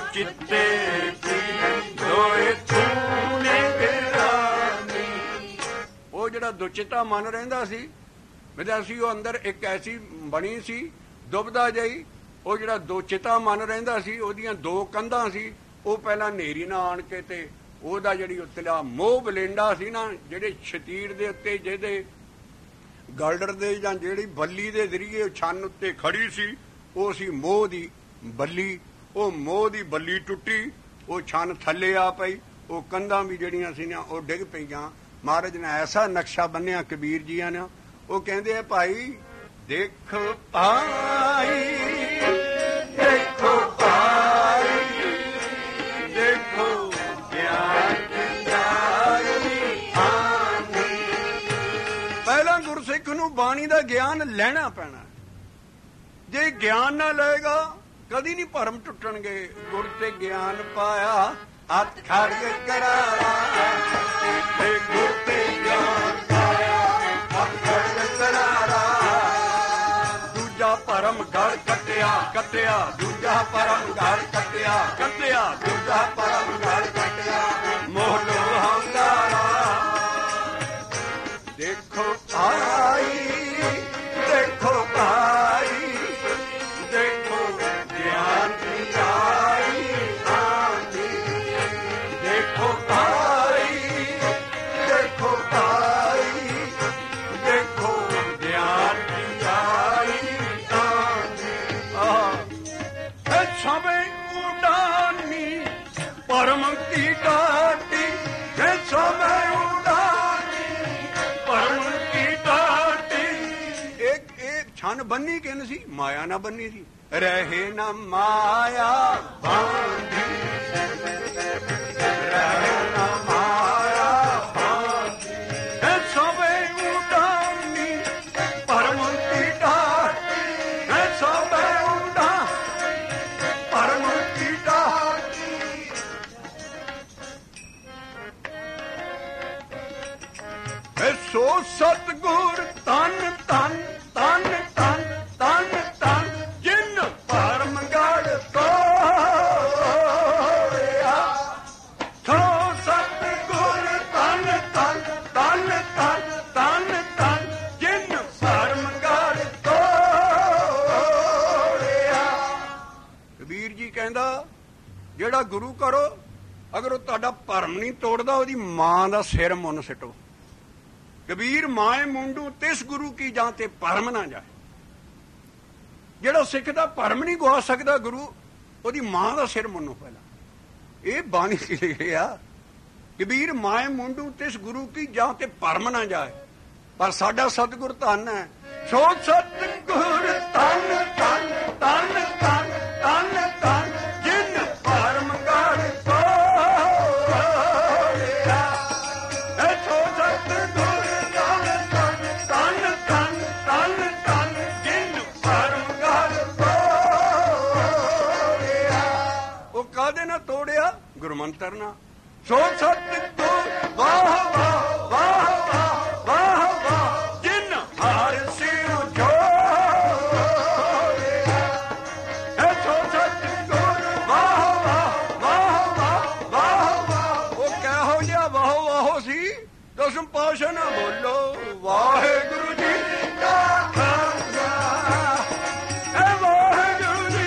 ਚਿੱਤੇ ਦੋਏ ਤੂਨੇ ਗਿਰਾਨੀ। ਉਹ ਜਿਹੜਾ ਦੁਚਿੱਤਾ ਮਨ ਰਹਿੰਦਾ ਸੀ ਵਿਦਿਆ ਸੀ, ਉਹ ਅੰਦਰ ਇੱਕ ਐਸੀ ਬਣੀ ਸੀ ਦੁਬਦਾ ਜਿਹੀ। ਉਹ ਜਿਹੜਾ ਦੁਚਿੱਤਾ ਮਨ ਰਹਿੰਦਾ ਸੀ ਉਹਦੀਆਂ ਦੋ ਕੰਧਾਂ ਸੀ। ਉਹ ਪਹਿਲਾਂ ਨੇਰੀ ਨਾ ਆਣ ਕੇ ਤੇ ਉਹਦਾ ਜਿਹੜੀ ਉਤਲਾ ਮੋਹ ਬਲੇਂਡਾ ਸੀ ਨਾ, ਜਿਹੜੇ ਸ਼ਤੀਰ ਦੇ ਉੱਤੇ ਜਿਹਦੇ ਗਲਡਰ ਦੇ ਜਾਂ ਜਿਹੜੀ ਬੱਲੀ ਦੇ ਜ਼ਰੀਏ ਛੰਨ ਉੱਤੇ ਖੜੀ ਸੀ, ਉਹ ਸੀ ਮੋਹ ਦੀ ਬੱਲੀ। ਉਹ ਮੋਹ ਦੀ ਬੱਲੀ ਟੁੱਟੀ, ਉਹ ਛੰਨ ਥੱਲੇ ਆ ਪਈ, ਉਹ ਕੰਧਾਂ ਵੀ ਜਿਹੜੀਆਂ ਸੀ ਨਾ ਉਹ ਡਿੱਗ ਪਈਆਂ। ਮਹਾਰਾਜ ਨੇ ਐਸਾ ਨਕਸ਼ਾ ਬੰਨਿਆ ਕਬੀਰ ਜੀਆਂ ਨੇ। ਉਹ ਕਹਿੰਦੇ ਆ ਭਾਈ ਦੇਖ ਭਾਈ, ਦੇਖੋ ਭਾਈ, ਦੇਖੋ ਗਿਆਨ ਪਹਿਲਾਂ ਗੁਰਸਿੱਖ ਨੂੰ ਬਾਣੀ ਦਾ ਗਿਆਨ ਲੈਣਾ ਪੈਣਾ। ਜੇ ਗਿਆਨ ਨਾ ਲਏਗਾ ਕਦੀ ਨਹੀਂ ਭਰਮ ਟੁੱਟਣਗੇ। ਗੁਰ ਤੇ ਗਿਆਨ ਪਾਇਆ ਹੱਥ ਖੜਗ ਕਰਾਰਾ, ਤੇ ਗੁਰ ਤੇ ਗਿਆਨ ਪਾਇਆ ਹੱਥ ਖੜਗ ਕਰਾਰਾ। ਦੂਜਾ ਭਰਮ ਗਲ ਕੱਟਿਆ ਕੱਟਿਆ, ਦੂਜਾ ਭਰਮ ਗਲ ਕੱਟਿਆ ਕੱਟਿਆ, ਦੂਜਾ ਭਰਮ ਗਲ ਕੱਟਿਆ, ਮੋਹ ਲੋ ਹੰਕਾਰਾ। ਦੇਖੋ ਭਾਈ, ਦੇਖੋ ਭਾਈ, ਦੇਖੋ ਗਿਆਨ ਦੀ ਆਈ ਆਂਦੀ। ਦੇਖੋ ਭਾਈ, ਦੇਖੋ ਭਾਈ, ਦੇਖੋ ਗਿਆਨ ਦੀ ਆਈ ਆਂਦੀ। ਸਮੇਂ ਉਡਾਨੀ ਪਰਮ ਕੀ ਡਾਟੀ, ਸਮੇਂ ਛੰਨ ਬੰਨੀ ਕਿਨ ਸੀ, ਮਾਇਆ ਨਾ ਬੰਨੀ ਸੀ। ਰਹੇ ਨਾ ਮਾਇਆ ਬਾਂਧੀ, ਰਹੇ ਨਾ ਮਾਇਆ ਬਾਂਧੀ। ਇਹ ਸਭੇ ਉਡਾਨੀ ਪਰਮ ਕੀ ਡਾਟੀ, ਇਹ ਸਭੇ ਉਡਾ ਪਰਮ ਕੀ ਡਾਟੀ। ਇਹ ਸੋ ਸਤਿਗੁਰ ਤਨ ਤਨ ਤਨ ਤਨ ਤਨ ਤਨ, ਜਿਨ ਭਰਮ ਗੜ ਤੋੜਿਆ। ਸੋ ਸਤਿਗੁਰ ਤਨ ਤਨ ਤਨ ਤਨ ਤਨ ਤਨ, ਜਿਨ ਭਰਮ ਗੜ ਤੋੜਿਆ। ਕਬੀਰ ਜੀ ਕਹਿੰਦਾ ਜਿਹੜਾ ਗੁਰੂ ਕਰੋ, ਅਗਰ ਉਹ ਤੁਹਾਡਾ ਭਰਮ ਨਹੀਂ ਤੋੜਦਾ, ਉਹਦੀ ਮਾਂ ਦਾ ਸਿਰ ਮੁੰਨ ਸਿੱਟੋ। ਕਬੀਰ ਮਾਏ ਮੁੰਡੂ ਤਿਸ ਗੁਰੂ ਕੀ ਜਾਂ ਤੇ ਭਰਮ ਨਾ ਜਾਏ। ਜਿਹੜਾ ਸਿੱਖ ਦਾ ਭਰਮ ਨਹੀਂ ਗਵਾ ਸਕਦਾ ਗੁਰੂ, ਉਹਦੀ ਮਾਂ ਦਾ ਸਿਰ ਮੁੰਨੋ ਪਹਿਲਾਂ। ਇਹ ਬਾਣੀ ਚ ਲਿਖਿਆ ਕਬੀਰ ਮਾਏ ਮੁੰਡੂ ਤਿਸ ਗੁਰੂ ਕੀ ਜਾਂ ਤੇ ਭਰਮ ਨਾ ਜਾਏ। ਪਰ ਸਾਡਾ ਸਤਿਗੁਰ ਧੰਨ ਹੈ। ਸੋ ਸਤਿਗੁਰ ਧੰਨ ਧੰਨ ਧੰਨ ਧੰਨ ਧੰਨ ਧੰਨ, ਜਿਨ ਭਰਮ ਗੜ ਤੋੜਿਆ। ਇਹ ਸੋ ਸਤਿਗੁਰ ਤੋੜਿਆ ਗੁਰਮੰਤਰ ਨਾ। ਸੋ ਸਤਿਗੁਰ ਵਾਹ ਵਾਹ ਵਾਹ ਵਾਹ ਵਾਹ ਵਾਹ, ਜਿਨ ਹਰ ਸਿਰ ਜੋੜਿਆ। ਇਹ ਸੋ ਸਤਿਗੁਰ ਵਾਹ ਵਾਹ ਵਾਹ ਵਾਹ ਵਾਹ ਵਾਹ। ਉਹ ਕਿਹੋ ਜਿਹਾ ਵਾਹੋ ਵਾਹੋ ਸੀ, ਦਸਮ ਪਾਤਸ਼ਾਹ ਨਾ ਬੋਲੋ ਵਾਹਿਗੁਰੂ ਜੀ ਕਾ ਖਾਲਸਾ, ਇਹ ਵਾਹਿਗੁਰੂ ਜੀ।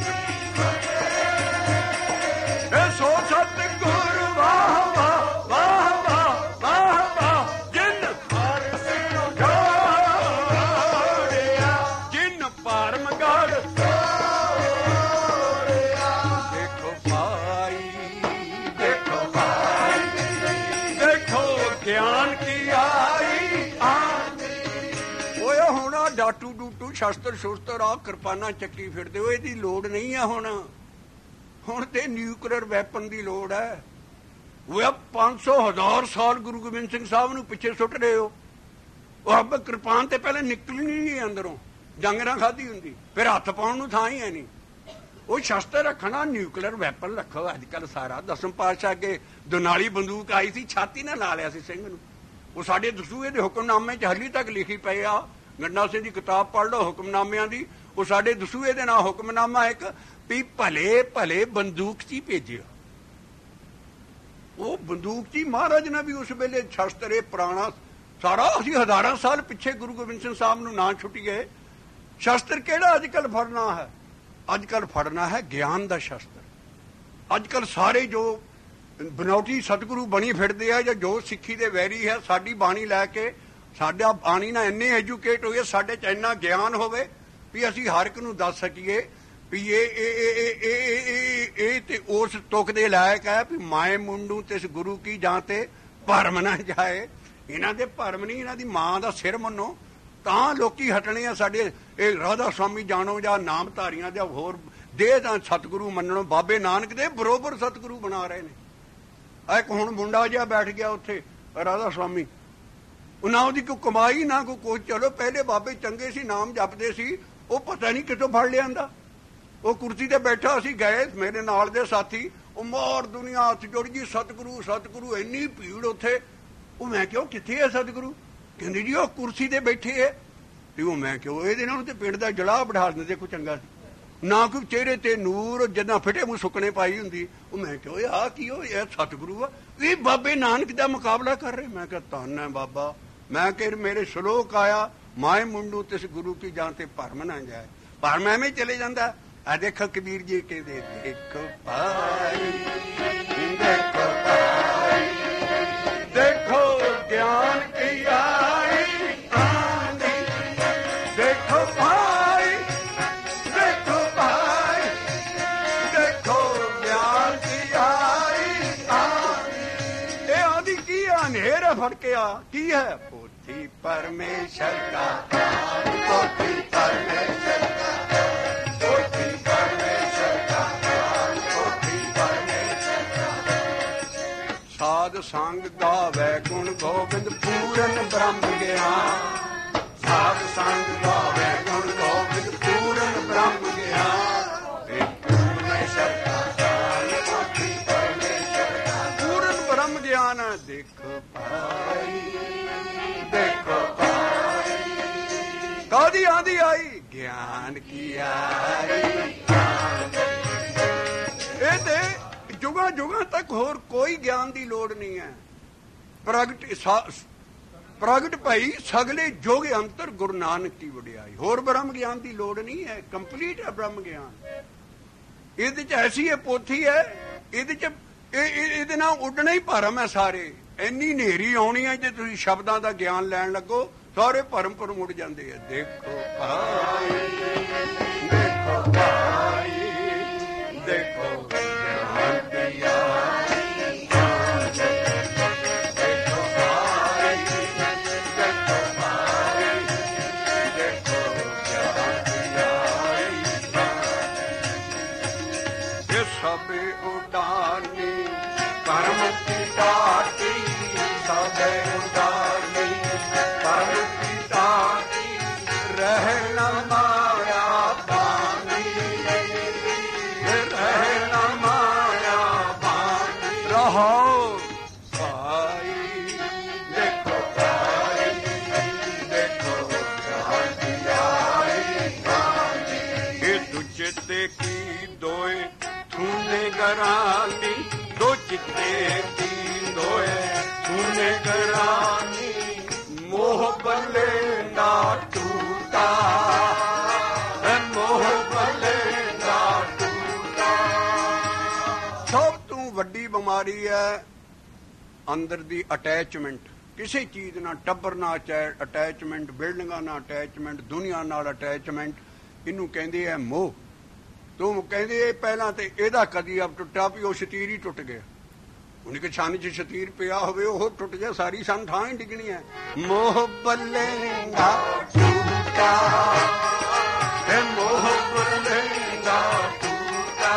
ਸੋ ਸਤਿਗੁਰ ਵਾਹ ਵਾਹ ਵਾਹ ਵਾਹ ਵਾਹ ਵਾਹ, ਜਿਨ ਹਰ ਸਿਰ ਜੋੜਿਆ, ਜਿਨ ਭਰਮ ਗੜ ਤੋੜਿਆ। ਦੇਖੋ ਭਾਈ, ਦੇਖੋ ਭਾਈ, ਦੇਖੋ ਗਿਆਨ ਕੀ ਆਈ ਆਂਦੀ। ਓਏ ਹੁਣ ਡਾਟੂ ਡੂਟੂ ਸ਼ਸਤਰ ਸ਼ੁਸਤਰ ਆ ਕਿਰਪਾਨਾਂ ਚੱਕੀ ਫਿਰਦੇ ਹੋ, ਇਹਦੀ ਲੋੜ ਨਹੀਂ ਆ ਹੁਣ। ਹੁਣ ਤੇ ਨਿਊਕਲੀਅਰ ਵੈਪਨ ਦੀ ਲੋੜ ਹੈ। ਉਹ 500,000 ਸਾਲ ਗੁਰੂ ਗੋਬਿੰਦ ਸਿੰਘ ਸਾਹਿਬ ਨੂੰ ਪਿੱਛੇ ਸੁੱਟ ਰਹੇ ਹੋ। ਉਹ ਅੱਬ ਕਿਰਪਾਨ ਤੇ ਪਹਿਲਾਂ ਨਿਕਲਣੀ ਨਹੀਂ ਅੰਦਰੋਂ, ਜੰਗ ਨਾ ਖਾਧੀ ਹੁੰਦੀ, ਫਿਰ ਹੱਥ ਪਾਉਣ ਨੂੰ ਥਾਂ ਹੀ ਹੈ ਨਹੀਂ। ਉਹ ਸ਼ਸਤਰ ਰੱਖਣਾ, ਨਿਊਕਲੀਅਰ ਵੈਪਨ ਰੱਖੋ। ਅੱਜ ਕੱਲ੍ਹ ਸਾਰਾ ਦਸਮ ਪਾਤਸ਼ਾਹ ਅੱਗੇ ਦੁਨਾਲੀ ਬੰਦੂਕ ਆਈ ਸੀ, ਛਾਤੀ ਨਾਲ ਲਾ ਲਿਆ ਸੀ ਸਿੰਘ ਨੂੰ। ਉਹ ਸਾਡੇ ਦਸੂਏ ਦੇ ਹੁਕਮਨਾਮੇ 'ਚ ਹਾਲੀ ਤੱਕ ਲਿਖੀ ਪਏ ਆ। ਗੰਡਾ ਸਿੰਘ ਦੀ ਕਿਤਾਬ ਪੜ੍ਹ ਲਓ ਹੁਕਮਨਾਮਿਆਂ ਦੀ। ਉਹ ਸਾਡੇ ਦਸੂਏ ਦੇ ਨਾਲ ਹੁਕਮਨਾਮਾ ਇੱਕ ਵੀ ਭਲੇ ਭਲੇ ਬੰਦੂਕ 'ਚ ਹੀ ਭੇਜਿਓ। ਉਹ ਬੰਦੂਕ 'ਚ ਹੀ ਮਹਾਰਾਜ ਨੇ ਵੀ ਉਸ ਵੇਲੇ ਸ਼ਸਤਰ ਇਹ ਪੁਰਾਣਾ ਸਾਰਾ ਅਸੀਂ ਹਜ਼ਾਰਾਂ ਸਾਲ ਪਿੱਛੇ ਗੁਰੂ ਗੋਬਿੰਦ ਸਿੰਘ ਸਾਹਿਬ ਨੂੰ ਨਾ ਛੁੱਟੀਏ। ਸ਼ਸਤਰ ਕਿਹੜਾ ਅੱਜ ਕੱਲ੍ਹ ਫੜਨਾ ਹੈ? ਅੱਜ ਕੱਲ੍ਹ ਫੜਨਾ ਹੈ ਗਿਆਨ ਦਾ ਸ਼ਸਤਰ। ਅੱਜ ਕੱਲ੍ਹ ਸਾਰੇ ਜੋ ਬਨੌਟੀ ਸਤਿਗੁਰੂ ਬਣੀ ਫਿਰਦੇ ਆ ਜਾਂ ਜੋ ਸਿੱਖੀ ਦੇ ਵੈਰੀ ਹੈ, ਸਾਡੀ ਬਾਣੀ ਲੈ ਕੇ ਸਾਡਾ ਬਾਣੀ ਨਾਲ ਇੰਨੇ ਐਜੂਕੇਟ ਹੋਈਏ, ਸਾਡੇ 'ਚ ਇੰਨਾ ਗਿਆਨ ਹੋਵੇ ਵੀ ਅਸੀਂ ਹਰ ਇੱਕ ਨੂੰ ਦੱਸ ਸਕੀਏ ਵੀ ਇਹ ਤੇ ਉਸ ਤੁਕ ਦੇ ਲਾਇਕ ਹੈ ਵੀ ਮਾਏ ਮੁੰਡੂ ਤਿਸ ਗੁਰੂ ਕੀ ਜਾਂ ਤੇ ਭਰਮ ਨਾ ਜਾਏ। ਇਹਨਾਂ ਦੇ ਭਰਮ ਨਹੀਂ, ਇਹਨਾਂ ਦੀ ਮਾਂ ਦਾ ਸਿਰ ਮੰਨੋ ਤਾਂ ਲੋਕੀ ਹਟਣੇ ਆ। ਸਾਡੇ ਇਹ ਰਾਧਾ ਸਵਾਮੀ ਜਾਣੋ ਜਾਂ ਨਾਮਧਾਰੀਆਂ ਜਾਂ ਹੋਰ ਦੇਹ ਤਾਂ ਸਤਿਗੁਰੂ ਮੰਨਣੋਂ ਬਾਬੇ ਨਾਨਕ ਦੇ ਬਰੋਬਰ ਸਤਿਗੁਰੂ ਬਣਾ ਰਹੇ ਨੇ। ਇੱਕ ਹੁਣ ਮੁੰਡਾ ਜਿਹਾ ਬੈਠ ਗਿਆ ਉੱਥੇ ਰਾਧਾ ਸਵਾਮੀ, ਨਾ ਉਹਦੀ ਕੋਈ ਕਮਾਈ ਨਾ ਕੋਈ ਕੁਛ। ਚਲੋ ਪਹਿਲੇ ਬਾਬੇ ਚੰਗੇ ਸੀ, ਨਾਮ ਜਪਦੇ ਸੀ, ਉਹ ਪਤਾ ਨਹੀਂ ਕਿੱਥੋਂ ਫੜ ਲਿਆਂਦਾ। ਉਹ ਕੁਰਸੀ ਤੇ ਬੈਠਾ, ਅਸੀਂ ਗਏ ਮੇਰੇ ਨਾਲ ਦੇ ਸਾਥੀ, ਉਹ ਮਾਰ ਦੁਨੀਆ ਹੱਥ ਜੁੜ ਗਈ ਸਤਿਗੁਰੂ ਸਤਿਗੁਰੂ, ਇੰਨੀ ਭੀੜ ਉੱਥੇ। ਉਹ ਮੈਂ ਕਿਹਾ ਕਿੱਥੇ ਹੈ ਸਤਿਗੁਰੂ? ਕਹਿੰਦੇ ਜੀ ਉਹ ਕੁਰਸੀ ਤੇ ਬੈਠੇ ਹੈ। ਤੇ ਉਹ ਮੈਂ ਕਿਹਾ ਇਹਦੇ ਨਾਲ ਤੇ ਪਿੰਡ ਦਾ ਜਲਾ ਬਿਠਾ ਦਿੰਦੇ ਕੋਈ ਚੰਗਾ ਸੀ, ਨਾ ਕੋਈ ਚਿਹਰੇ ਤੇ ਨੂਰ, ਜਿੱਦਾਂ ਫਿੱਟੇ ਮੂੰਹ ਸੁੱਕਣੇ ਪਾਈ ਹੁੰਦੀ। ਉਹ ਮੈਂ ਕਿਹਾ ਆਹ ਕੀ ਹੋ ਇਹ ਸਤਿਗੁਰੂ ਆ, ਇਹ ਬਾਬੇ ਨਾਨਕ ਦਾ ਮੁਕਾਬਲਾ ਕਰ ਰਹੇ। ਮੈਂ ਕਿਹਾ ਧੰਨ ਹੈ ਬਾਬਾ। ਮੈਂ ਕਿਹਾ ਮੇਰੇ ਸ਼ਲੋਕ ਆਇਆ ਮਾਏ ਮੁੰਡੂ ਤਿਸ ਗੁਰੂ ਕੀ ਜਾਂ ਤੇ ਭਰਮ ਨਾ ਜਾਏ। ਭਰਮ ਐਵੇਂ ਚਲੇ ਜਾਂਦਾ। ਆ ਦੇਖੋ ਕਬੀਰ ਜੀ ਕਹਿੰਦੇ ਦੇਖੋ ਭਾਈ ਦੇਖੋ ਭਾਈ ਦੇਖੋ ਗਿਆਨ ਕੀ ਆਈ ਆਂਦੀ, ਦੇਖੋ ਭਾਈ ਦੇਖੋ ਭਾਈ ਦੇਖੋ ਗਿਆਨ ਕੀ ਆਈ ਆਂਦੀ। ਇਹ ਆਂਦੀ ਕੀ ਆ? ਹਨੇਰਾ ਫੜ ਕੇ ਆ ਕੀ ਹੈ? ਪੋਥੀ ਪਰਮੇਸ਼ਰ ਕਾ ਪੋਥੀ ਪਰਮੇਸ਼ਰ ਕਾ ਪੋਥੀ ਪਰਮੇਸ਼ਰ ਕਾ ਪੋਥੀ ਪਰਮੇਸ਼ਰ ਕਾ। ਸਾਧ ਸੰਗ ਗਾਵੇ ਗੁਣ ਗੋਬਿੰਦ ਪੂਰਨ ਬ੍ਰਹਮ ਗਿਆਨ। ਸਾਧ ਸੰਗ ਗਾਵੇ ਗੁਣ ਗੋਬਿੰਦ ਪੂਰਨ ਬ੍ਰਹਮ ਗਿਆਨ। ਇਹ ਪਰਮੇਸ਼ਰ ਕਾ ਪੋਥੀ ਪਰਮੇਸ਼ਰ ਕਾ ਪੂਰਨ ਬ੍ਰਹਮ ਗਿਆਨ। ਦੇਖੋ ਭਾਈ ਦੇਖੋ ਭਾਈ ਕਾਹਦੀ ਆਂਦੀ ਆਈ? ਗਿਆਨ ਕੀ ਆਈ। ਇਹ ਤੇ ਜੁਗਾਂ ਜੁਗਾਂ ਤੱਕ ਹੋਰ ਕੋਈ ਗਿਆਨ ਦੀ ਲੋੜ ਨਹੀਂ ਹੈ। ਪ੍ਰਗਟ ਭਾਈ ਸਗਲੇ ਜੋਗ ਅੰਤਰ ਗੁਰੂ ਨਾਨਕ ਕੀ ਵਡਿਆਈ। ਹੋਰ ਬ੍ਰਹਮ ਗਿਆਨ ਦੀ ਲੋੜ ਨਹੀਂ ਹੈ, ਕੰਪਲੀਟ ਹੈ ਬ੍ਰਹਮ ਗਿਆਨ। ਇਹਦੇ ਚ ਐਸੀ ਇਹ ਪੋਥੀ ਹੈ, ਇਹਦੇ ਚ ਇਹਦੇ ਨਾਲ ਉੱਡਣਾ ਹੀ ਭਰਮ ਹੈ ਸਾਰੇ। ਇੰਨੀ ਹਨੇਰੀ ਆਉਣੀ ਹੈ ਜੇ ਤੁਸੀਂ ਸ਼ਬਦਾਂ ਦਾ ਗਿਆਨ ਲੈਣ ਲੱਗੋ, ਸਾਰੇ ਭਰਮ ਪਰ ਮੁੜ ਜਾਂਦੇ ਆ। ਦੇਖੋ ਭਾਈ ਦੇਖੋ ਭਾਈ ਦੇਖੋ ਗਿਆਨ ਕੀ ਆਈ। ਦੇਖੋ ਭਾਈ ਦੇਖੋ ਭਾਈ ਦੇਖੋ ਗਿਆਨ ਕੀ ਆਈ। ਇਹ ਸਭੇ ਉਡਾਨੀ ਕਰਮ ਕੀ ਦਾਤੀ, ਸਭੇ ਉਡਾਨੀ ਕਰਮ ਕੀ ਦਾਤੀ, ਰਹਿ ਨਾ ਮਾਇਆ ਬਾਣੀ, ਰਹਿ ਨਾ ਮਾਇਆ ਬਾਣੀ। ਰਹੋ ਭਾਈ ਦੇਖੋ ਭਾਈ ਦੇਖੋ ਗਿਆਨ ਕੀ ਆਈ। ਇਹ ਦੂਜੇ ਤੇ ਕੀ ਦੋਏ ਥੂਨੇ ਗਰਾਨੀ, ਦੋ ਚਿੱਤੇ ਕੀ ਦੋਏ ਥੂਨੇ ਗਰਾਨੀ। ਮੋਹ ਬੱਲੇ ਨਾ ਟੂਟਾ, ਮੋਹ ਬੱਲੇ ਨਾ ਟੂਟਾ। ਸਭ ਤੋਂ ਵੱਡੀ ਬਿਮਾਰੀ ਹੈ ਅੰਦਰ ਦੀ ਅਟੈਚਮੈਂਟ ਕਿਸੇ ਚੀਜ਼ ਨਾਲ। ਟੱਬਰ ਨਾਲ ਅਟੈਚਮੈਂਟ, ਬਿਲਡਿੰਗਾਂ ਨਾਲ ਅਟੈਚਮੈਂਟ, ਦੁਨੀਆ ਨਾਲ ਅਟੈਚਮੈਂਟ। ਇਹਨੂੰ ਕਹਿੰਦੇ ਆ ਮੋਹ। ਤੂੰ ਕਹਿੰਦੇ ਪਹਿਲਾਂ ਤੇ ਇਹਦਾ ਕਦੀ ਅਬ ਟੁੱਟਾ ਵੀ ਉਹ ਸ਼ਤੀਰ ਹੀ ਟੁੱਟ ਗਿਆ। ਉਹਨੇ ਕਿ ਛਾਨੀ 'ਚ ਸ਼ਤੀਰ ਪਿਆ ਹੋਵੇ ਉਹ ਟੁੱਟ ਗਿਆ, ਸਾਰੀ ਸੰਨ ਥਾਂ ਹੀ ਡਿੱਗਣੀ ਹੈ। ਮੋਹ ਬੱਲੇ ਨਾ ਟੁੱਟਾ, ਮੋਹ ਬੱਲੇ ਨਾ ਟੁੱਟਾ।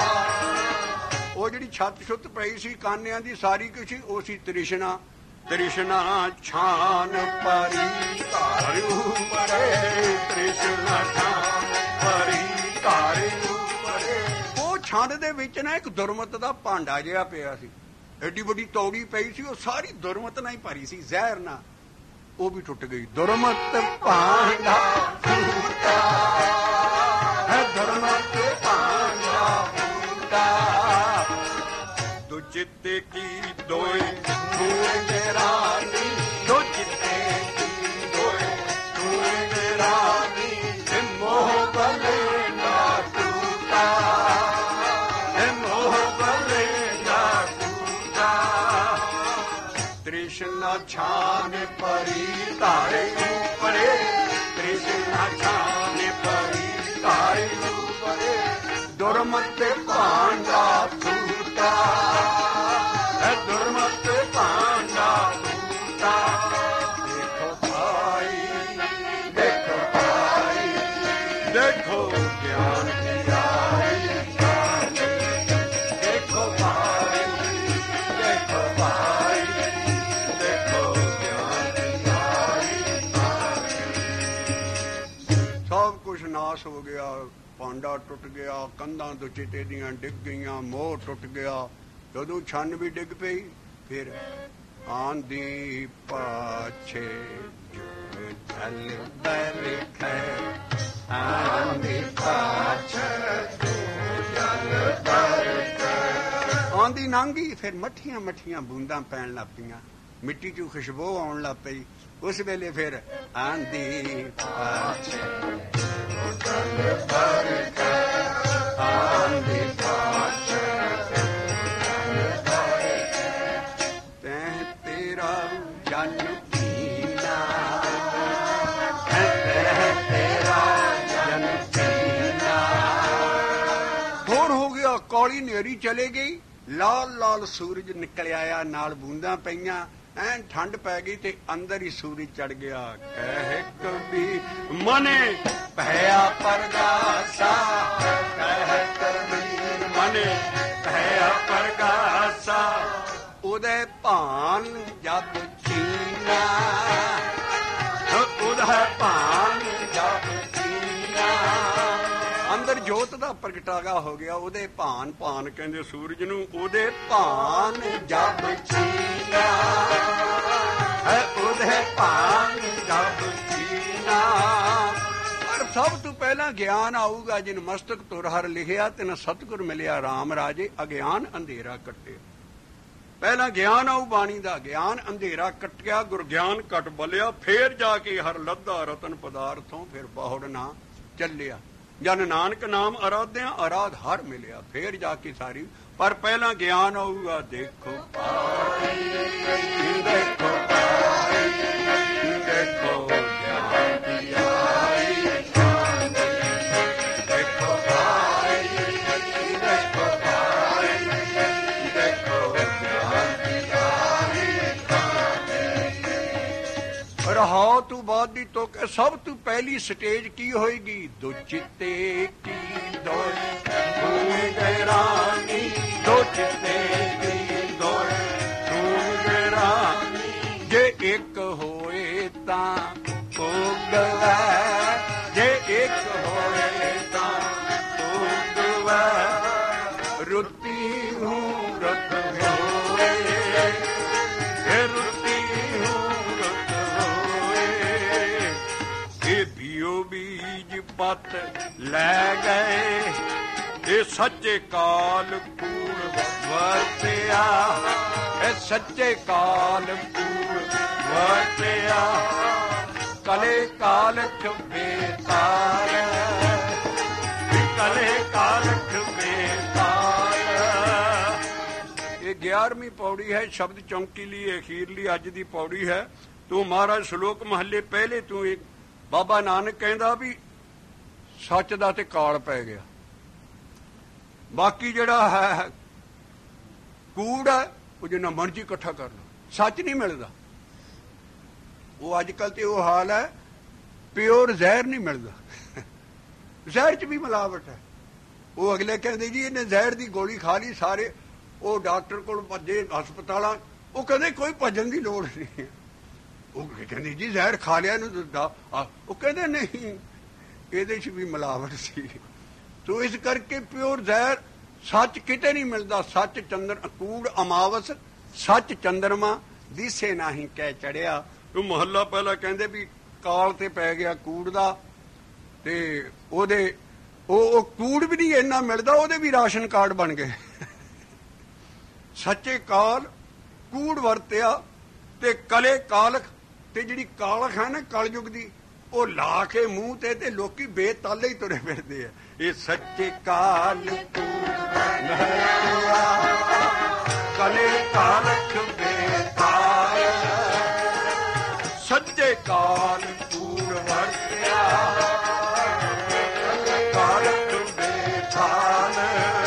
ਉਹ ਜਿਹੜੀ ਛੱਤ ਛੁੱਤ ਪਈ ਸੀ ਕਾਨਿਆਂ ਦੀ ਸਾਰੀ ਕੁਛ ਉਹ ਸੀ ਤ੍ਰਿਸ਼ਨਾ। ਤ੍ਰਿਸ਼ਨਾ ਛਾਨ ਪਰੀ ਘਰ ਉਪਰੇ, ਤ੍ਰਿਸ਼ਨਾ ਛਾਨ ਪਰੀ ਘਰ ਉਪਰੇ। ਉਹ ਛੰਦ ਦੇ ਵਿੱਚ ਨਾ ਇੱਕ ਦੁਰਮਤ ਦਾ ਭਾਂਡਾ ਜਿਹਾ ਪਿਆ ਸੀ, ਐਡੀ ਵੱਡੀ ਤੌੜੀ ਪਈ ਸੀ, ਉਹ ਸਾਰੀ ਦੁਰਮਤ ਨਾਲ ਹੀ ਭਰੀ ਸੀ, ਜ਼ਹਿਰ ਨਾਲ। ਉਹ ਵੀ ਟੁੱਟ ਗਈ। ਦੁਰਮਤ ਭਾਂਡਾ ਟੁੱਟਾ ਹੈ, ਦੁਰਮਤ ਭਾਂਡਾ चित्ते की दोए तूने रानी, दो चित्ते की दोए तूने रानी, मोह बले ना टूटा, मोह बले ना टूटा। तृष्णा छान परी तारे ऊपरे, तृष्णा छान परी तारे ऊपरे, दुर्मत पांडा टूटा, दुर्मत पांडा टूटा। देखो भाई, देखो भाई, देखो ज्ञान की आई, देखो भाई, देखो भाई, देखो ज्ञान की आई। सब कुछ नाश हो गया, पांडा टुट गया, कंधां तो चिते दियां डिग गईयां, मोह टुट गया। जदों छन भी डिग पई, फिर आंधी पाछे जल बरखे, आंधी पाछे जल बरखे। आंधी लंघी, फिर मठियां मठियां बूंदां पैण लग पईयां, मिट्टी चों खुशबू आउण लग पई। उस वेले फिर आंधी पाछे जल बरखे, आंधी पाछे जल बरखे। तैं तेरा जन पीना, तैं तेरा जन पीना। थोड़ हो गया, कौड़ी नेरी चले गई, लाल लाल सूरज निकल आया, नाल बूंदां पईयां, ਐਂ ਠੰਡ ਪੈ ਗਈ ਤੇ ਅੰਦਰ ਹੀ ਸੂਰਜ ਚੜ ਗਿਆ। ਕਹਿ ਕਬੀਰ ਮਨੇ ਭਇਆ ਪਰਗਾਸਾ, ਕਹਿ ਕਬੀਰ ਮਨੇ ਭਇਆ ਪਰਗਾਸਾ। ਉਹਦੇ ਭਾਨ ਜਬ ਚੀਨਾ, ਉਹਦਾ ਭਾਨ ਜਬ ਚੀਨਾ। ਅੰਦਰ ਜੋਤ ਦਾ ਪ੍ਰਗਟਾਵਾ ਹੋ ਗਿਆ, ਉਹਦੇ ਭਾਨ, ਭਾਨ ਕਹਿੰਦੇ ਸੂਰਜ ਨੂੰ, ਉਹਦੇ ਭਾਨ ਜਬ ਚੀਨਾ, ਉਹਦੇ ਭਾਨ ਜਬ ਚੀਨਾ। ਪਰ ਸਭ ਤੋਂ ਪਹਿਲਾਂ ਗਿਆਨ ਆਊਗਾ, ਜਿਨ ਮਸਤਕ ਤੁਰ ਹਰ ਲਿਖਿਆ, ਤਿਨ ਸਤਿਗੁਰ ਮਿਲਿਆ ਰਾਮ ਰਾਜੇ, ਅਗਿਆਨ ਅੰਧੇਰਾ ਕੱਟਿਆ। ਪਹਿਲਾਂ ਗਿਆਨ ਆਊ ਬਾਣੀ ਦਾ, ਗਿਆਨ ਅੰਧੇਰਾ ਕੱਟਿਆ, ਗੁਰ ਗਿਆਨ ਘਟ ਬਲਿਆ, ਫੇਰ ਜਾ ਕੇ ਹਰ ਲੱਧਾ ਰਤਨ ਪਦਾਰਥੋਂ, ਫਿਰ ਬਹੁੜ ਨਾ ਚੱਲਿਆ। ਜਨ ਨਾਨਕ ਨਾਮ ਅਰਾਧਿਆ, ਅਰਾਧ ਹਰ ਮਿਲਿਆ, ਫੇਰ ਜਾ ਕੇ ਸਾਰੀ। ਪਰ ਪਹਿਲਾਂ ਗਿਆਨ ਆਊਗਾ। ਦੇਖੋ ਭਾਈ, ਦੇਖੋ ਭਾਈ, ਦੇਖੋ ਗਿਆਨ ਦੀ ਆਈ, ਦੇਖੋ ਭਾਈ, ਦੇਖੋ ਭਾਈ, ਦੇਖੋ ਗਿਆਨ ਦੀ ਆਈ। ਰਹਾਉ ਤੋਂ ਬਾਅਦ ਦੀ ਤੁਕ, ਸਭ ਤੋਂ ਪਹਿਲੀ ਸਟੇਜ ਕੀ ਹੋਏਗੀ? ਦੋ ਚਿੱਤੇ ਕੀ ਦੋਏ ਤੂੰ ਰਾਣੀ, ਦੋ ਚਿੱਤੇ ਕੀ ਦੋਏ ਤੂੰ ਰਾਣੀ। ਜੇ ਇੱਕ ਹੋਏ ਤਾਂ ਉਗਵੈ, ਜੇ ਇੱਕ ਹੋਏ ਤਾਂ ਉਗਵੈ। ਰੁੱਤੀ ਹੂੰ ਰੁੱਤ ਹੋਏ, ਰੁੱਤੀ ਹੂੰ ਰੁੱਤ ਹੋਏ। ਇਹ ਬੀਓ ਬੀਜ ਪਤ ਲੈ ਗਏ, ਇਹ ਸੱਚੇ ਕਾਲ ਕੂੜ ਵਰਤਿਆ, ਇਹ ਸੱਚੇ ਕਾਲ ਕੂੜ ਵਰਤਿਆ। ਕਲੇ ਕਾਲਖ ਬੇਤਾਰ, ਕਲੇ ਕਾਲਖ ਬੇਤਾਰ। ਇਹ 11ਵੀਂ ਪੌੜੀ ਹੈ, ਸ਼ਬਦ ਚੌਂਕੀ ਲਈ ਅਖੀਰਲੀ ਅੱਜ ਦੀ ਪੌੜੀ ਹੈ। ਤੂੰ ਮਹਾਰਾਜ ਸ਼ਲੋਕ ਮਹੱਲੇ ਪਹਿਲੇ ਤੂੰ ਇੱਕ ਬਾਬਾ ਨਾਨਕ ਕਹਿੰਦਾ ਵੀ ਸੱਚ ਦਾ ਤੇ ਕਾਲ ਪੈ ਗਿਆ, ਬਾਕੀ ਜਿਹੜਾ ਹੈ ਕੂੜ ਹੈ ਉਹ ਜਿੰਨਾ ਮਰਜ਼ੀ ਇਕੱਠਾ ਕਰ ਲਓ, ਸੱਚ ਨਹੀਂ ਮਿਲਦਾ। ਉਹ ਅੱਜ ਕੱਲ੍ਹ ਤੇ ਉਹ ਹਾਲ ਹੈ, ਪਿਓਰ ਜ਼ਹਿਰ ਨਹੀਂ ਮਿਲਦਾ, ਜ਼ਹਿਰ 'ਚ ਵੀ ਮਿਲਾਵਟ ਹੈ। ਉਹ ਅਗਲੇ ਕਹਿੰਦੇ ਜੀ ਇਹਨੇ ਜ਼ਹਿਰ ਦੀ ਗੋਲੀ ਖਾ ਲਈ, ਸਾਰੇ ਉਹ ਡਾਕਟਰ ਕੋਲ ਭੱਜੇ ਹਸਪਤਾਲਾਂ, ਉਹ ਕਹਿੰਦੇ ਕੋਈ ਭੱਜਣ ਦੀ ਲੋੜ ਨਹੀਂ। ਉਹ ਕਹਿੰਦੇ ਜੀ ਜ਼ਹਿਰ ਖਾ ਲਿਆ ਇਹਨੂੰ, ਉਹ ਕਹਿੰਦੇ ਨਹੀਂ ਇਹਦੇ 'ਚ ਵੀ ਮਿਲਾਵਟ ਸੀ। ਤੋ ਇਸ ਕਰਕੇ ਪਿਓਰ ਜ਼ਹਿਰ ਸੱਚ ਕਿਤੇ ਨਹੀਂ ਮਿਲਦਾ। ਸੱਚ ਚੰਦਰ ਕੂੜ ਅਮਾਵਸ, ਸੱਚ ਚੰਦਰਮਾ ਦਿਸੇ ਨਹੀਂ ਕਹਿ ਚੜਿਆ। ਉਹ ਮਹੱਲਾ ਪਹਿਲਾਂ ਕਹਿੰਦੇ ਵੀ ਕਾਲ ਤੇ ਪੈ ਗਿਆ ਕੂੜ ਦਾ, ਤੇ ਉਹਦੇ ਉਹ ਕੂੜ ਵੀ ਨਹੀਂ ਇੰਨਾ ਮਿਲਦਾ, ਉਹਦੇ ਵੀ ਰਾਸ਼ਨ ਕਾਰਡ ਬਣ ਗਏ। ਸੱਚੇ ਕਾਲ ਕੂੜ ਵਰਤਿਆ ਤੇ ਕਲੇ ਕਾਲਖ, ਤੇ ਜਿਹੜੀ ਕਾਲਖ ਹੈ ਨਾ ਕਲਯੁਗ ਦੀ, ਉਹ ਲਾ ਕੇ ਮੂੰਹ ਤੇ ਲੋਕੀ ਬੇਤਾਲੇ ਹੀ ਤੁਰੇ ਫਿਰਦੇ ਆ। ਇਹ ਸੱਚੇ ਕਾਲ ਕਲੇ ਕਾਲਖ ਬੇਤਾਲ, ਸੱਚੇ ਕਾਲ ਕੂੜ ਵਰਤਿਆ ਕਾਲਖ ਬੇਤਾਲ।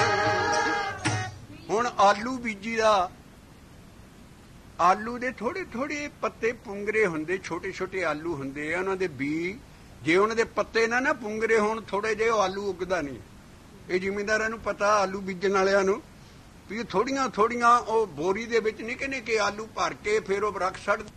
ਹੁਣ ਆਲੂ ਬੀਜੀ ਦਾ, ਆਲੂ ਦੇ ਥੋੜੇ ਥੋੜੇ ਪੱਤੇ ਪੁੰਗਰੇ ਹੁੰਦੇ, ਛੋਟੇ ਛੋਟੇ ਆਲੂ ਹੁੰਦੇ ਆ, ਉਹਨਾਂ ਦੇ ਬੀ, ਜੇ ਉਹਨਾਂ ਦੇ ਪੱਤੇ ਨਾ ਪੁੰਗਰੇ ਹੋਣ ਥੋੜੇ ਜਿਹੇ, ਉਹ ਆਲੂ ਉੱਗਦਾ ਨਹੀਂ। ਇਹ ਜ਼ਿਮੀਂਦਾਰਾਂ ਨੂੰ ਪਤਾ, ਆਲੂ ਬੀਜਣ ਵਾਲਿਆਂ ਨੂੰ, ਵੀ ਥੋੜੀਆਂ ਥੋੜੀਆਂ ਉਹ ਬੋਰੀ ਦੇ ਵਿੱਚ ਨਿੱਕੇ ਨਿੱਕੇ ਆਲੂ ਭਰ ਕੇ ਫਿਰ ਉਹ ਰੱਖ ਛੱਡ